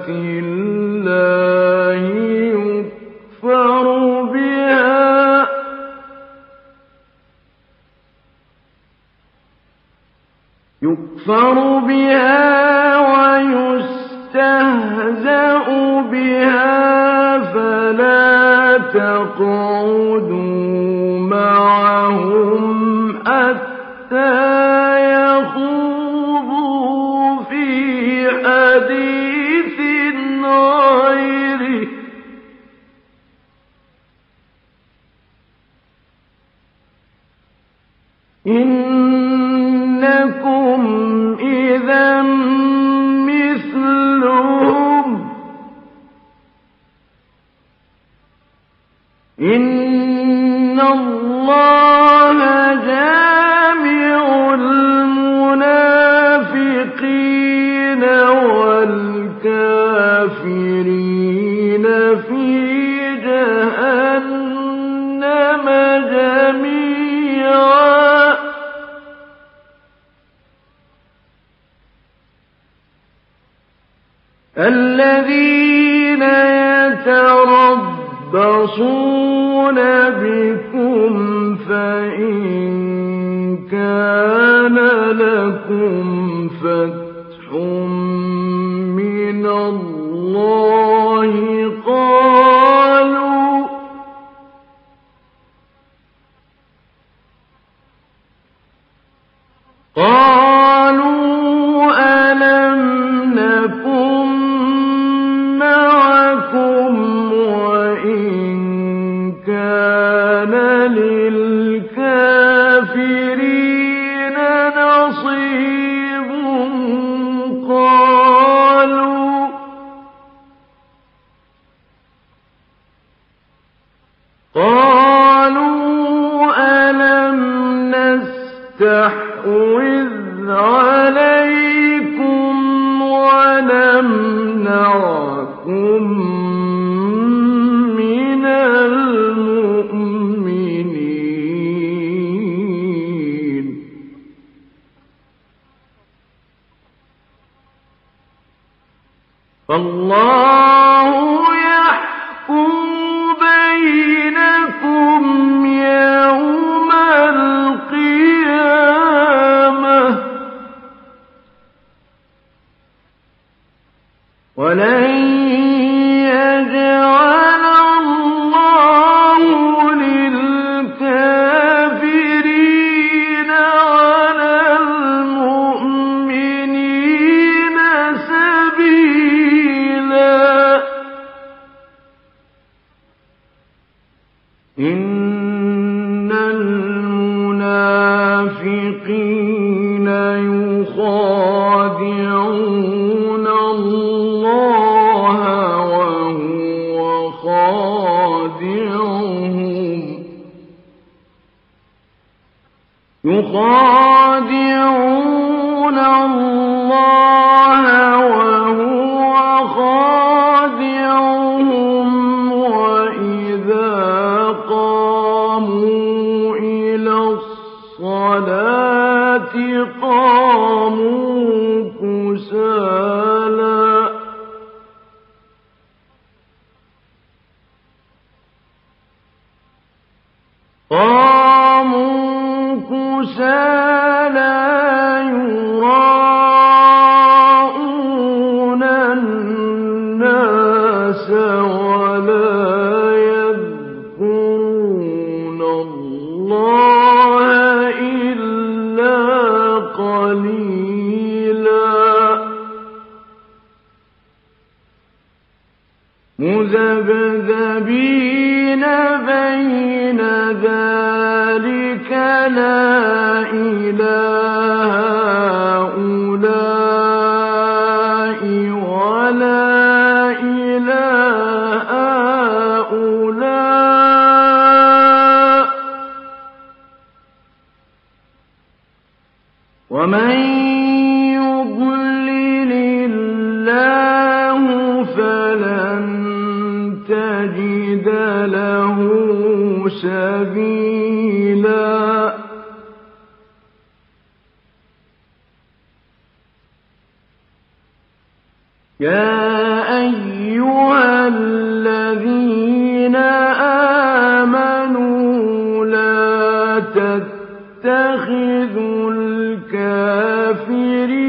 يُكْفَرُ بِهَا وَيُسْتَهْزَأُ بِهَا فَلَا تَقْعُدُوا مَعَهُمْ حَتَّىٰ يَخُوضُوا فِي حَدِيثٍ غَيْرِهِ ۚ إِنَّكُمْ إِذًا مِّثْلُهُمْ ۗ إِنَّ اللَّهَ جَامِعُ الْمُنَافِقِينَ وَالْكَافِرِينَ فِي جَهَنَّمَ جَمِيعًا. الَّذِينَ يَتَرَبَّصُونَ بِكُمْ فَإِن كَانَ لَكُمْ فَتْحٌ مِّنَ اللَّهِ قَالُوا قَالُوا أَلَمْ نَكُن مَّعَكُمْ وَإِن كَانَ لِلْكَافِرِينَ نَصِيبٌ قَالُوا قَالُوا أَلَمْ نَسْتَحْوِذْ عَلَيْكُمْ وَنَمْنَعْكُم مِّنَ الْمُؤْمِنِينَ ۚ فَاللَّهُ يَحْكُمُ بَيْنَكُمْ يَوْمَ الْقِيَامَةِ ۗ وَلَن يَجْعَلَ اللَّهُ لِلْكَافِرِينَ عَلَى الْمُؤْمِنِينَ سَبِيلًا. إِنَّ الْمُنَافِقِينَ يُخَادِعُونَ اللَّهَ وَهُوَ خَادِعُهُمْ يُخَادِعُونَ اللَّهَ وَهُوَ خَادِعُهُمْ وَإِذَا قَامُوا إِلَى الصَّلَاةِ قَامُوا كُسَالَىٰ قَامُوا كُسَالَىٰ يُرَاءُونَ النَّاسَ وَلَا يَذْكُرُونَ اللَّهَ إِلَّا قَلِيلًا مُذَبْذَبِينَ بَيْنَ ذَٰلِكَ لَا إِلَىٰ هَٰؤُلَاءِ وَلَا إِلَىٰ هَٰؤُلَاءِ ۚ وَمَن يُضْلِلِ اللَّهُ فَلَن تَجِدَ لَهُ سَبِيلًا. يَا أَيُّهَا الَّذِينَ آمَنُوا لَا تَتَّخِذُوا الْكَافِرِينَ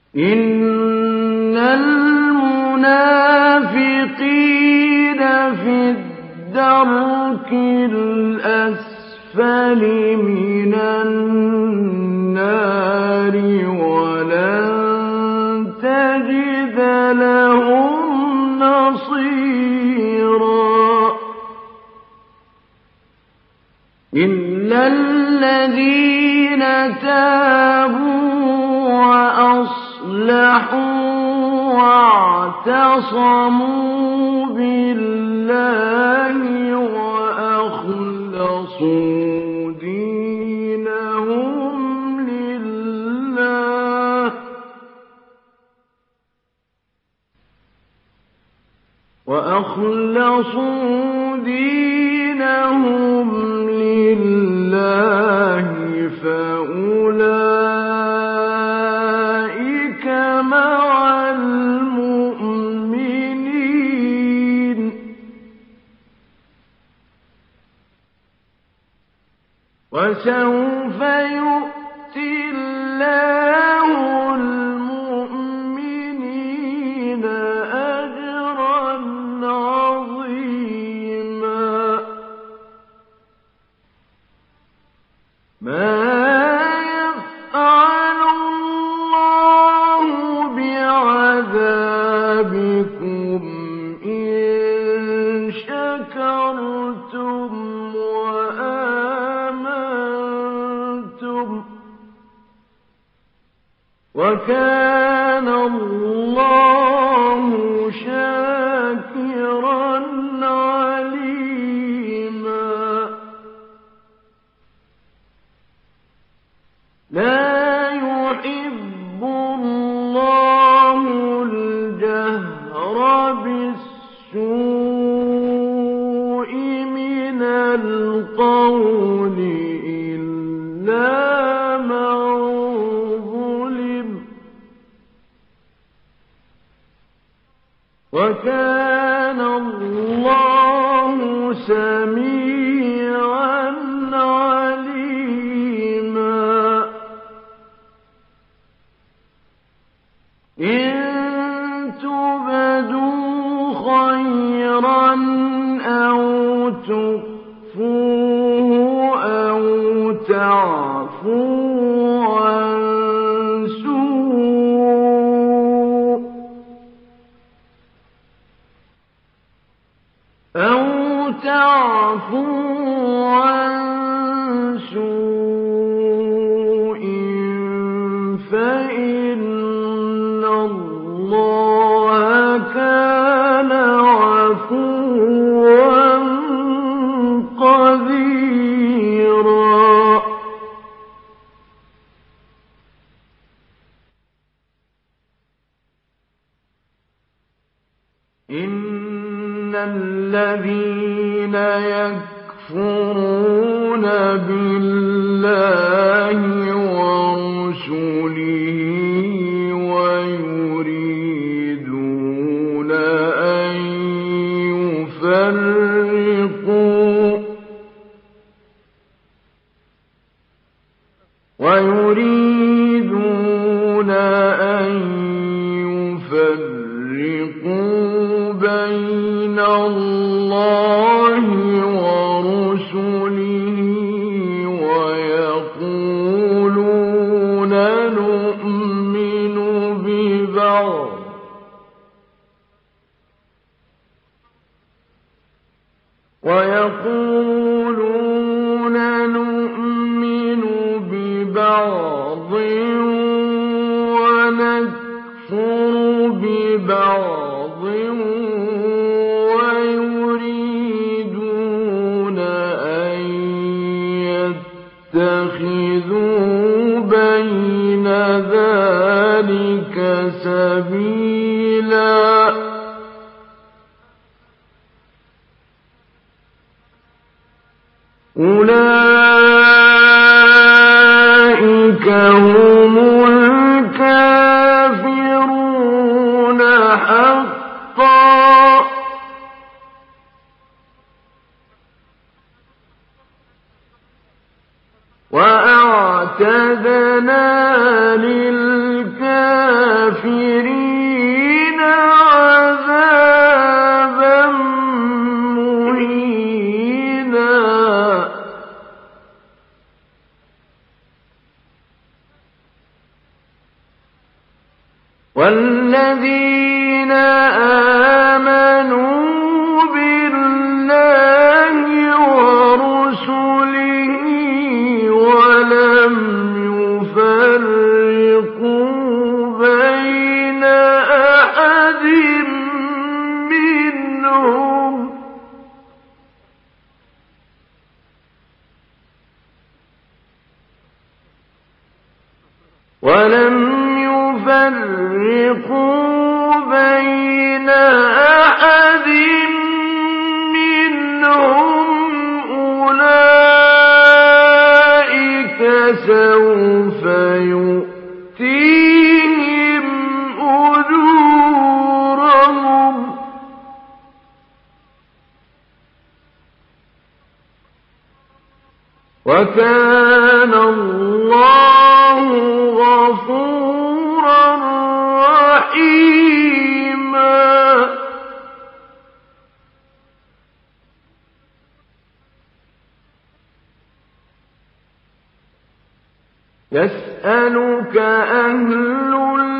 إن المنافقين في الدرك الأسفل من النار ولن تجد لهم نصيرا إلا الذين تابوا وأصلحوا واعتصموا بالله وأخلصوا دينهم لله وأخلصوا دينهم لله فأولئك مع المؤمنين وسوف يؤتي الله المؤمنين أجرا عظيما ما يفعل الله بعذابكم إن شكرتم وآمنتم وكان الله شاكرا عليما لا يحب الله الجهر بالسوء من القول إلا من ظلم وكان الله سميعا عليما إن تبدوا خيرا أو تخفوه أو تعفوا عن سوء أو تعفوا عن سوء فإن الله كان عفوا قديرا إن الذين يكفرون بالله ورسله ويريدون أن يفرقوا ويريدون أن يفرقوا بين الله ورسله ويقولون نؤمن ببعض ويقولون نؤمن ببعض ونكفر ببعض ويريدون أن يتخذوا بين ذلك سبيلا أولئك هم الكافرون حقا وأعتدنا للكافرين والذين آمنوا بالله ورسله ولم يفرقوا بين أحد منهم ولم يفرقوا بين أحد منهم أولئك سوف يؤتيهم أجورهم وكان الله غفورا رحيما. يسألك أهل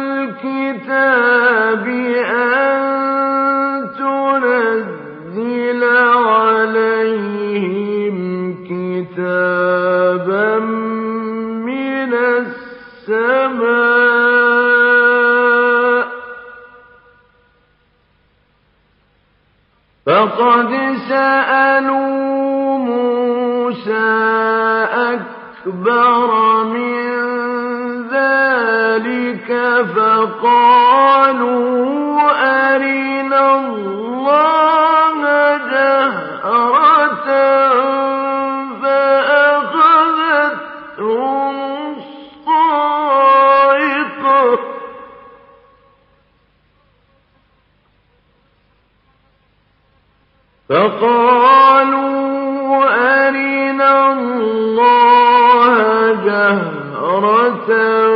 الكتاب أن تنزل عليهم كتابا من السماء فقد سألوا موسى أكبر من ذلك فقالوا أرنا الله جهرة فأخذتهم الصاعقة فقالوا أرنا الله جهرة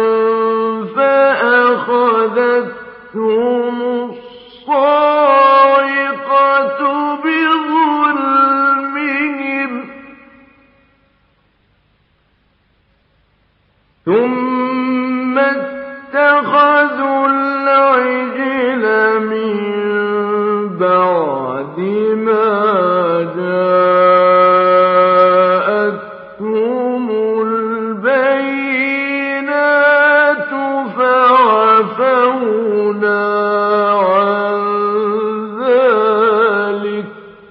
فأخذتهم الصاعقة بظلمهم ثم اتخذوا العجل من بعد ما جاءتهم البينات فعفونا عن ذلك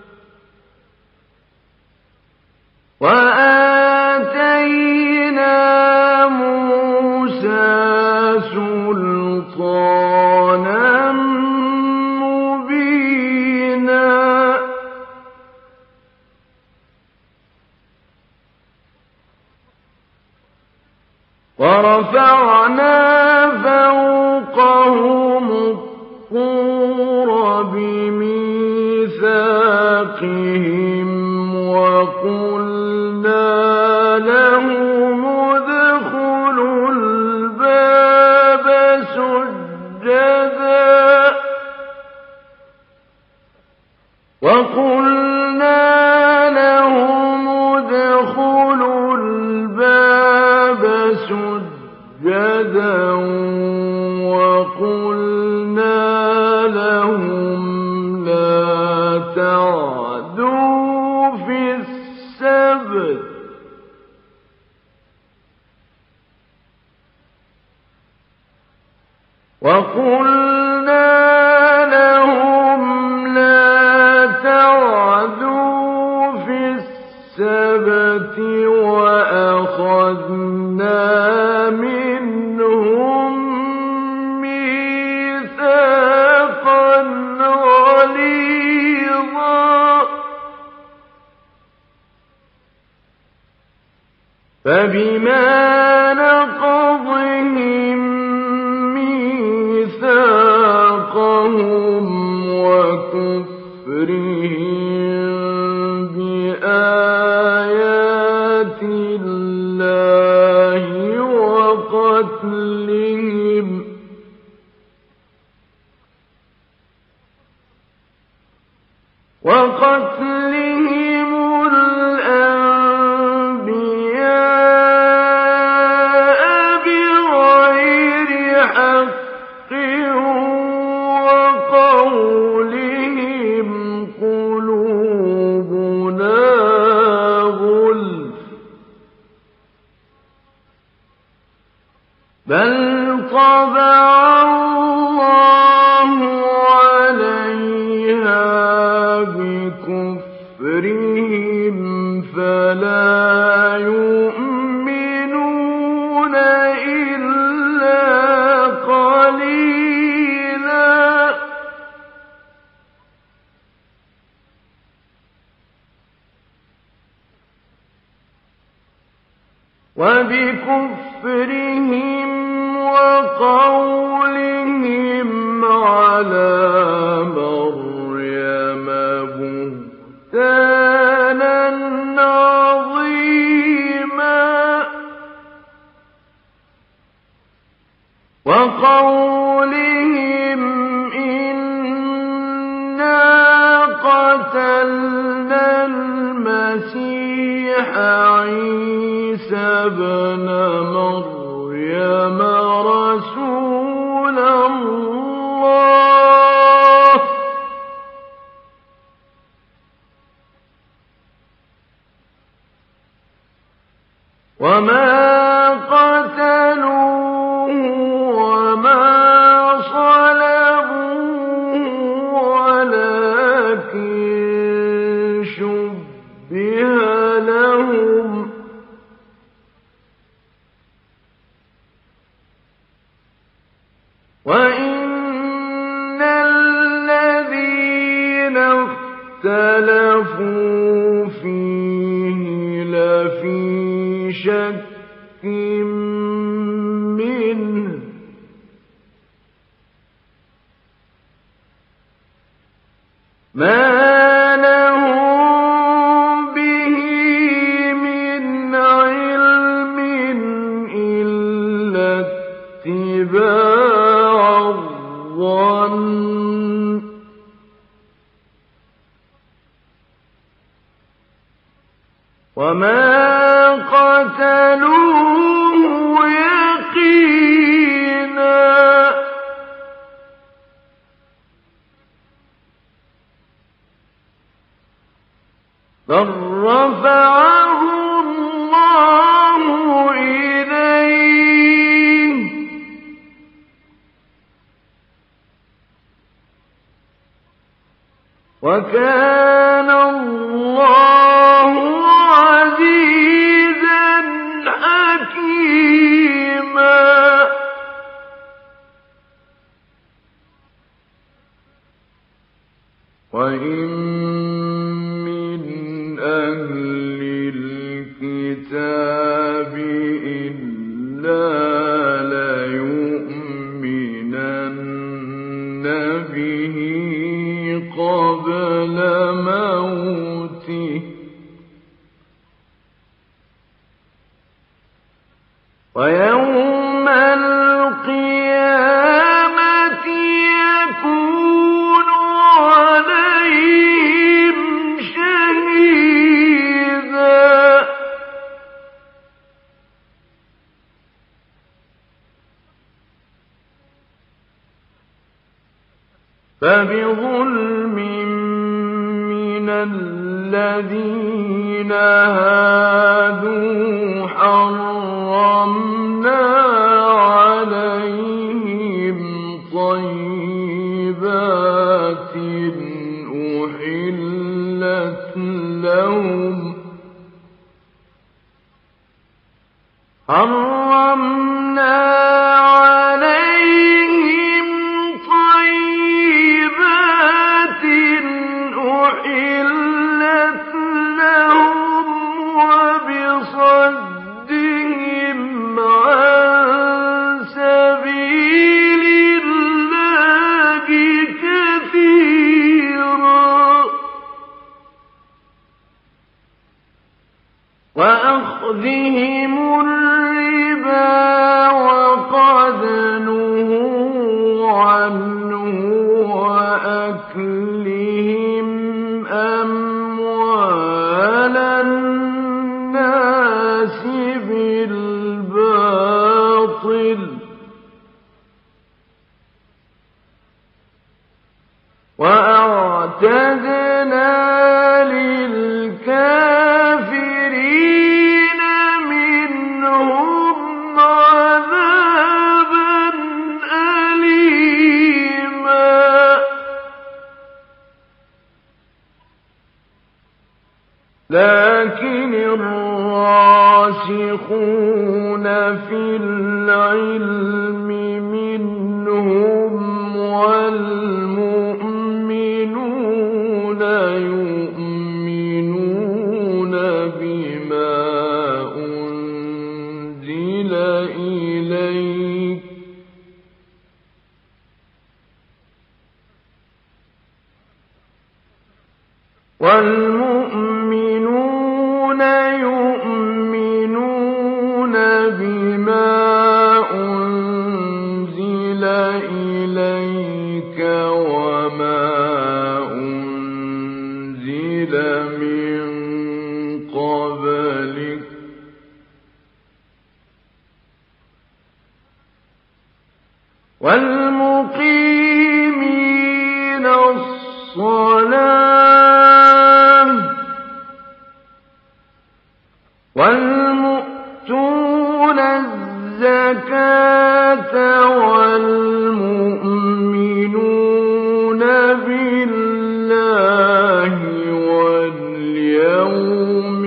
وآتينا موسى سلطانا مبينا ورفعنا فوقهم الطور بميثاقهم وقلنا لهم ادخلوا الباب سجدا وقلنا لهم ادخلوا الباب سجدا وقلنا لهم لا تعدوا في السبت وقلنا لهم لا تعدوا في السبت وأخذنا منهم ميثاقا غليظا فبما نقضهم ميثاقهم وكفرهم بآيات الله وقتلهم وقتلهم الأنبياء بغير بل طبع الله عليها بكفرهم فلا يؤمنون إلا قليلا وبكفرهم وقولهم على مريم بهتانا عظيما وقولهم إنا قتلنا المسيح عيسى ابن مريم رسول الله وما قتلوه وما صلبوه ولكن شبه لهم وإن الذين اختلفوا فيه لفي شك منه ما لهم به من علم إلا اتباع الظن وما قتلوه يقينا بل رفعه الله إليه وكان الله عزيزا حكيما وإن من أهل الكتاب إلا ليؤمنن به قبل موته ويوم القيامة يكون عليهم شهيدا فبظلم من الذين هادوا حرمنا عليهم طيبات أحلت لهم حرمنا عليهم طيبات أحلت لهم وبصدهم عن سبيل الله كثيرا وأخذهم الربا وقد نهوا عنه وأكلهم أموال الناس بالباطل وأعتدنا للكافرين منهم عذابا الراسخون في العلم منهم والمؤمنون يؤمنون بما أنزل إليك والمؤمنون يؤمنون بما أنزل إليك وما أنزل من قبلك والمقيمين الصلاة والمؤتون الزكاة والمؤمنون بالله واليوم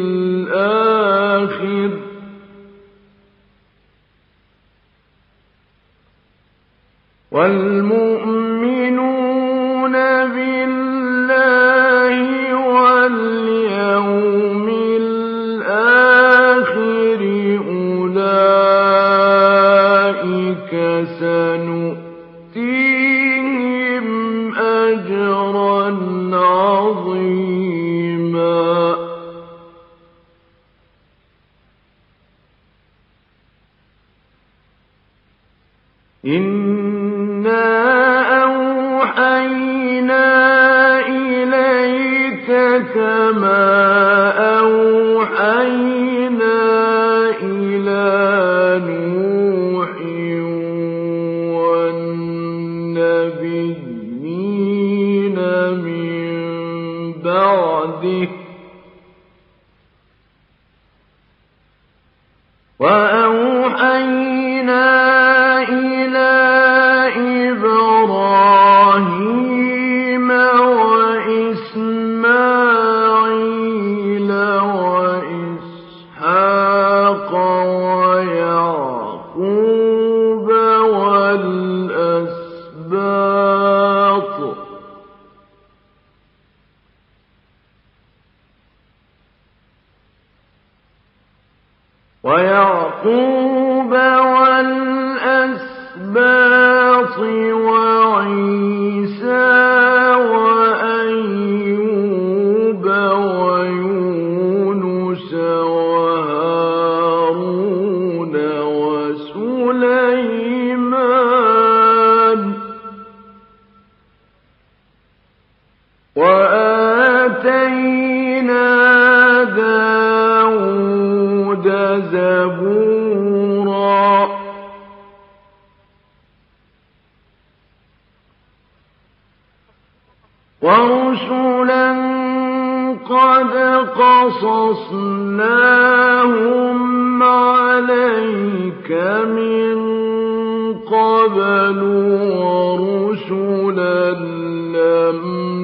الآخر والمؤمنون بالله واليوم الآخر أولئك سنؤتيهم أجرا عظيما إنا أوحينا إليك كما أوحينا إلى نوح والنبيين من بعده وأوحينا إلى إبراهيم وإسماعيل وإسحاق ويعقوب والأسباط ويعقوب والأسباط وعيسى وأيوب ويونس وهارون وسليمان وآتينا داود زبورا ورسلا قد قصصناهم عليك من قبل ورسلا لم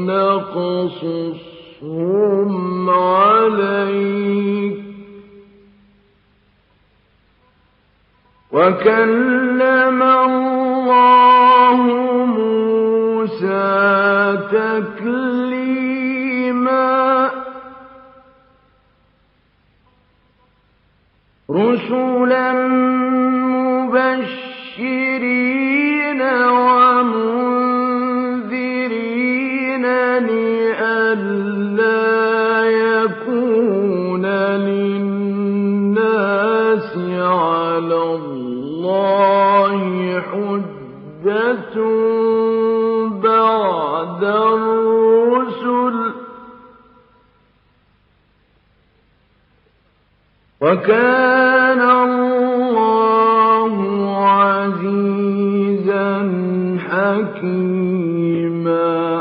نقصصهم عليك وكلم الله موسى تكليما رسلا مبشرين ومنذرين لئلا يكون للناس على الله حجة بعد الرسل وكان الله عزيزا حكيما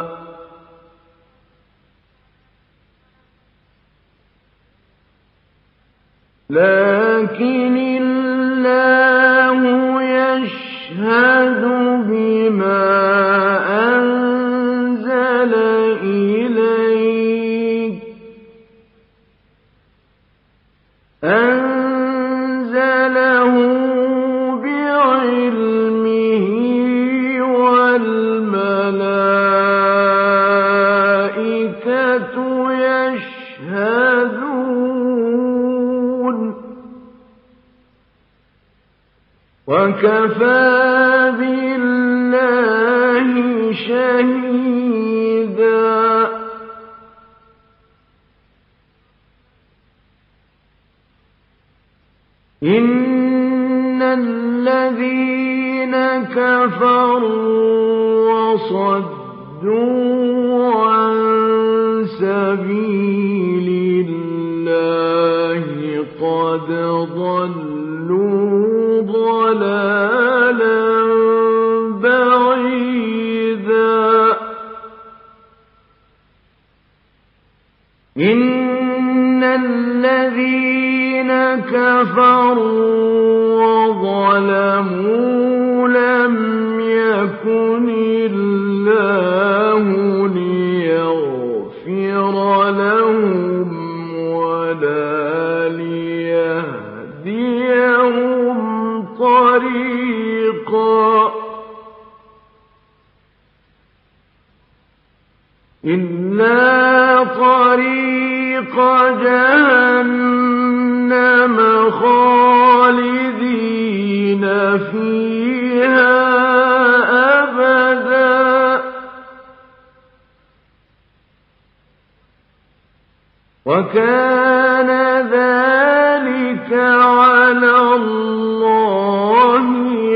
لكن الله يشهد بما أنزل إليك أنزل وكفى بالله شهيدا إن الذين كفروا وصدوا عن سبيل الله قد ضلوا ضلالا بعيدا إن الذين كفروا وظلموا لم يكن الله ليغفر لهم ولا ليهديهم طريقا إلا طريق جهنم خالدين فيها أبدا وكان ذلك على الله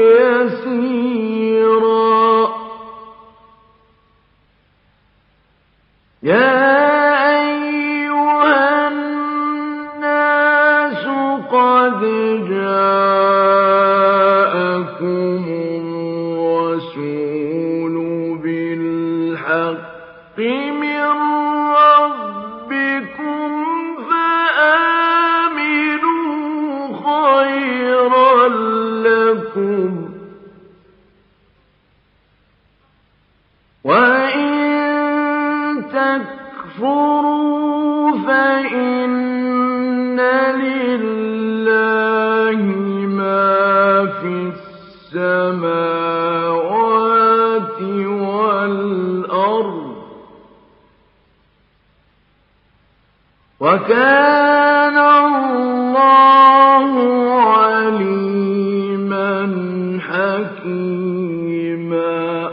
يسيرا يا أيها الناس قد جاءكم الرسول بالحق من ربكم فآمنوا خيرا لكم وإن تكفروا فإن لله ما في السماوات والأرض وكان الله عليما حكيما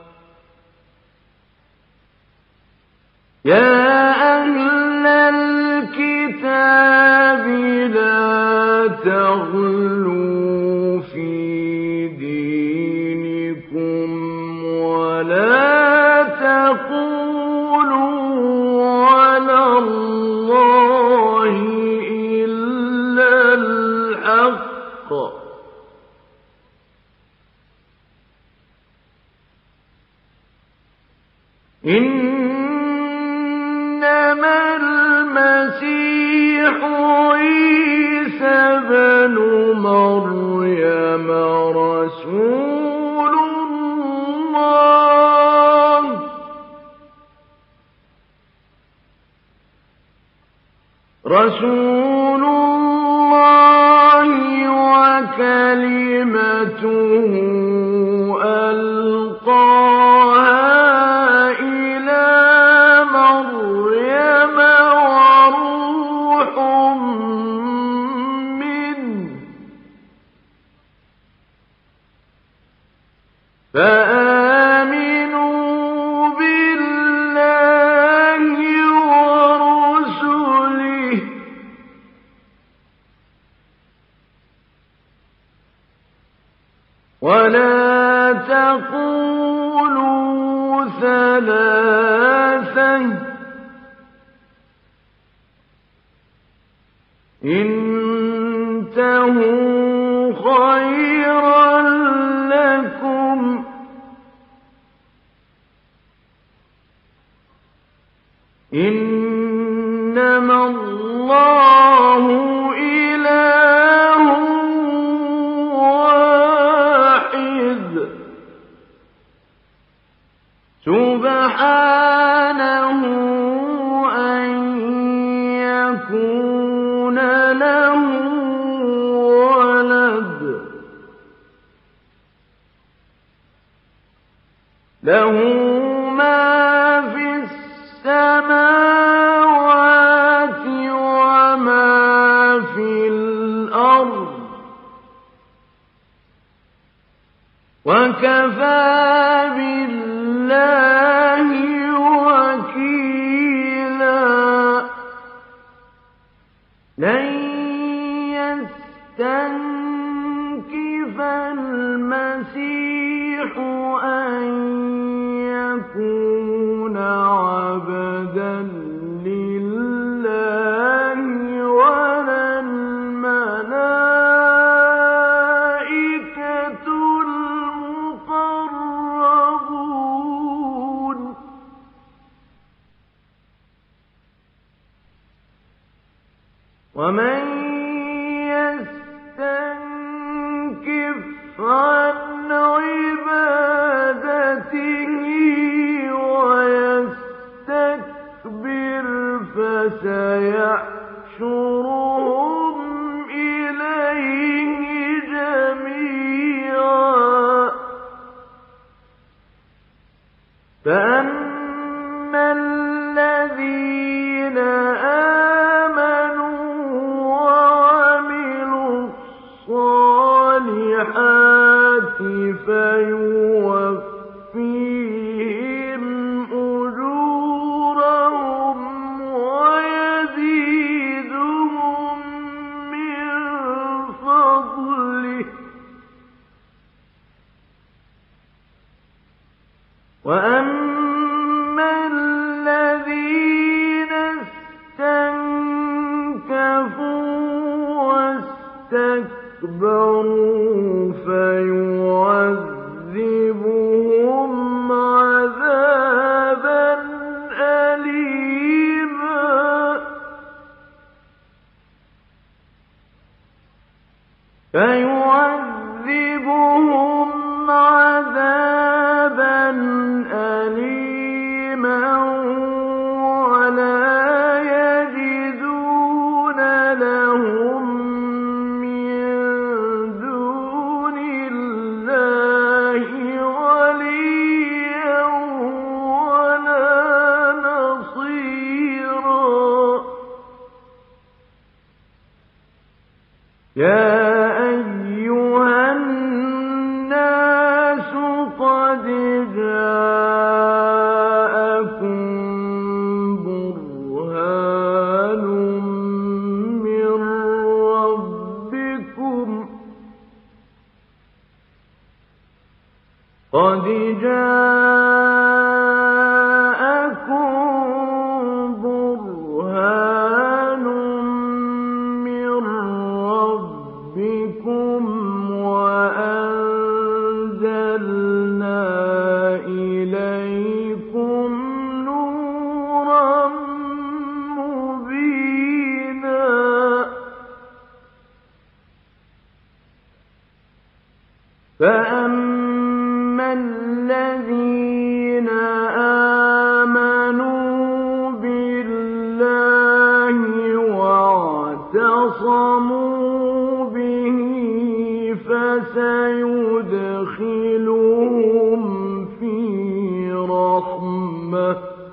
يا أهل الكتاب لا تغلوا في دينكم ولا تقولوا على الله إلا الحق إنما المسيح عيسى بن مريم رسول الله رسول الله وكلمته ألقاها إلى مريم وروح منه فآمنوا بالله ورسله ولا تقولوا ثلاثة انتهوا خيرا لكم إنما الله إله واحد سبحانه أن يكون له ولد له ما في السماوات وما في الأرض وَكَفَىٰ بِاللَّهِ وَكِيلًا. لَّن يَسْتَنكِفَ الْمَسِيحُ أَن يَكُونَ عَبْدًا لِّلَّهِ وَلَا الْمَلَائِكَةُ الْمُقَرَّبُونَ. وَمَن يَسْتَنكِفْ عَنْ عِبَادَتِهِ وَيَسْتَكْبِرْ فَسَيَحْشُرُهُمْ إِلَيْهِ جَمِيعًا. فَأَمَّا الَّذِينَ آمَنُوا وَعَمِلُوا الصَّالِحَاتِ فَيُوَفِّيهِمْ أُجُورَهُمْ وَيَزِيدُهُم مِّن فَضْلِهِ. وَأَمَّا الَّذِينَ اسْتَنكَفُوا وَاسْتَكْبَرُوا فَيُعَذِّبُهُمْ عَذَابًا أَلِيمًا فَيُعَذِّبُهُمْ عَذَابًا أَلِيمًا وَلَا يَجِدُونَ لَهُم مِّن دُونِ اللَّهِ وَلِيًّا وَلَا نَصِيرًا. يَا أَيُّهَا النَّاسُ قَدْ جَاءَكُم بُرْهَانٌ مِّن رَّبِّكُمْ قَدْ جَاءَكُم بُرْهَانٌ مِّن رَّبِّكُمْ وَأَنزَلْنَا إِلَيْكُمْ نُورًا مُّبِينًا. فَأَمَّا الَّذِينَ آمَنُوا بِاللَّهِ وَاعْتَصَمُوا بِهِ فَسَيُدْخِلُهُمْ فِي رَحْمَةٍ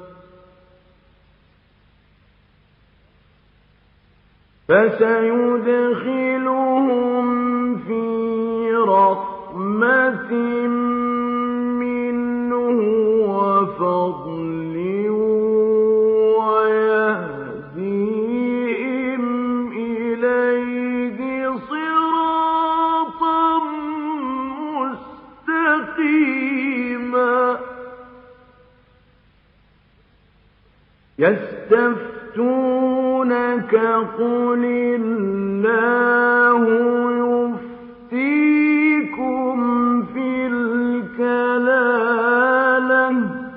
فَسَيُدْخِلُهُمْ فِي رَحْمَةٍ مِّنْهُ وَفَضْلٍ وَيَهْدِيهِمْ إِلَيْهِ صِرَاطًا مُّسْتَقِيمًا. يَسْتَفْتُونَكَ قُلِ اللَّهُ يُفْتِيكُمْ فِي الْكَلَالَةِ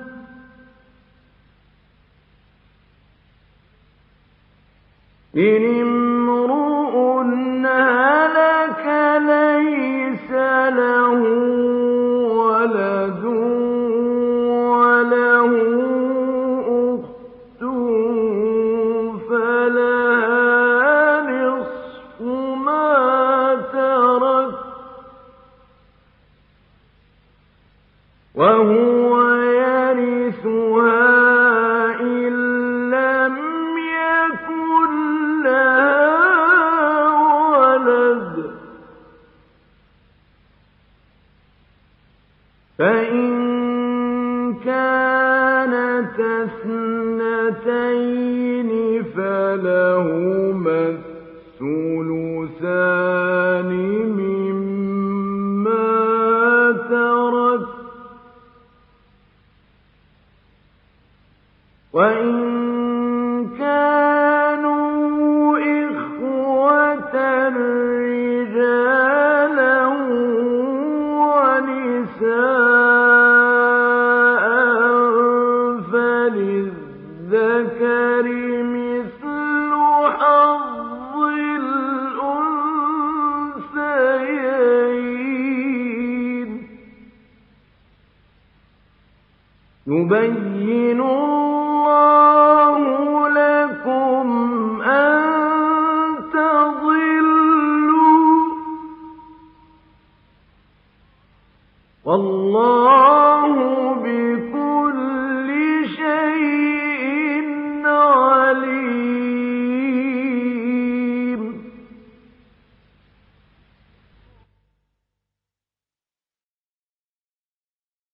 إِنِ امْرُؤٌ هَلَكَ لَيْسَ لَهُ وَلَدٌ وَلَهُ أُخْتٌ فَلَهَا نِصْفُ مَا تَرَكَ وَهُوَ يَرِثُهَا إِن لَّمْ يَكُن لَّهَا وَلَدٌ فإن كانت اثنتين فلهما الثلثان مما ترك وإن كانوا إخوة رجالا ونساء فللذكر مثل حظ الأنثيين يبين الله لكم أن تضلوا والله